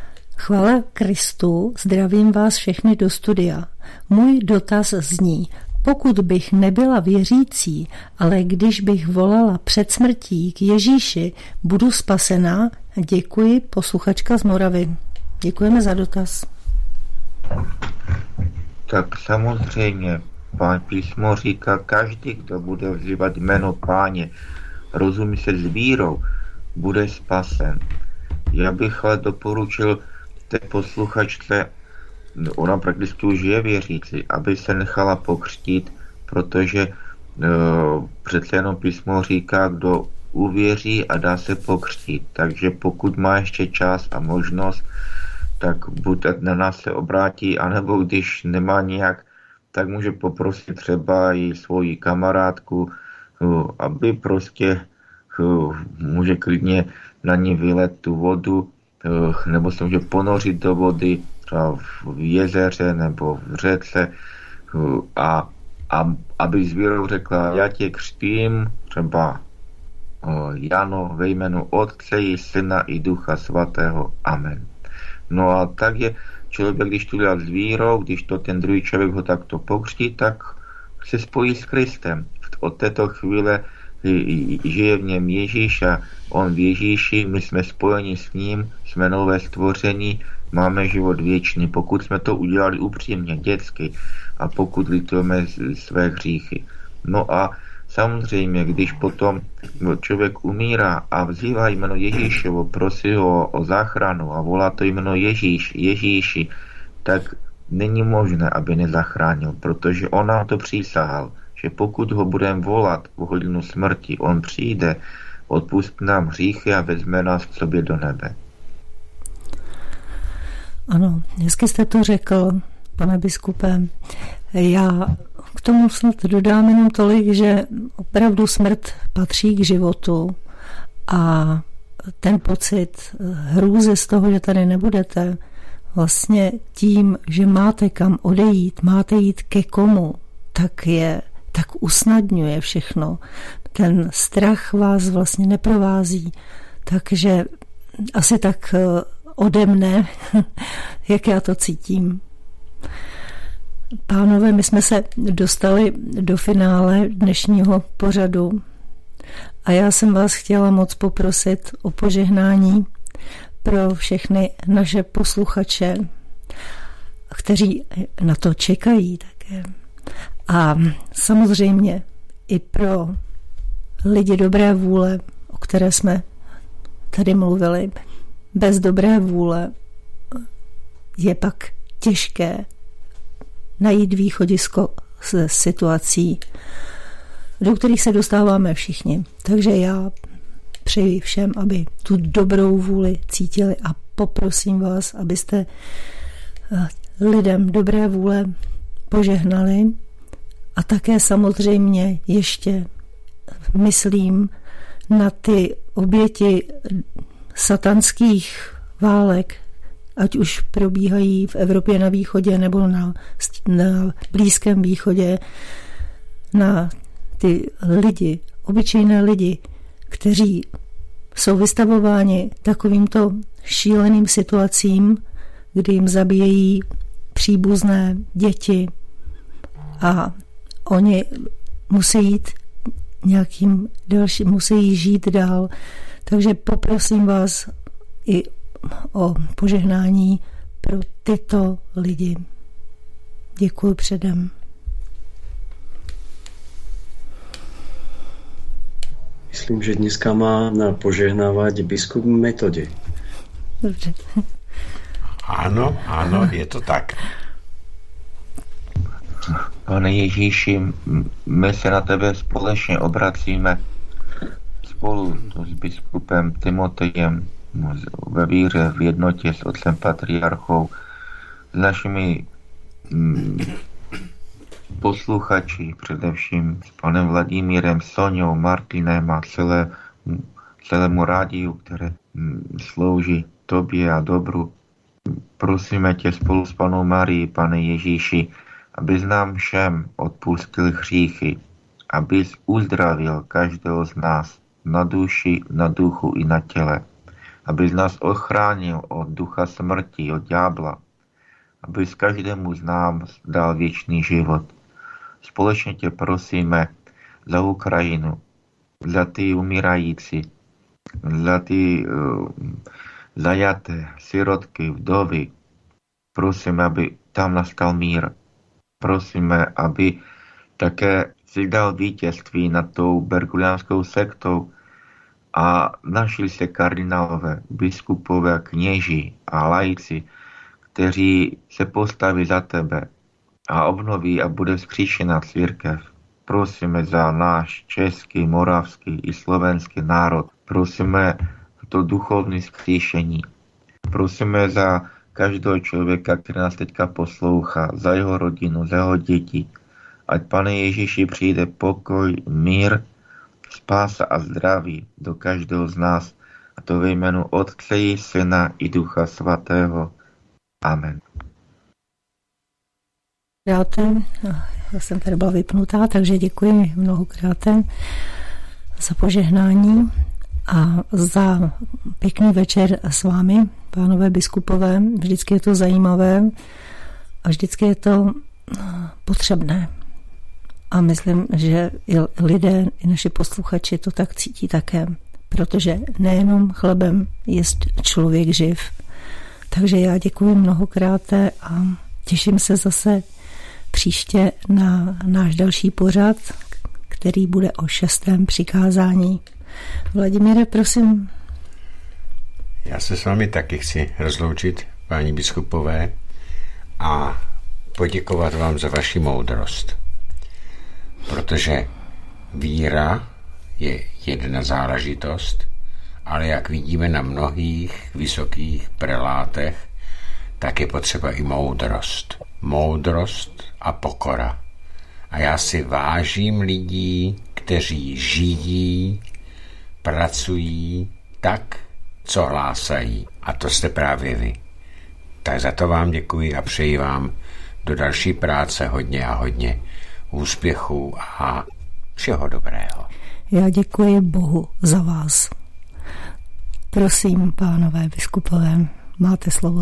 Chvála Kristu, zdravím vás všechny do studia. Můj dotaz zní, pokud bych nebyla věřící, ale když bych volala před smrtí k Ježíši, budu spasená? Děkuji, posluchačka z Moravy. Děkujeme za dotaz. Tak samozřejmě, Pán písmo říká, každý, kdo bude vzývat jméno Páně, rozumí se s vírou, bude spasen. Já bych ale doporučil té posluchačce, ona prakticky už je věřící, aby se nechala pokřtít, protože přece jenom písmo říká, kdo uvěří a dá se pokřtít. Takže pokud má ještě čas a možnost, tak buď na nás se obrátí, anebo když nemá nějak, tak může poprosit třeba i svoji kamarádku, aby prostě může klidně na ní vylet tu vodu, nebo se může ponořit do vody, třeba v jezeře nebo v řece, a aby s vírou řekla, já tě křtím, třeba Jano, ve jménu Otce i Syna i Ducha Svatého. Amen. No a tak je člověk, když to dělá s vírou, když to ten druhý člověk ho takto pokřtí, tak se spojí s Kristem. Od této chvíle žije v něm Ježíš a on v Ježíši, my jsme spojeni s ním, jsme nové stvoření, máme život věčný, pokud jsme to udělali upřímně, dětsky, a pokud litujeme své hříchy. No a samozřejmě, když potom člověk umírá a vzývá jméno Ježíšovo, prosí ho o záchranu a volá to jméno Ježíši, tak není možné, aby nezachránil, protože on nám to přísahal, že pokud ho budeme volat v hodinu smrti, on přijde, odpustí nám hříchy a vezme nás k sobě do nebe. Ano, hezky jste to řekl, pane biskupe. Já k tomu snad dodám jenom tolik, že opravdu smrt patří k životu a ten pocit hrůzy z toho, že tady nebudete, vlastně tím, že máte kam odejít, máte jít ke komu, tak usnadňuje všechno. Ten strach vás vlastně neprovází, takže asi tak ode mne, jak já to cítím. Pánové, my jsme se dostali do finále dnešního pořadu a já jsem vás chtěla moc poprosit o požehnání pro všechny naše posluchače, kteří na to čekají také. A samozřejmě i pro lidi dobré vůle, o které jsme tady mluvili. Bez dobré vůle je pak těžké najít východisko z situací, do kterých se dostáváme všichni. Takže já přeji všem, aby tu dobrou vůli cítili a poprosím vás, abyste lidem dobré vůle požehnali a také samozřejmě ještě myslím na ty oběti satanských válek, ať už probíhají v Evropě na východě nebo na Blízkém východě, na ty lidi, obyčejné lidi, kteří jsou vystavováni takovýmto šíleným situacím, kdy jim zabíjejí příbuzné děti a oni musí jít musí žít dál. Takže poprosím vás i o požehnání pro tyto lidi. Děkuji předem. Myslím, že dneska má na požehnávať biskup Metodě. Dobře. Ano, je to tak. Pane Ježíši, my se na tebe společně obracíme spolu s biskupem Timotejem ve víře, v jednotě s otcem patriarchou, s našimi posluchači, především s panem Vladimírem, Soňou, Martinem a celému rádiu, které slouží tobě a dobru. Prosíme tě spolu s panou Marií, pane Ježíši, abys nám všem odpustil hříchy, abys uzdravil každého z nás na duši, na duchu i na těle, abys nás ochránil od ducha smrti, od ďábla, abys každému z nás dal věčný život. společně tě prosíme za Ukrajinu, za ty umírající, za ty zajaté, sirotky, vdovy. Prosíme, aby tam nastal mír. Prosíme, aby také si dal vítězství nad tou berkuliánskou sektou a našli se kardinálové, biskupové, kněží a laici, kteří se postaví za tebe a obnoví a bude vzkříšena církev. Prosíme za náš český, moravský i slovenský národ. Prosíme to duchovní vzkříšení. Prosíme za každého člověka, který nás teďka poslouchá, za jeho rodinu, za jeho děti. Ať Pane Ježíši přijde pokoj, mír, spása a zdraví do každého z nás. A to ve jménu Otce i Syna i Ducha Svatého. Amen. Já jsem tady byla vypnutá, takže děkuji mnohokrát za požehnání a za pěkný večer s vámi, pánové biskupové. Vždycky je to zajímavé a vždycky je to potřebné. A myslím, že i lidé, i naši posluchači to tak cítí také, protože nejenom chlebem jest člověk živ. Takže já děkuji mnohokrát a těším se zase příště na náš další pořad, který bude o 6. přikázání. Vladimíre, prosím. Já se s vámi taky chci rozloučit, páni biskupové, a poděkovat vám za vaši moudrost. Protože víra je jedna záležitost, ale jak vidíme na mnohých vysokých prelátech, tak je potřeba i moudrost. Moudrost a pokora. A já si vážím lidí, kteří žijí, pracují tak, co hlásají. A to jste právě vy. Tak za to vám děkuji a přeji vám do další práce hodně a hodně úspěchů a všeho dobrého. Já děkuji Bohu za vás. Prosím, pánové biskupové, máte slovo.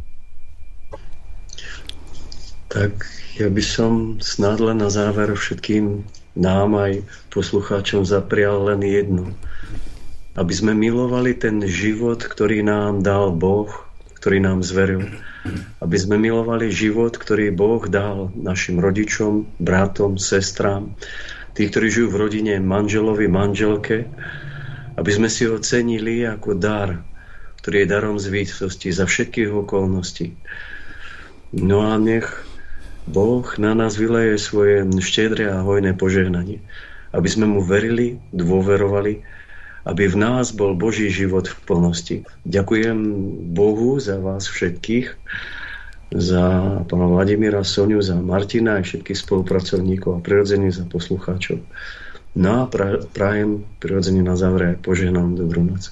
Tak ja by som snad len na záver všetkým nám aj poslucháčom zaprial len jedno. Aby sme milovali ten život, ktorý nám dal Boh, ktorý nám zveril. Aby sme milovali život, ktorý Boh dal našim rodičom, bratom, sestrám, tí, ktorí žijú v rodine, manželovi, manželke, aby sme si ho cenili ako dar, ktorý je darom z vícosti za všetkých okolností. No a nech Boh na nás vyleje svoje štedré a hojné požehnanie, aby sme mu verili, dôverovali, aby v nás bol Boží život v plnosti. Ďakujem Bohu za vás všetkých, za pána Vladimíra, Soniu, za Martina a všetkých spolupracovníkov a prirodzene za poslucháčov. No a prajem prirodzene na záver aj požehnám dobrú noc.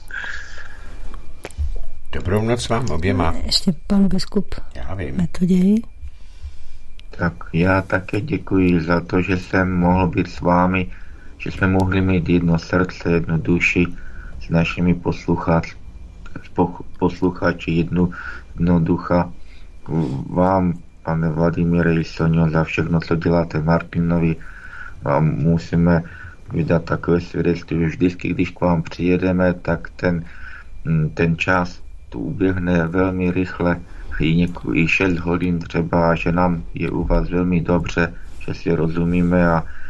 Dobrou noc vám oběma. Ještě pan biskup Metoděj. Tak já také děkuji za to, že jsem mohl být s vámi, že jsme mohli mít jedno srdce, jednu duši s našimi posluchači, jednu ducha. Vám, pane Vladimíre i Sonio, za všechno, co děláte Martinovi. A musíme vydat takové svědectví, že vždycky, když k vám přijedeme, tak ten čas tu uběhne velmi rychle, i 6 hodin třeba, že nám je u vás velmi dobře, že si rozumíme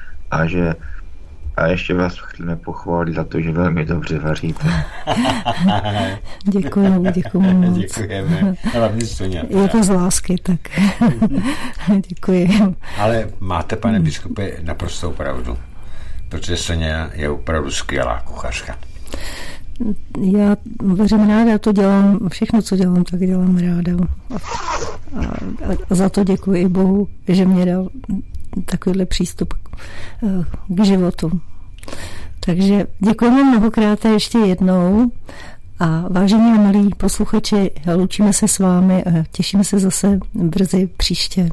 a ještě vás chceme pochválit za to, že velmi dobře vaříte. Děkuji moc. Děkujeme. Je to z lásky, tak děkuji. Ale máte, pane biskupe, naprostou pravdu, protože Sonia je opravdu skvělá kuchařka. Já vařím ráda, to dělám, všechno, co dělám, tak dělám ráda. A za to děkuji i Bohu, že mě dal takovýhle přístup k životu. Takže děkujeme mnohokrát ještě jednou a vážení a milí posluchači, loučíme se s vámi a těšíme se zase brzy příště.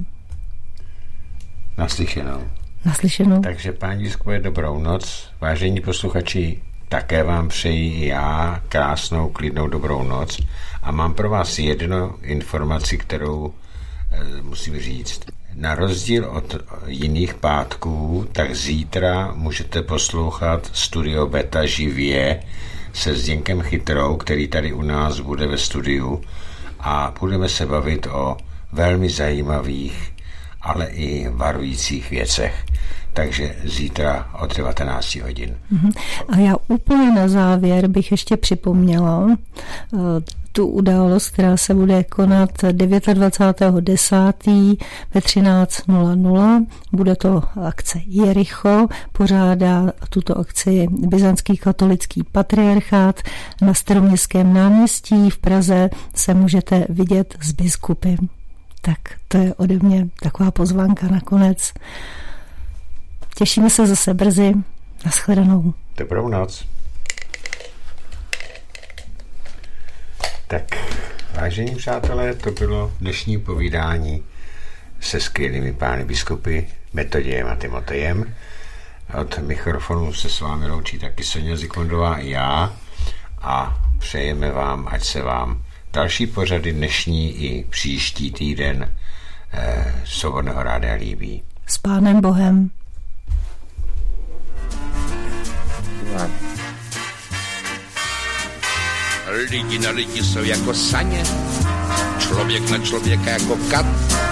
Naslyšenou. Takže páni biskupové, dobrou noc. Vážení posluchači, také vám přeji i já krásnou, klidnou, dobrou noc a mám pro vás jednu informaci, kterou musím říct. na rozdíl od jiných pátků, tak zítra můžete poslouchat Studio Beta živě se Zdeňkem Chytrou, který tady u nás bude ve studiu, a budeme se bavit o velmi zajímavých, ale i varujících věcech. Takže zítra od 19 hodin. A já úplně na závěr bych ještě připomněla tu událost, která se bude konat 29.10. ve 13:00. Bude to akce Jericho, pořádá tuto akci Byzantský katolický patriarchát na Staroměstském náměstí v Praze. Se můžete vidět s biskupy. Tak to je ode mě taková pozvánka nakonec. Těšíme se zase brzy. Naschledanou. Dobrou noc. Tak, vážení přátelé, to bylo dnešní povídání se skvělými pány biskupy Metodějem a Timotejem. Od mikrofonu se s vámi loučí taky Soňa Zikmundová i já a přejeme vám, ať se vám další pořady dnešní i příští týden Svobodného rádia líbí. S Pánem Bohem. Lidi na lidi jsou jako saně, člověk na člověka jako kat.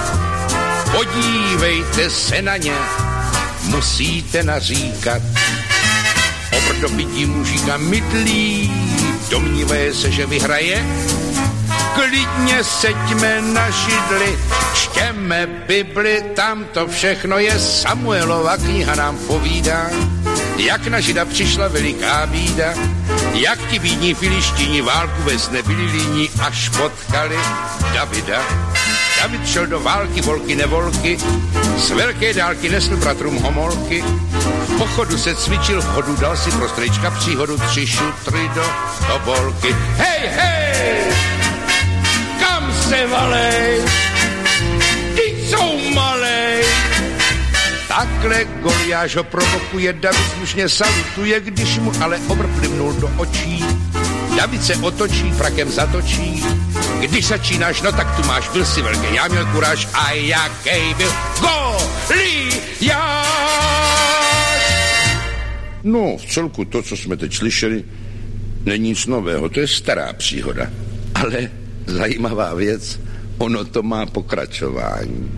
Podívejte se na ně, musíte naříkat. Obrdobití mužíka mydlí, domnívaje se, že vyhraje. Klidně seďme na židli, čtěme Bibli, tam to všechno je. Samuelova kniha nám povídá, jak na Žida přišla veliká bída, jak ti bídní Filištíni válku vést nebyli líní, až potkali Davida. David šel do války, volky nevolky, z velké dálky nesl bratrům homolky. V pochodu se cvičil, v chodu dal si pro strejčka příhodu 3 šutry do tobolky. Hej, hej, kam se valej, ty jsou malej. Takhle Goliáš ho provokuje, David slušně salutuje, když mu ale obr plivnul do očí. David se otočí, frakem zatočí. Když začínáš, no tak tu máš, byl si velký, já měl kuráž a jaký byl Goliáš. No, v celku to, co jsme teď slyšeli, není nic nového, to je stará příhoda. Ale zajímavá věc, ono to má pokračování.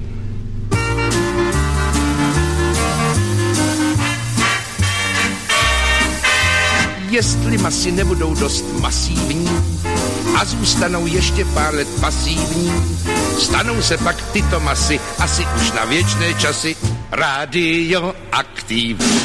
Jestli masy nebudou dost masívní a zůstanou ještě pár let pasívní, stanou se pak tyto masy asi už na věčné časy radioaktivní.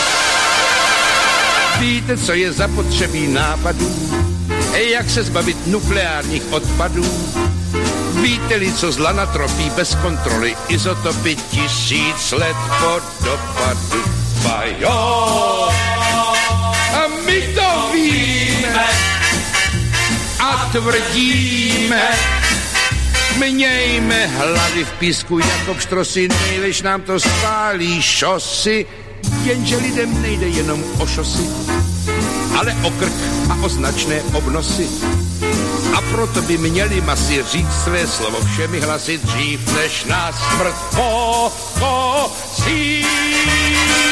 Víte, co je zapotřebí nápadů, jak se zbavit nukleárních odpadů? Víte-li, co zla natropí bez kontroly izotopy 1000 let po dopadu? Bajo! A my to víme a tvrdíme, mějme hlavy v písku jako pštrosy, nejlež nám to spálí šosy, jenže lidem nejde jenom o šosy, ale o krk a o značné obnosy. A proto by měli masy říct své slovo všemi hlasy dřív, než nás smrt pochozí.